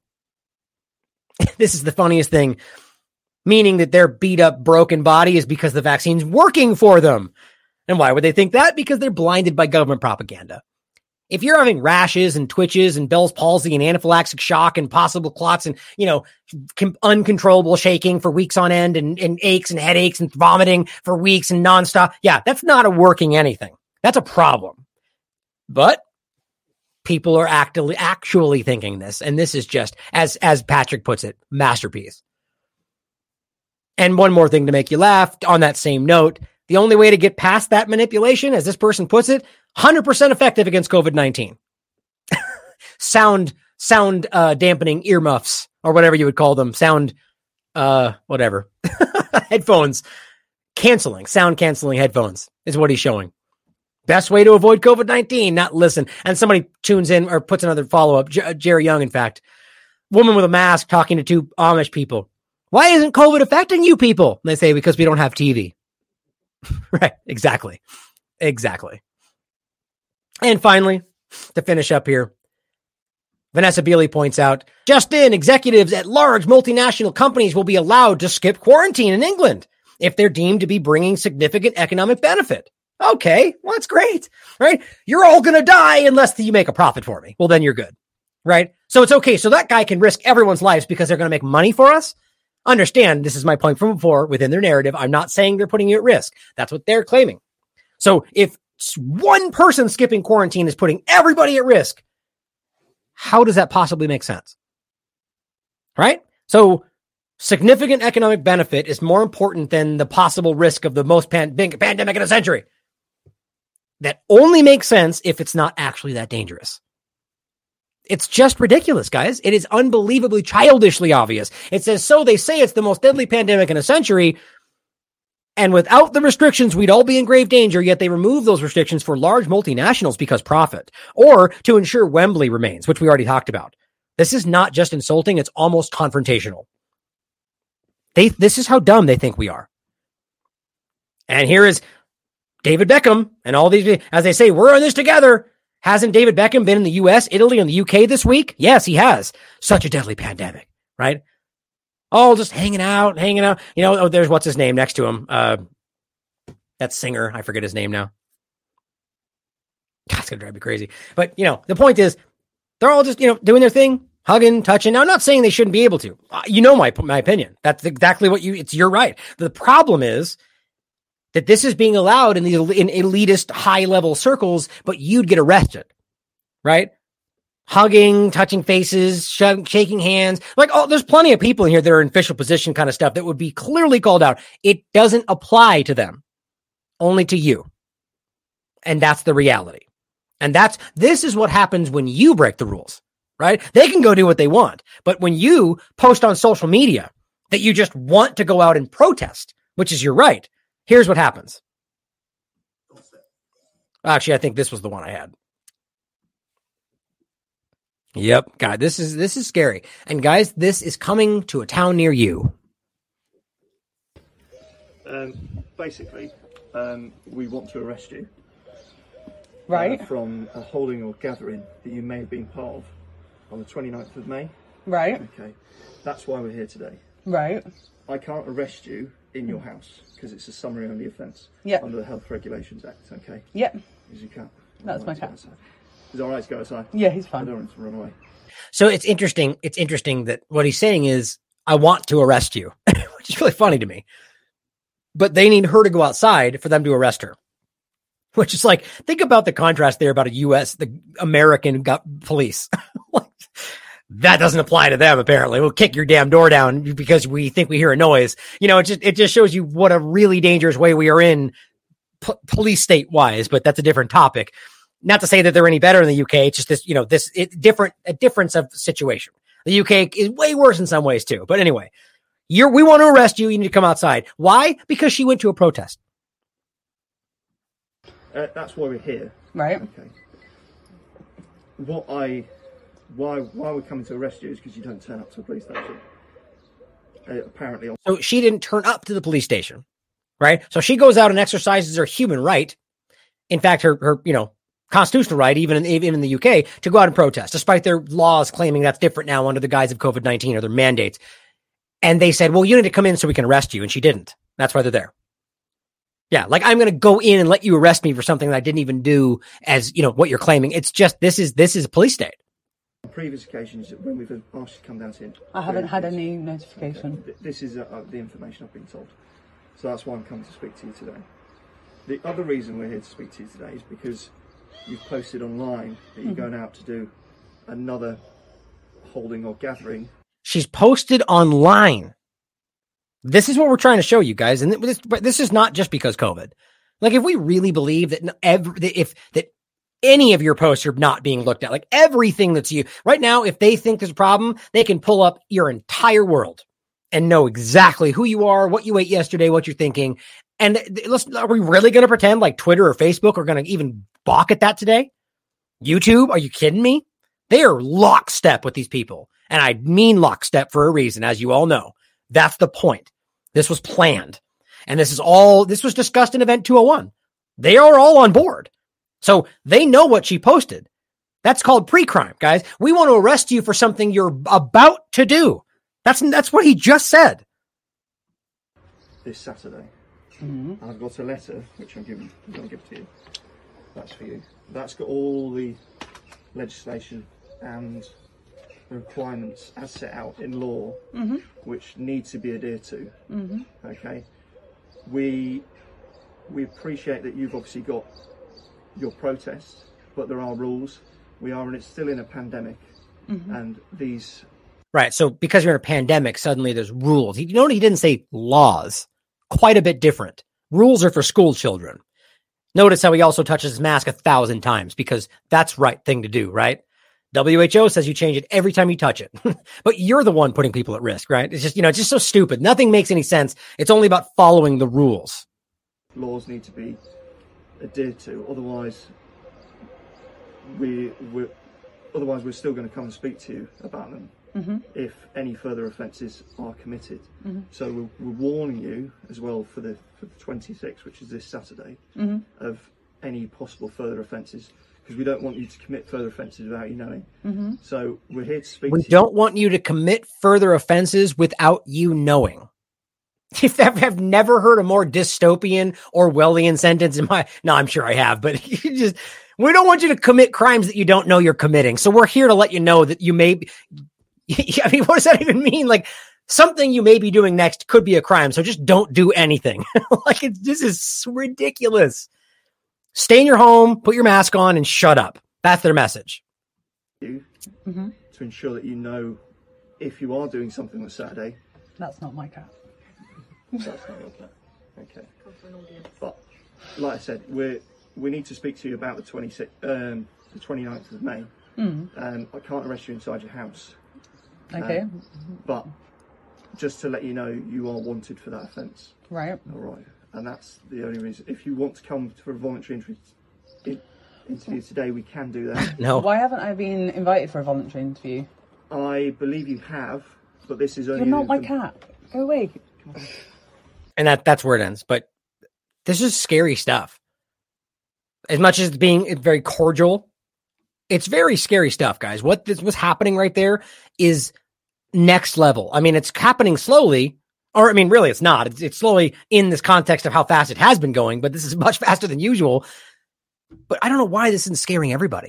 This is the funniest thing, meaning that their beat up, broken body is because the vaccine's working for them. And why would they think that? Because they're blinded by government propaganda. If you're having rashes and twitches and Bell's palsy and anaphylactic shock and possible clots and, you know, com- uncontrollable shaking for weeks on end and, and aches and headaches and vomiting for weeks and nonstop. Yeah, that's not a working anything. That's a problem. But people are actually, actually thinking this. And this is just, as, as Patrick puts it, masterpiece. And one more thing to make you laugh on that same note. The only way to get past that manipulation, as this person puts it, one hundred percent effective against COVID nineteen. sound, sound, uh, dampening earmuffs or whatever you would call them. Sound, uh, whatever. Headphones. Canceling, sound canceling headphones is what he's showing. Best way to avoid COVID nineteen, not listen. And somebody tunes in or puts another follow-up. J- Jerry Young, in fact. Woman with a mask talking to two Amish people. Why isn't COVID affecting you people? And they say, because we don't have T V. Right. Exactly. Exactly. And finally, to finish up here, Vanessa Beeley points out, just in, executives at large multinational companies will be allowed to skip quarantine in England if they're deemed to be bringing significant economic benefit. Okay, well, that's great, right? You're all going to die unless you make a profit for me. Well, then you're good, right? So it's okay. So that guy can risk everyone's lives because they're going to make money for us. Understand, this is my point from before within their narrative. I'm not saying they're putting you at risk. That's what they're claiming. So if one person skipping quarantine is putting everybody at risk, how does that possibly make sense? Right? So significant economic benefit is more important than the possible risk of the most pan- big pandemic in a century. That only makes sense if it's not actually that dangerous. It's just ridiculous, guys. It is unbelievably childishly obvious. It says, so they say it's the most deadly pandemic in a century, and without the restrictions, we'd all be in grave danger, yet they remove those restrictions for large multinationals because profit, or to ensure Wembley remains, which we already talked about. This is not just insulting, it's almost confrontational. They, this is how dumb they think we are. And here is David Beckham and all these, as they say, we're in this together. Hasn't David Beckham been in the U S, Italy, and the U K this week? Yes, he has. Such a deadly pandemic, right? All just hanging out, hanging out. You know, oh, there's what's his name next to him. Uh, that singer. I forget his name now. God, it's going to drive me crazy. But, you know, the point is, they're all just, you know, doing their thing, hugging, touching. Now, I'm not saying they shouldn't be able to. Uh, you know my my opinion. That's exactly what you, it's your right. The problem is that this is being allowed in the in elitist high-level circles, but you'd get arrested, right? Hugging, touching faces, sh- shaking hands. Like, oh, there's plenty of people in here that are in official position kind of stuff that would be clearly called out. It doesn't apply to them, only to you. And that's the reality. And that's, this is what happens when you break the rules, right? They can go do what they want. But when you post on social media that you just want to go out and protest, which is your right, here's what happens. Actually, I think this was the one I had. Yep. God, this is, this is scary. And guys, this is coming to a town near you. Um, basically, um, we want to arrest you. Right. Uh, from a holding or gathering that you may have been part of on the twenty-ninth of May. Right. Okay. That's why we're here today. Right. I can't arrest you in your house because it's a summary only offence. Yep. Under the Health Regulations Act, okay? Yep. Because you can't. That's my cat. Is it all right to go outside? Yeah, he's fine. I don't want to run away. So it's interesting. It's interesting that what he's saying is, I want to arrest you, which is really funny to me. But they need her to go outside for them to arrest her. Which is like, think about the contrast there about a U S, the American police. That doesn't apply to them, apparently. We'll kick your damn door down because we think we hear a noise. You know, it just, it just shows you what a really dangerous way we are in p- police state wise, but that's a different topic. Not to say that they're any better in the U K. It's just this, you know, this it, different, a difference of situation. The U K is way worse in some ways too. But anyway, you're, we want to arrest you. You need to come outside. Why? Because she went to a protest. Uh, that's why we're here. Right. Okay. What I, why, why we're coming to arrest you is because you don't turn up to a police station. Uh, apparently. So she didn't turn up to the police station, right? So she goes out and exercises her human right. In fact, her, her, you know, constitutional right, even in, even in the U K, to go out and protest, despite their laws claiming that's different now under the guise of COVID nineteen or their mandates. And they said, well, you need to come in so we can arrest you. And she didn't. That's why they're there. Yeah, like I'm going to go in and let you arrest me for something that I didn't even do as, you know, what you're claiming. It's just, this is, this is a police state. On previous occasions when we've asked you to come down to I haven't had any notification. Okay. This is uh, the information I've been told. So that's why I'm coming to speak to you today. The other reason we're here to speak to you today is because you've posted online that you're mm-hmm. going out to do another holding or gathering. She's posted online. This is what we're trying to show you guys. And this, but this is not just because COVID. Like if we really believe that every, if that any of your posts are not being looked at, like everything that's you right now, if they think there's a problem, they can pull up your entire world and know exactly who you are, what you ate yesterday, what you're thinking. And let's, are we really going to pretend like Twitter or Facebook are going to even balk at that today? YouTube? Are you kidding me? They are lockstep with these people. And I mean lockstep for a reason, as you all know. That's the point. This was planned. And this is all, this was discussed in Event two oh one. They are all on board. So they know what she posted. That's called pre-crime, guys. We want to arrest you for something you're about to do. That's, that's what he just said. This Saturday. Mm-hmm. I've got a letter, which I'm, giving, I'm going to give to you. That's for you. That's got all the legislation and the requirements as set out in law, mm-hmm. which need to be adhered to. Mm-hmm. Okay, we we appreciate that you've obviously got your protest, but there are rules. We are, and it's still in a pandemic, mm-hmm. and these. Right. So because you're in a pandemic, suddenly there's rules. You know, he didn't say laws. Quite a bit different. Rules are for school children. Notice how he also touches his mask a thousand times because that's right thing to do, right? W H O says you change it every time you touch it, but you're the one putting people at risk, right? It's just, you know, it's just so stupid. Nothing makes any sense. It's only about following the rules. Laws need to be adhered to. Otherwise, we, we're, otherwise we're still going to come and speak to you about them mm-hmm. if any further offences are committed. Mm-hmm. So we're, we're warning you as well for the, for the twenty-sixth, which is this Saturday, mm-hmm. of any possible further offences. Because we don't want you to commit further offences without you knowing. Mm-hmm. So we're here to speak we to you. We don't want you to commit further offenses without you knowing. If I've never heard a more dystopian Orwellian sentence in my... No, I'm sure I have, but you just... We don't want you to commit crimes that you don't know you're committing. So we're here to let you know that you may... Be, I mean, what does that even mean? Like, something you may be doing next could be a crime, so just don't do anything. Like, it's, this is ridiculous. Stay in your home, put your mask on, and shut up. That's their message. You, mm-hmm. to ensure that you know if you are doing something on Saturday. That's not my cat. That's not your cat. Okay. But, like I said, we we need to speak to you about the twenty-sixth, um, the twenty-ninth of May. Mm. Um, I can't arrest you inside your house. Okay. Um, but just to let you know, you are wanted for that offence. Right. All right. And that's the only reason. If you want to come for a voluntary interview, in, interview today, we can do that. No. Why haven't I been invited for a voluntary interview? I believe you have, but this is only... You're not my cat. Go away. And that that's where it ends. But this is scary stuff. As much as being very cordial, it's very scary stuff, guys. What this was happening right there is next level. I mean, it's happening slowly. Or, I mean, really, it's not. It's, it's slowly in this context of how fast it has been going, but this is much faster than usual. But I don't know why this isn't scaring everybody.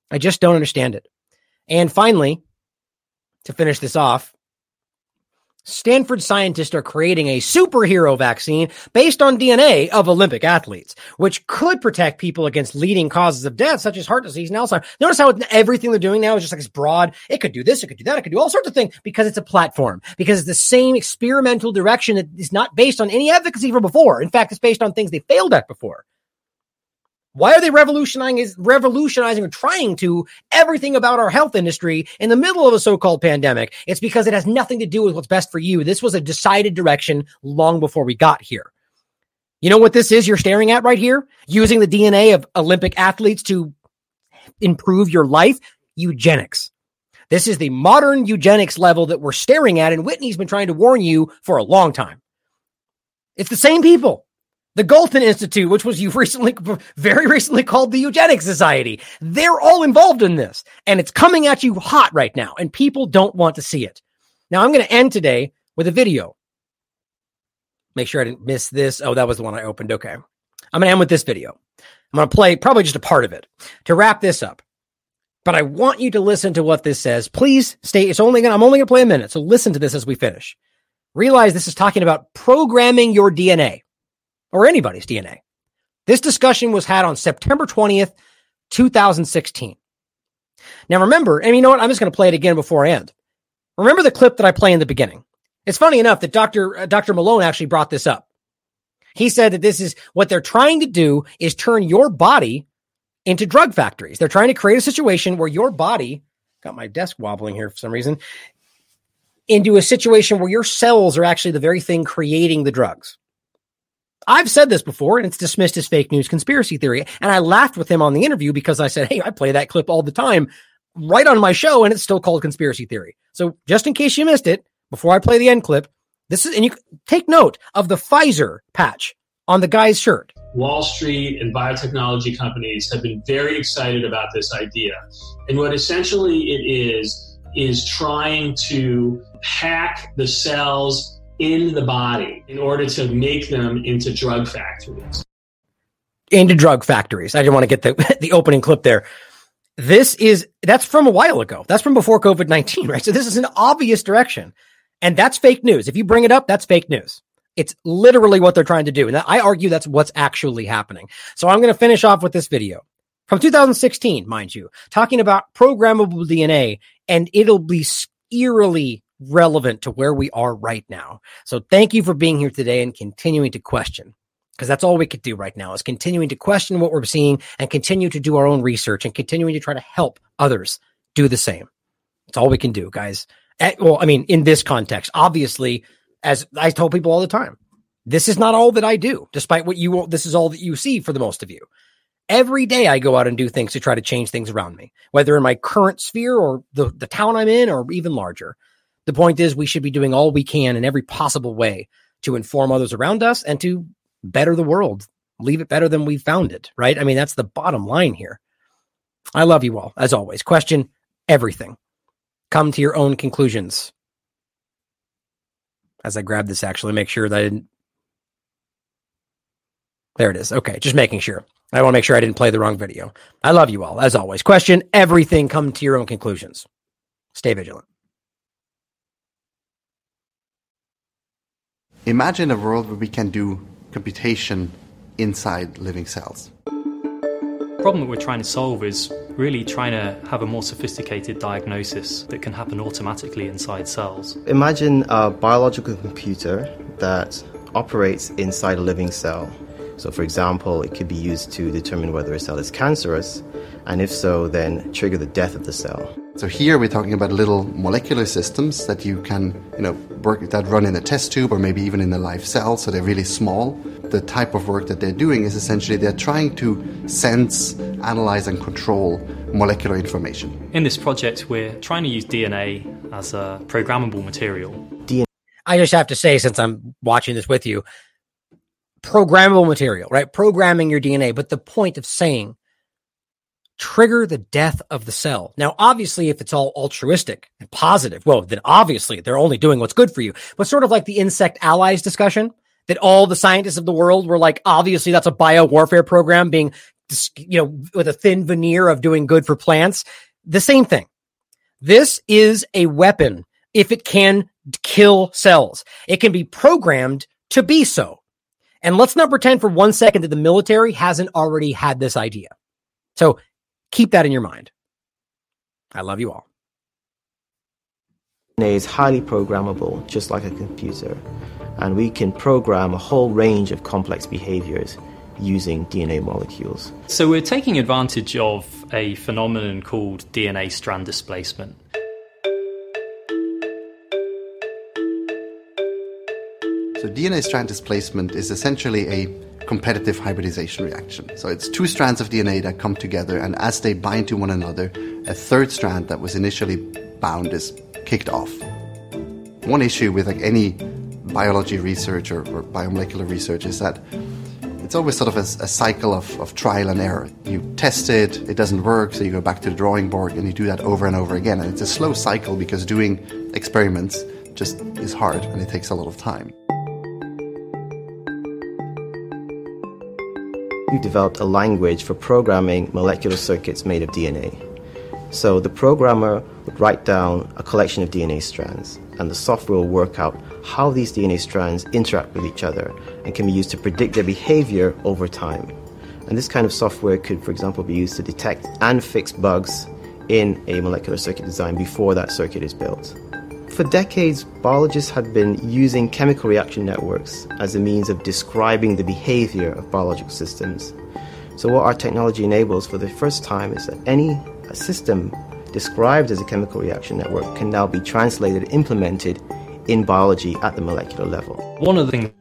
I just don't understand it. And finally, to finish this off, Stanford scientists are creating a superhero vaccine based on D N A of Olympic athletes, which could protect people against leading causes of death, such as heart disease and Alzheimer's. Notice how everything they're doing now is just like this broad. It could do this, it could do that, it could do all sorts of things because it's a platform, because it's the same experimental direction that is not based on any efficacy from before. In fact, it's based on things they failed at before. Why are they revolutionizing, revolutionizing or trying to everything about our health industry in the middle of a so-called pandemic? It's because it has nothing to do with what's best for you. This was a decided direction long before we got here. You know what this is you're staring at right here? Using the D N A of Olympic athletes to improve your life? Eugenics. This is the modern eugenics level that we're staring at, and Whitney's been trying to warn you for a long time. It's the same people. The Galton Institute, which was you recently, very recently called the Eugenics Society. They're all involved in this, and it's coming at you hot right now, and people don't want to see it. Now, I'm going to end today with a video. Make sure I didn't miss this. Oh, that was the one I opened. Okay. I'm going to end with this video. I'm going to play probably just a part of it to wrap this up. But I want you to listen to what this says. Please stay. It's only going I'm only going to play a minute, so listen to this as we finish. Realize this is talking about programming your D N A. Or anybody's D N A. This discussion was had on September twentieth, twenty sixteen. Now remember, and you know what? I'm just going to play it again before I end. Remember the clip that I play in the beginning. It's funny enough that Doctor Uh, Doctor Malone actually brought this up. He said that this is what they're trying to do is turn your body into drug factories. They're trying to create a situation where your body, got my desk wobbling here for some reason, into a situation where your cells are actually the very thing creating the drugs. I've said this before, and it's dismissed as fake news conspiracy theory. And I laughed with him on the interview because I said, hey, I play that clip all the time right on my show, and it's still called conspiracy theory. So just in case you missed it, before I play the end clip, this is, and you take note of the Pfizer patch on the guy's shirt. Wall Street and biotechnology companies have been very excited about this idea. And what essentially it is, is trying to hack the cells in the body in order to make them into drug factories. Into drug factories. I didn't want to get the, the opening clip there. This is, that's from a while ago. That's from before COVID nineteen, right? So this is an obvious direction. And that's fake news. If you bring it up, that's fake news. It's literally what they're trying to do. And I argue that's what's actually happening. So I'm going to finish off with this video from two thousand sixteen, mind you, talking about programmable D N A, and it'll be eerily relevant to where we are right now. So thank you for being here today and continuing to question, because that's all we could do right now is continuing to question what we're seeing and continue to do our own research and continuing to try to help others do the same. That's all we can do, guys. At, well, I mean, in this context, obviously, as I told people all the time, this is not all that I do, despite what you, this is all that you see for the most of you. Every day I go out and do things to try to change things around me, whether in my current sphere or the, the town I'm in or even larger. The point is we should be doing all we can in every possible way to inform others around us and to better the world, leave it better than we found it, right? I mean, that's the bottom line here. I love you all, as always. Question everything. Come to your own conclusions. As I grab this, actually, make sure that I didn't. There it is. Okay, just making sure. I want to make sure I didn't play the wrong video. I love you all, as always. Question everything. Come to your own conclusions. Stay vigilant. Imagine a world where we can do computation inside living cells. The problem that we're trying to solve is really trying to have a more sophisticated diagnosis that can happen automatically inside cells. Imagine a biological computer that operates inside a living cell. So for example, it could be used to determine whether a cell is cancerous, and if so, then trigger the death of the cell. So here we're talking about little molecular systems that you can, you know, work that run in a test tube or maybe even in a live cell, so they're really small. The type of work that they're doing is essentially they're trying to sense, analyze and control molecular information. In this project, we're trying to use D N A as a programmable material. D N A. I just have to say, since I'm watching this with you, programmable material, right? Programming your D N A, but the point of saying trigger the death of the cell. Now, obviously, if it's all altruistic and positive, well, then obviously they're only doing what's good for you. But sort of like the insect allies discussion, that all the scientists of the world were like, obviously that's a bio warfare program being you know, with a thin veneer of doing good for plants. The same thing. This is a weapon if it can kill cells. It can be programmed to be so. And let's not pretend for one second that the military hasn't already had this idea. So keep that in your mind. I love you all. D N A is highly programmable, just like a computer, and we can program a whole range of complex behaviors using D N A molecules. So we're taking advantage of a phenomenon called D N A strand displacement. So D N A strand displacement is essentially a competitive hybridization reaction. So it's two strands of D N A that come together, and as they bind to one another, a third strand that was initially bound is kicked off. One issue with like any biology research or, or biomolecular research is that it's always sort of a, a cycle of, of trial and error. You test it, it doesn't work, so you go back to the drawing board and you do that over and over again. And it's a slow cycle because doing experiments just is hard and it takes a lot of time. We've developed a language for programming molecular circuits made of D N A. So the programmer would write down a collection of D N A strands, and the software will work out how these D N A strands interact with each other and can be used to predict their behavior over time. And this kind of software could, for example, be used to detect and fix bugs in a molecular circuit design before that circuit is built. For decades, biologists had been using chemical reaction networks as a means of describing the behavior of biological systems. So what our technology enables for the first time is that any a system described as a chemical reaction network can now be translated and implemented in biology at the molecular level. One of the things